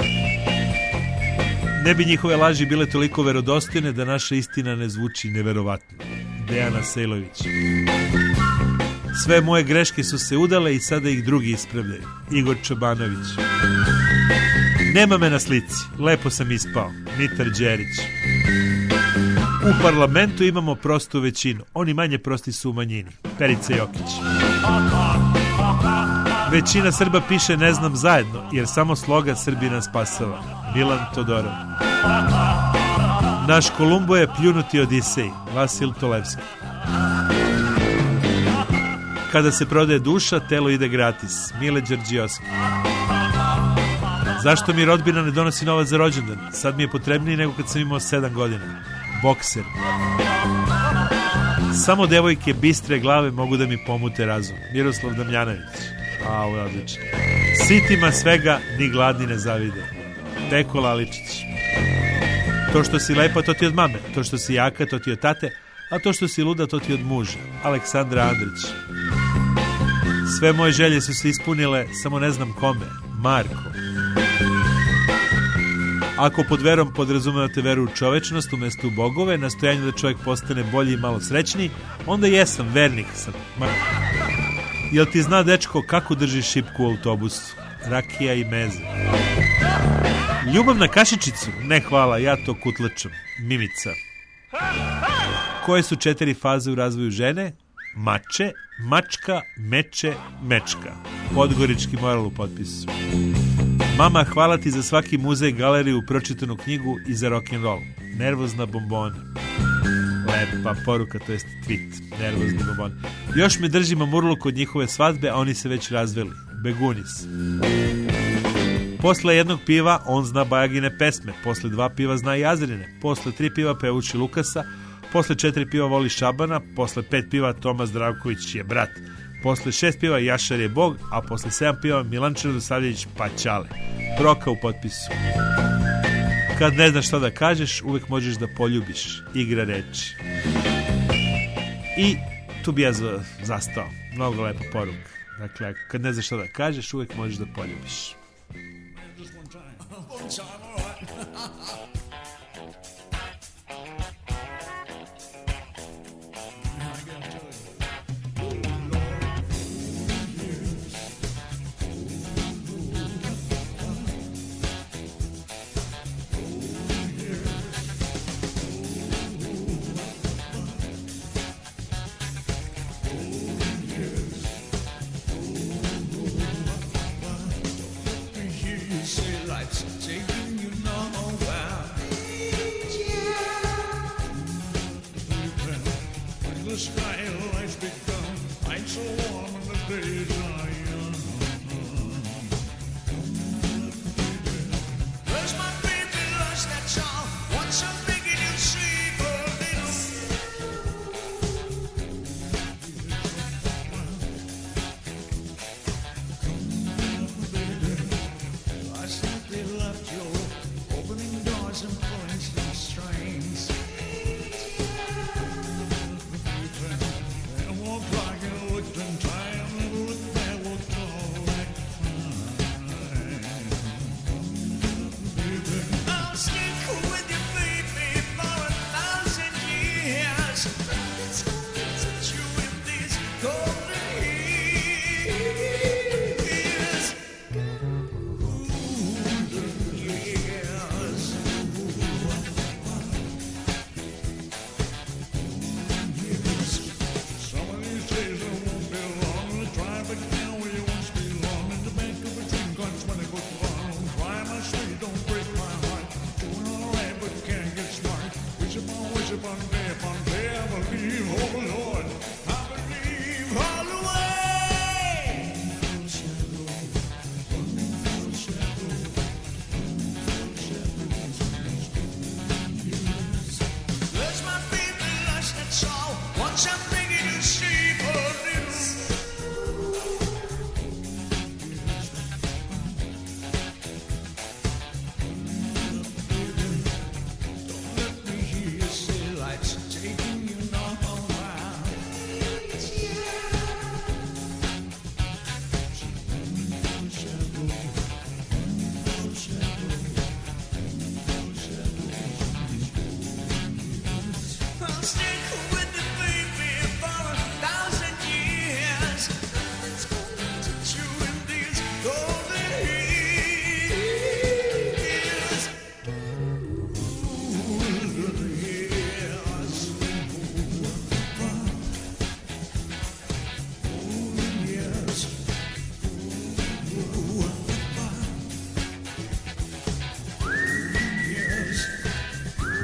Ne bi njihove laži bile toliko verodostojne da naša istina ne zvuči neverovatno. Dejana Sejlović. Sve moje greške su se udale i sada ih drugi ispravljaju. Igor Čobanović. Nema me na slici, lepo sam ispao. Mitar Đerić. U parlamentu imamo prostu većinu, oni manje prosti su u manjini. Perica Jokić. Većina Srba piše ne znam zajedno, jer samo sloga Srbina spasava. Milan Todorov. Naš Kolumbo je pljunuti Odisej. Vasil Tolevski. Kada se prodaje duša, telo ide gratis. Mile Đorđiovski. Zašto mi rodbina ne donosi novac za rođendan? Sad mi je potrebniji nego kad sam imao 7 godina. Bokser. Samo devojke bistre glave mogu da mi pomute razum. Miroslav Damjanović. A, ovo je odlično. Sitima svega ni gladni ne zavide. Peko Laličić. To što si lepa, to ti od mame. To što si jaka, to ti od tate. A to što si luda, to ti od muža. Aleksandra Andrić. Sve moje želje su se ispunile, samo ne znam kome. Marko. Ako pod verom podrazumevate veru u čovečnost umjesto u bogove, nastojanju da čovjek postane bolji i malo srećniji, onda jesam, vernik sam. Jel ti zna, dečko, kako drži šipku u autobusu? Rakija i meze. Ljubav na kašičicu? Ne hvala, ja to kutlačam. Mimica. Koje su 4 faze u razvoju žene? Mače, mačka, meče, mečka. Podgorički moral u potpisu. Mama, hvala ti za svaki muzej, galeriju, pročitanu knjigu i za rock'n'roll. Nervozna bombona. Lepa poruka, to jest tweet. Nervozni bombona. Još me drži mamurluk kod njihove svadbe, a oni se već razveli. Begunis. Posle jednog piva on zna Bajagine pesme, posle 2 piva zna i Azrine, posle 3 piva peuči Lukasa, posle 4 piva voli Šabana, posle 5 piva Toma Zdravković je brat, posle 6 piva Jašar je bog, a posle 7 piva Milanče Radosavljević pa ćale. Proka u potpisu. Kad ne znaš šta da kažeš, uvek možeš da poljubiš. Igra reči. I tu bi ja zastao. Mnogo lepa poruka. Dakle, kad ne znaš šta da kažeš, uvek možeš da poljubiš.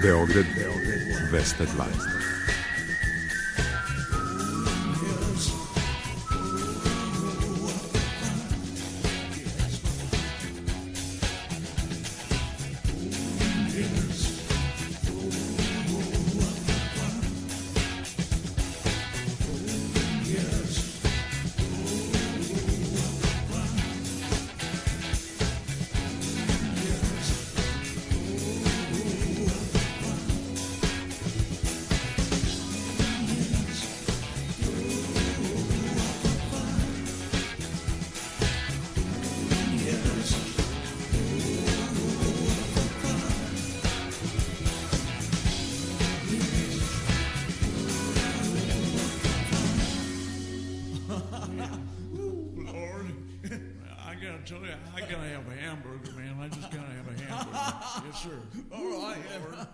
Beograd 202. I gotta have a hamburger, man. I just gotta have a hamburger. Yes, sir. All right, Lord.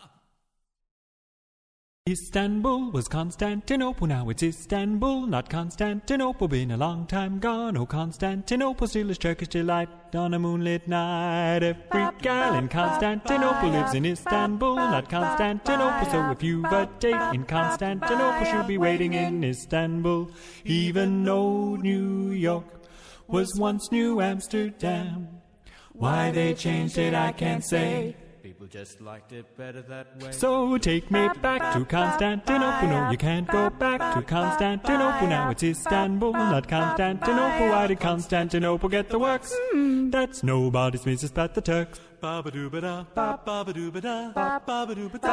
Istanbul was Constantinople, now it's Istanbul, not Constantinople, been a long time gone. Oh, Constantinople still is Turkish delight on a moonlit night. Every gal in Constantinople lives in Istanbul, not Constantinople, so if you've a date in Constantinople, she'll be waiting in Istanbul. Even though New York was once New Amsterdam, why they changed it I can't say. People just liked it better that way. So take me back to Constantinople. No, you can't go back to Constantinople. Now it's Istanbul, not Constantinople. Why did Constantinople get the works? That's nobody's business but the Turks. Ba-ba-doo-ba-da, ba-ba-doo-ba-da, ba-ba-doo-ba-da,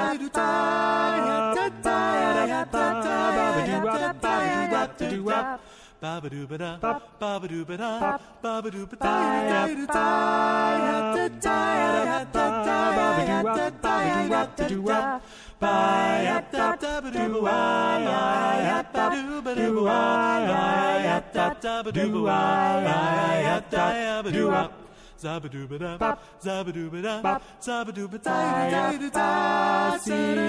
ba-ba-doo-ba-da, ba-ba-doo-ba-da, ba-ba-doo-ba-da, ba-ba-doo-ba-da, Zabba-doo-ba-da, zabba-doo-ba-da, zabba-doo-ba-da,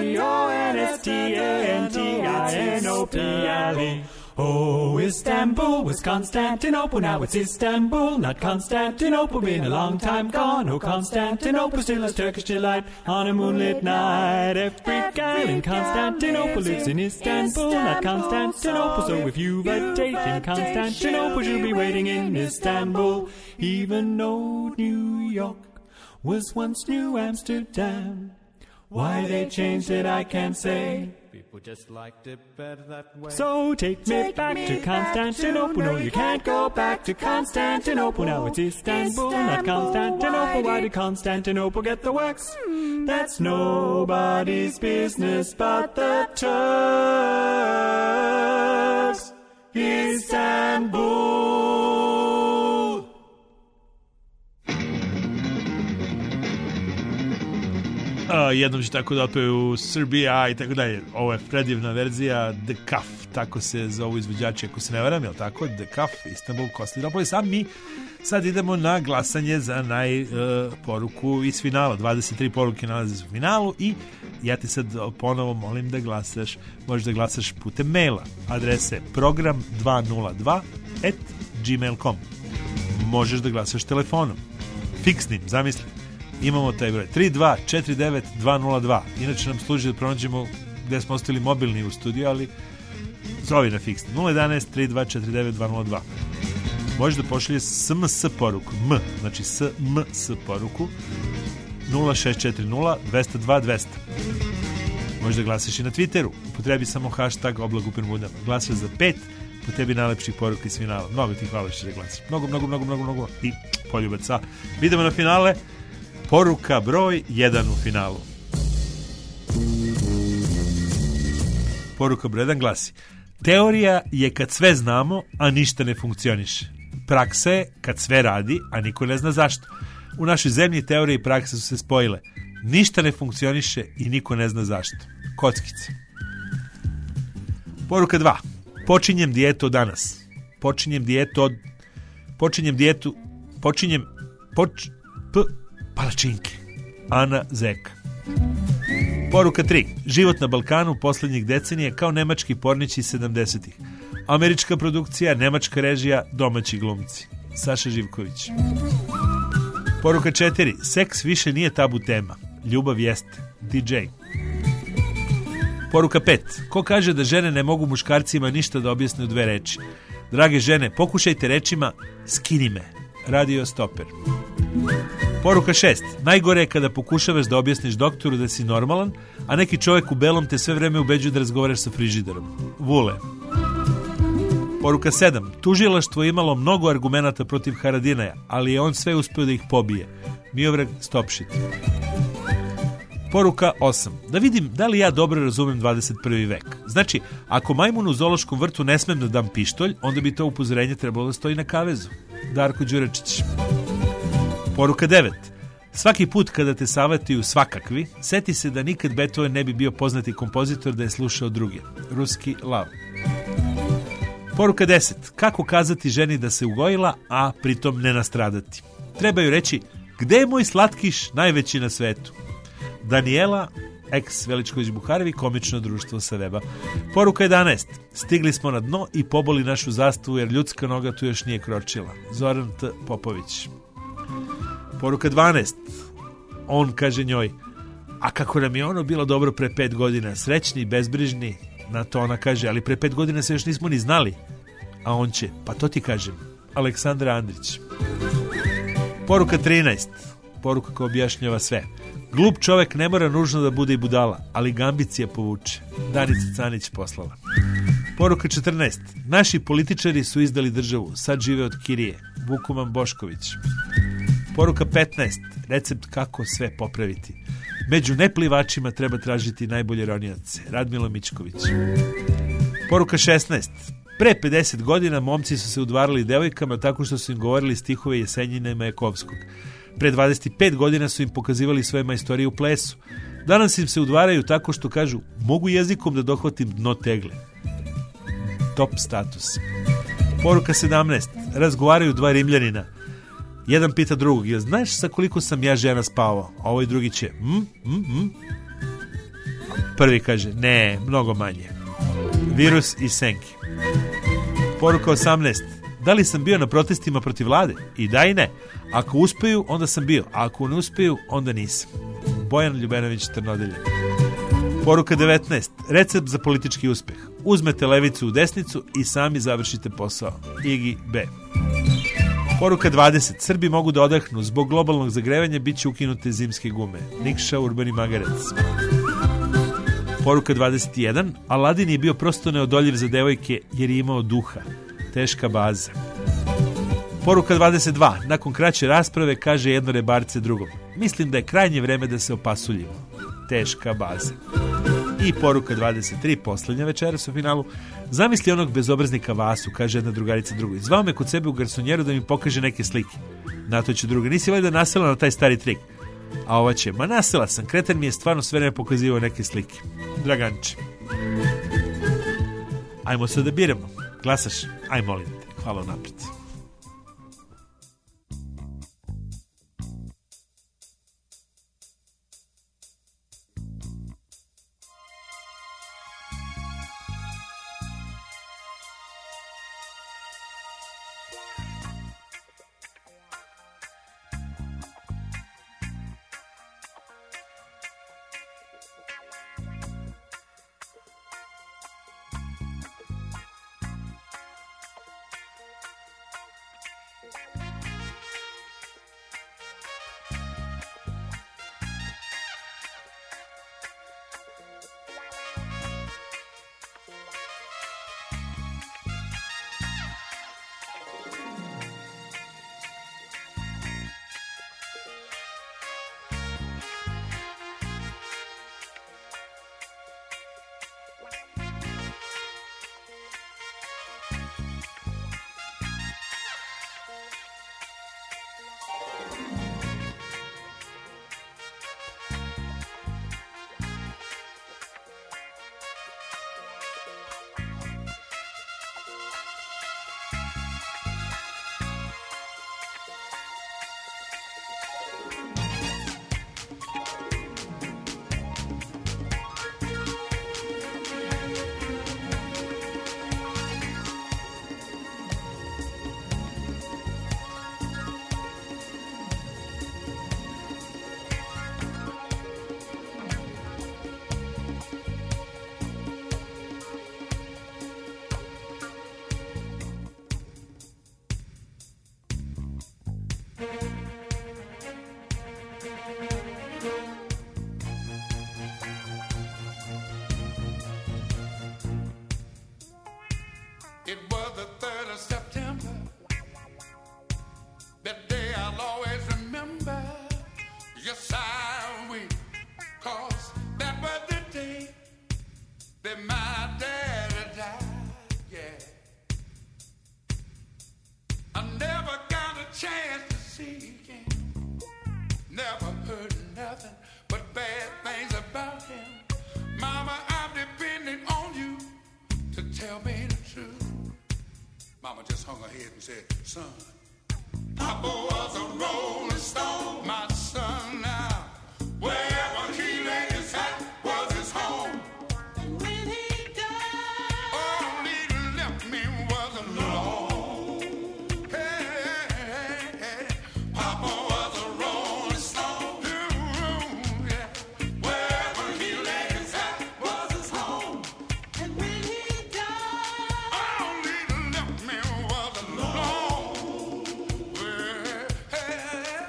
C-O-N-S-T-A-N-T-I-N-O-P-L-E. Oh, Istanbul was Constantinople, now it's Istanbul, not Constantinople, been a long time gone. Oh, Constantinople still has Turkish delight on a moonlit night. Every gal in Constantinople lives in Istanbul, not Constantinople, so if you've a date in Constantinople, you'll be waiting in Istanbul. Even though New York was once New Amsterdam, why they changed it I can't say. People just liked it better that way. So take me back to Constantinople. No, you can't go back to Constantinople. Now it's Istanbul, not Constantinople. Why did Constantinople get the works? That's nobody's business but the Turks. Istanbul. Jednom ću tako da otpeju Srbija i tako dalje. Ovo je predivna verzija The Cuff, tako se zovu izvođači, ako se ne varam, jel tako? The Cuff, Istanbul, Konstantinopolis. A mi sad idemo na glasanje za poruku iz finala. 23 poruke nalaze se u finalu i ja ti sad ponovo molim da glasaš. Možeš da glasaš putem maila. Adresa je program202@gmail.com. Možeš da glasaš telefonom. Fiksnim, zamisli. Imamo taj broj 3249-202. Inače nam služi da pronađemo gde smo ostali mobilni u studiju, ali zovi na fiksni 011-3249-202. Možeš da pošalje SMS poruku, znači SMS poruku 0640-202-200. Možeš da glasiš i na Twitteru, upotrebi samo hashtag Oblak u Bermudama. Glasaš za 5, po tebi najlepših poruka iz finala. Mnogo ti hvala što da glasiš. Mnogo. I poljubaca. Idemo na finale. Poruka broj 1 u finalu. Poruka broj 1 glasi: teorija je kad sve znamo, a ništa ne funkcioniše. Praksa je kad sve radi, a niko ne zna zašto. U našoj zemlji teorija i praksa su se spojile. Ništa ne funkcioniše i niko ne zna zašto. Kockice. Poruka 2. Počinjem dijetu od danas. Palačinke. Ana Zeka. Poruka 3. Život na Balkanu posljednjih decenija kao nemački pornići 70-ih. Američka produkcija, nemačka režija, domaći glumci. Saša Živković. Poruka 4. Seks više nije tabu tema. Ljubav jeste. DJ. Poruka 5. Ko kaže da žene ne mogu muškarcima ništa da objasne u 2 reči? Drage žene, pokušajte rečima skini me. Radio Stoper. Poruka 6. Najgore je kada pokušavaš da objasniš doktoru da si normalan, a neki čovjek u belom te sve vreme ubeđuje da razgovaraš sa frižiderom. Vule. Poruka 7. Tužilaštvo je imalo mnogo argumenata protiv Haradinaja, ali je on sve uspio da ih pobije. Miodrag Stopšit. Poruka 8. Da vidim da li ja dobro razumem 21. vek. Znači, ako majmunu u zoološkom vrtu ne smem da dam pištolj, onda bi to upozorenje trebalo da stoji na kavezu. Darko Đurečić. Poruka 9. Svaki put kada te savjetuju svakakvi, seti se da nikad Beethoven ne bi bio poznati kompozitor da je slušao druge. Ruski lav. Poruka 10. Kako kazati ženi da se ugojila, a pritom ne nastradati? Trebaju reći, gde je moj slatkiš najveći na svetu? Daniela, ex Veličković-Buharevi, komično društvo sa weba. Poruka 11. Stigli smo na dno i poboli našu zastavu jer ljudska noga tu još nije kročila. Zoran T. Popović. Poruka 12. On kaže njoj, a kako nam je ono bilo dobro pre 5 godina, srećni i bezbrižni. Na to ona kaže, ali pre 5 godina se još nismo ni znali. A on će, pa to ti kažem. Aleksandra Andrić. Poruka 13. Poruka koja objašnjava sve. Glup čovek ne mora nužno da bude i budala, ali ga ambicija povuče. Danica Canić poslala. Poruka 14. Naši političari su izdali državu, sad žive od kirije. Vukoman Bošković. Poruka 15. Recept kako sve popraviti. Među neplivačima treba tražiti najbolje ronioce. Radmilo Mičković. Poruka 16. Pre 50 godina momci su se udvarali devojkama tako što su im govorili stihove Jesenjine Majakovskog. Pre 25 godina su im pokazivali svoje majstorije u plesu. Danas im se udvaraju tako što kažu, mogu jezikom da dohvatim dno tegle. Top status. Poruka 17. Razgovaraju 2 Rimljanina. Jedan pita drugog, jel znaš sa koliko sam ja žena spavao? A ovaj drugi će, Prvi kaže, ne, mnogo manje. Virus i Senki. Poruka 18. Da li sam bio na protestima protiv vlade? I da i ne. Ako uspeju, onda sam bio. A ako ne uspeju, onda nisam. Bojan Ljubenović Trnodelje. Poruka 19. Recept za politički uspeh. Uzmete levicu u desnicu i sami završite posao. Igi B. Poruka 20. Srbi mogu da odahnu. Zbog globalnog zagrevanja bit će ukinute zimske gume. Nikša Urbani Magarec. Poruka 21. Aladin je bio prosto neodoljiv za devojke jer je imao duha. Teška baza. Poruka 22. Nakon kraće rasprave kaže jedno rebarce drugom. Mislim da je krajnje vreme da se opasuljimo. Teška baza. I poruka 23. Poslednja večeras u finalu. Zamisli onog bezobraznika Vasu, kaže jedna drugarica drugoj. Zvao me kod sebe u garsonjeru da mi pokaže neke slike. Na to će druga. Nisi valjda nasela na taj stari trik? A ova će, ma nasela sam, kreten mi je stvarno sve vreme pokazivao neke slike. Draganče. Ajmo se da biramo. Glasaš? Aj molim te. Hvala napred. Mama just hung her head and said, son, Papa was a rolling stone, my son now. Wherever he laid his hat was his home. And when he died, all he left me was alone. Hey, hey, hey. Papa was a rolling stone. Yeah. Wherever he laid his hat was his home. And when he died, all he left me was alone. Hey, hey.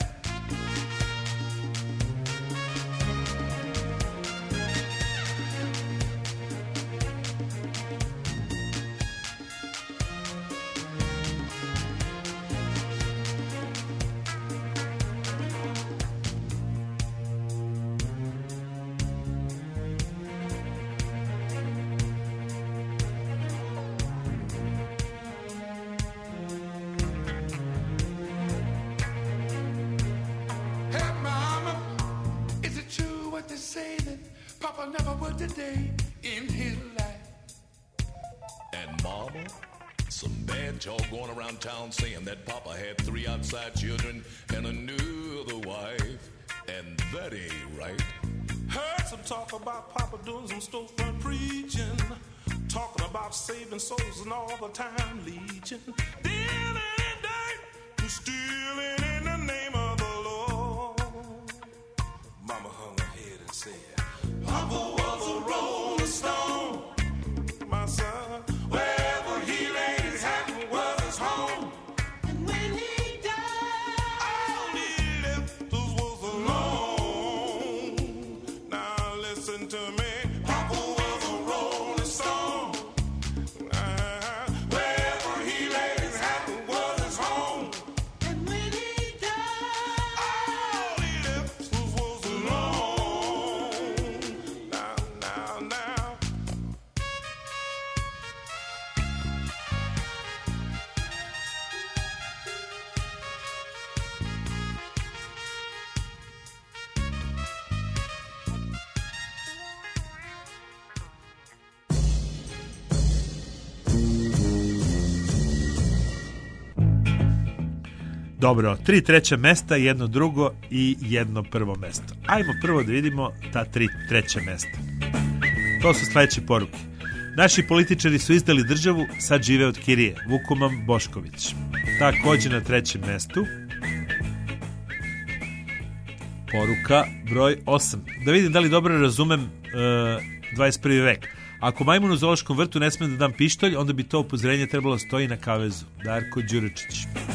Hey, Mama, is it true what they say that Papa never worked a day in his life? And Mama, some bad talk going around town saying that Papa had 3 outside children and another wife. And that ain't right. Heard some talk about Papa doing some storefront preaching, talking about saving souls and all the time legion, dealing in dirt and stealing in the name of the Lord. Mama hung her head and said, Papa was a rolling stone, my son. Wherever he laid his hat was his home. And when he died, all he left us was alone. Now listen to me, Papa was a rolling stone. Wherever he laid his hat was his home. And when he died, all he left us was alone. Now, now, now. Dobro, 3 treća mesta, jedno drugo i jedno prvo mesto. Ajmo prvo da vidimo ta 3 treća mesta. To su sledeće poruke. Naši političari su izdali državu, sad žive od kirije. Vukoman Bošković. Takođe na 3. mestu poruka broj 8. Da vidim da li dobro razumem 21. vek. Ako majmun u zoološkom vrtu ne smem da dam pištolj, onda bi to upozorenje trebalo stoji na kavezu. Darko Đuričić.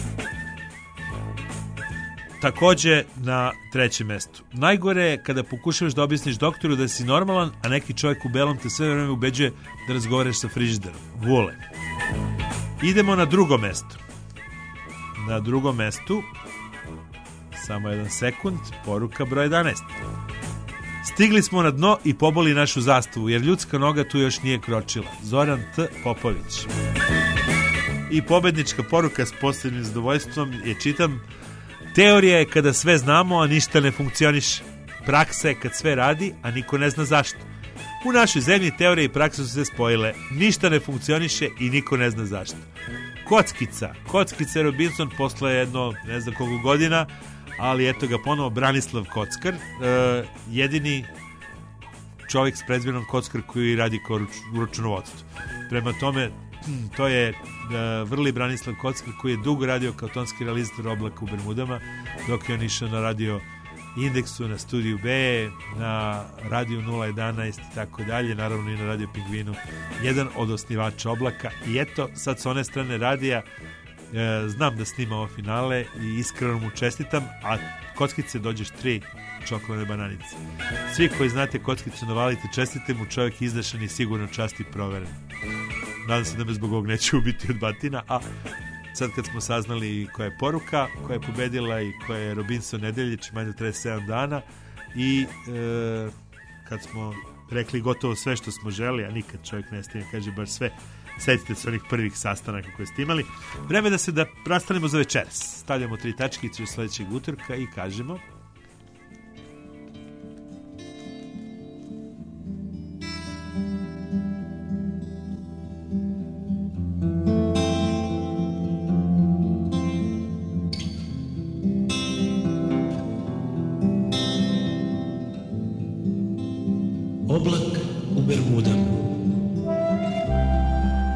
Takođe na 3. mestu. Najgore je kada pokušavaš da objasniš doktoru da si normalan, a neki čovjek u belom te sve vreme ubeđuje da razgovaraš sa frižiderom. Vule. Idemo na 2. mesto. Na 2. mestu, samo 1 sekund, poruka broj 11. Stigli smo na dno i poboli našu zastavu, jer ljudska noga tu još nije kročila. Zoran T. Popović. I pobednička poruka s posebnim zadovoljstvom je, čitam: teorija je kada sve znamo, a ništa ne funkcioniše. Praksa je kad sve radi, a niko ne zna zašto. U našoj zemlji teorija i praksa su se spojile. Ništa ne funkcioniše i niko ne zna zašto. Kockica Robinson posle jedno, ne znam koliko godina, ali eto ga ponovo Branislav Kockar, jedini čovjek s prezimom Kockar koji radi kao u računovodstvu. Prema tome, to je vrli Branislav Kockar koji je dugo radio kao tonski realizator Oblaka u Bermudama, dok je on išao na radio Indeksu, na Studiju B, na Radio 011 i tako dalje, naravno i na Radio Pingvinu, jedan od osnivača Oblaka. I eto, sad s one strane radija znam da snima ovo finale i iskreno mu čestitam, a Kockice dođeš 3 čokolade bananice. Svi koji znate Kockicu navalite, čestite mu, čovjek izdešan i sigurno časti proveren. Nadam se da me zbog ovog neće ubiti od batina, a sad kad smo saznali koja je poruka, koja je pobedila i koja je Robinson Nedeljić, manje 37 dana, i kad smo rekli gotovo sve što smo želi, a nikad čovjek ne stigne, kaže baš sve, setite se onih prvih sastanaka koje ste imali. Vreme da se da rastanemo za večeras. Stavljamo 3 tačkice u sledećeg utorka i kažemo: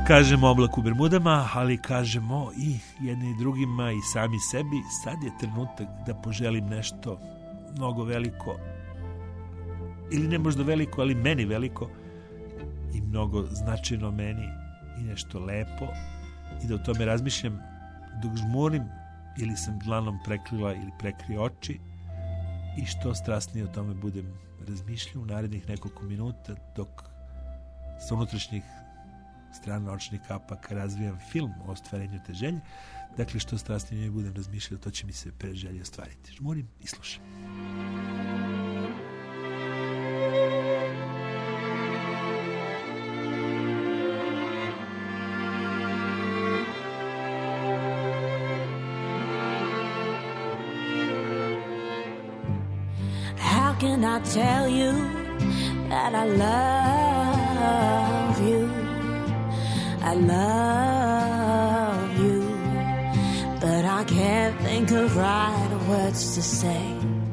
Kažemo oblak u Bermudama, ali kažemo i jedni i drugima i sami sebi, sad je trenutak da poželim nešto mnogo veliko, ili ne možda veliko, ali meni veliko i mnogo značajno meni i nešto lepo, i da o tome razmišljam dok žmurim ili sam dlanom prekrila ili prekrio oči, i što strasnije o tome budem razmišljao u narednih nekoliko minuta dok sa unutrašnjih strana očnih kapaka razvijam film o ostvarenju te želje. Dakle, što strasnije budem razmišljao, to će mi se pre želje ostvariti. Žmurim i slušam. How can I tell you that I love you? I love you, but I can't think of right words to say.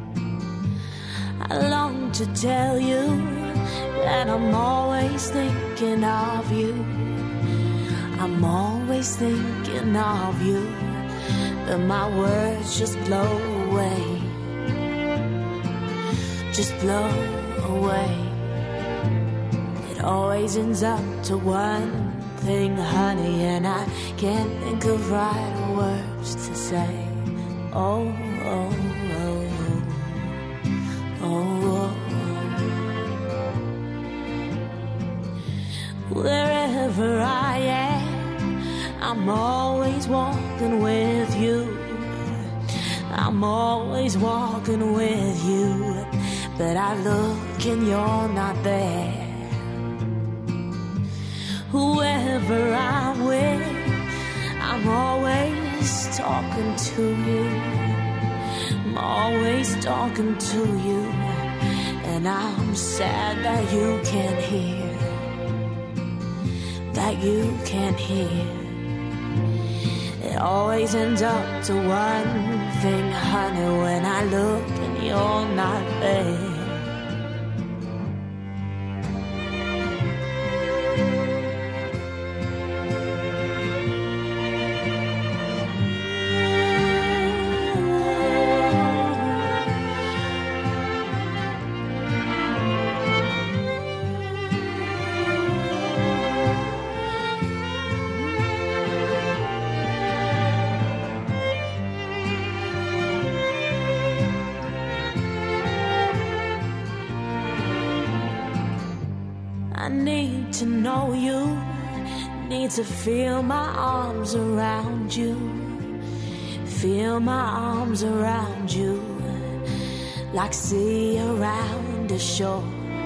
I long to tell you that I'm always thinking of you. I'm always thinking of you, but my words just blow away. Just blow away. It always ends up to one thing, honey, and I can't think of right words to say. Oh, oh, oh, oh, oh, oh. Wherever I am, I'm always walking with you. I'm always walking with you, but I look and you're not there. Whoever I'm with, I'm always talking to you. I'm always talking to you, and I'm sad that you can't hear. That you can't hear. It always ends up to one thing, honey, when I look and you're not there. I need to know you, need to feel my arms around you, feel my arms around you, like sea around the shore.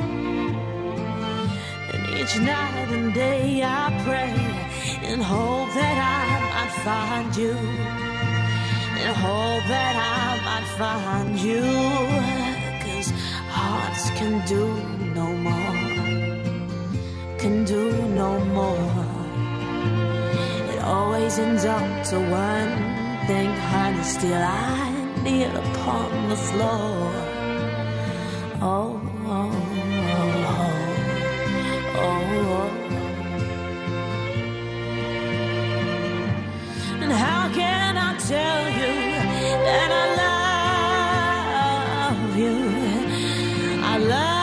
And each night and day I pray and hope that I might find you, and hope that I might find you, 'cause hearts can do no more, can do no more. It always ends up to one thing, honey, still I kneel upon the floor. Oh, oh, oh, oh, oh, oh. And how can I tell you that I love you? I love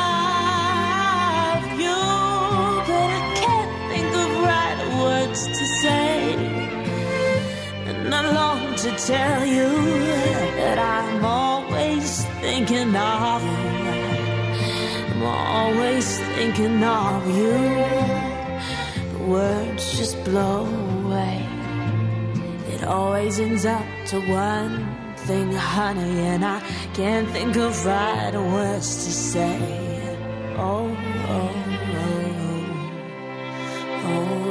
to say, and I long to tell you that I'm always thinking of you. I'm always thinking of you. The words just blow away. It always ends up to one thing, honey, and I can't think of right words to say. Oh, oh, oh, oh, oh.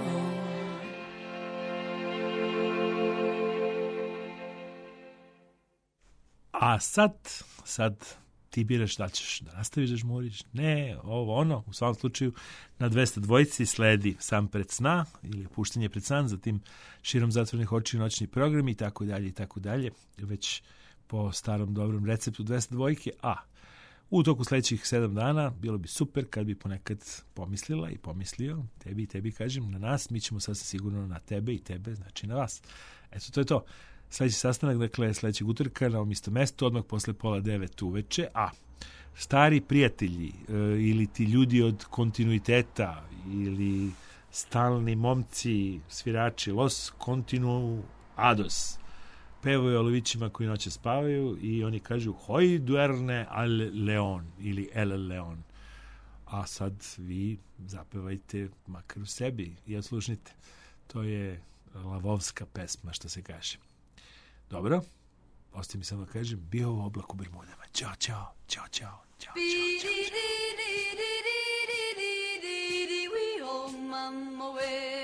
A sad ti biraš da ćeš da nastaviš da žmuriš, ne, ovo, ono, u svakom slučaju na 202 sledi Sam pred sna ili Puštanje pred san, zatim Širom zatvorenih očiju noćni program i tako dalje, već po starom dobrom receptu 202, a U toku sledećih 7 dana bilo bi super kad bi ponekad pomislila i pomislio, tebi kažem, na nas, mi ćemo sasvim sigurno na tebe i tebe, znači na vas. Eto, to je to. Sledeći sastanak, dakle, sledećeg utorka na ovom istom mestu, odmah posle 8:30 uveče, a stari prijatelji ili ti ljudi od kontinuiteta ili stalni momci, svirači, los continuados, pevaju o lovićima koji noće spavaju i oni kažu hoj duerne al leon ili el leon. A sad vi zapevajte makar u sebi i odslušnite. To je lavovska pesma, što se kaže. Dobro, ostaje mi samo da kažem, bio u Oblak u Bermudama. Ćao, čao, čao, čao, čao, čao, čao. Mama,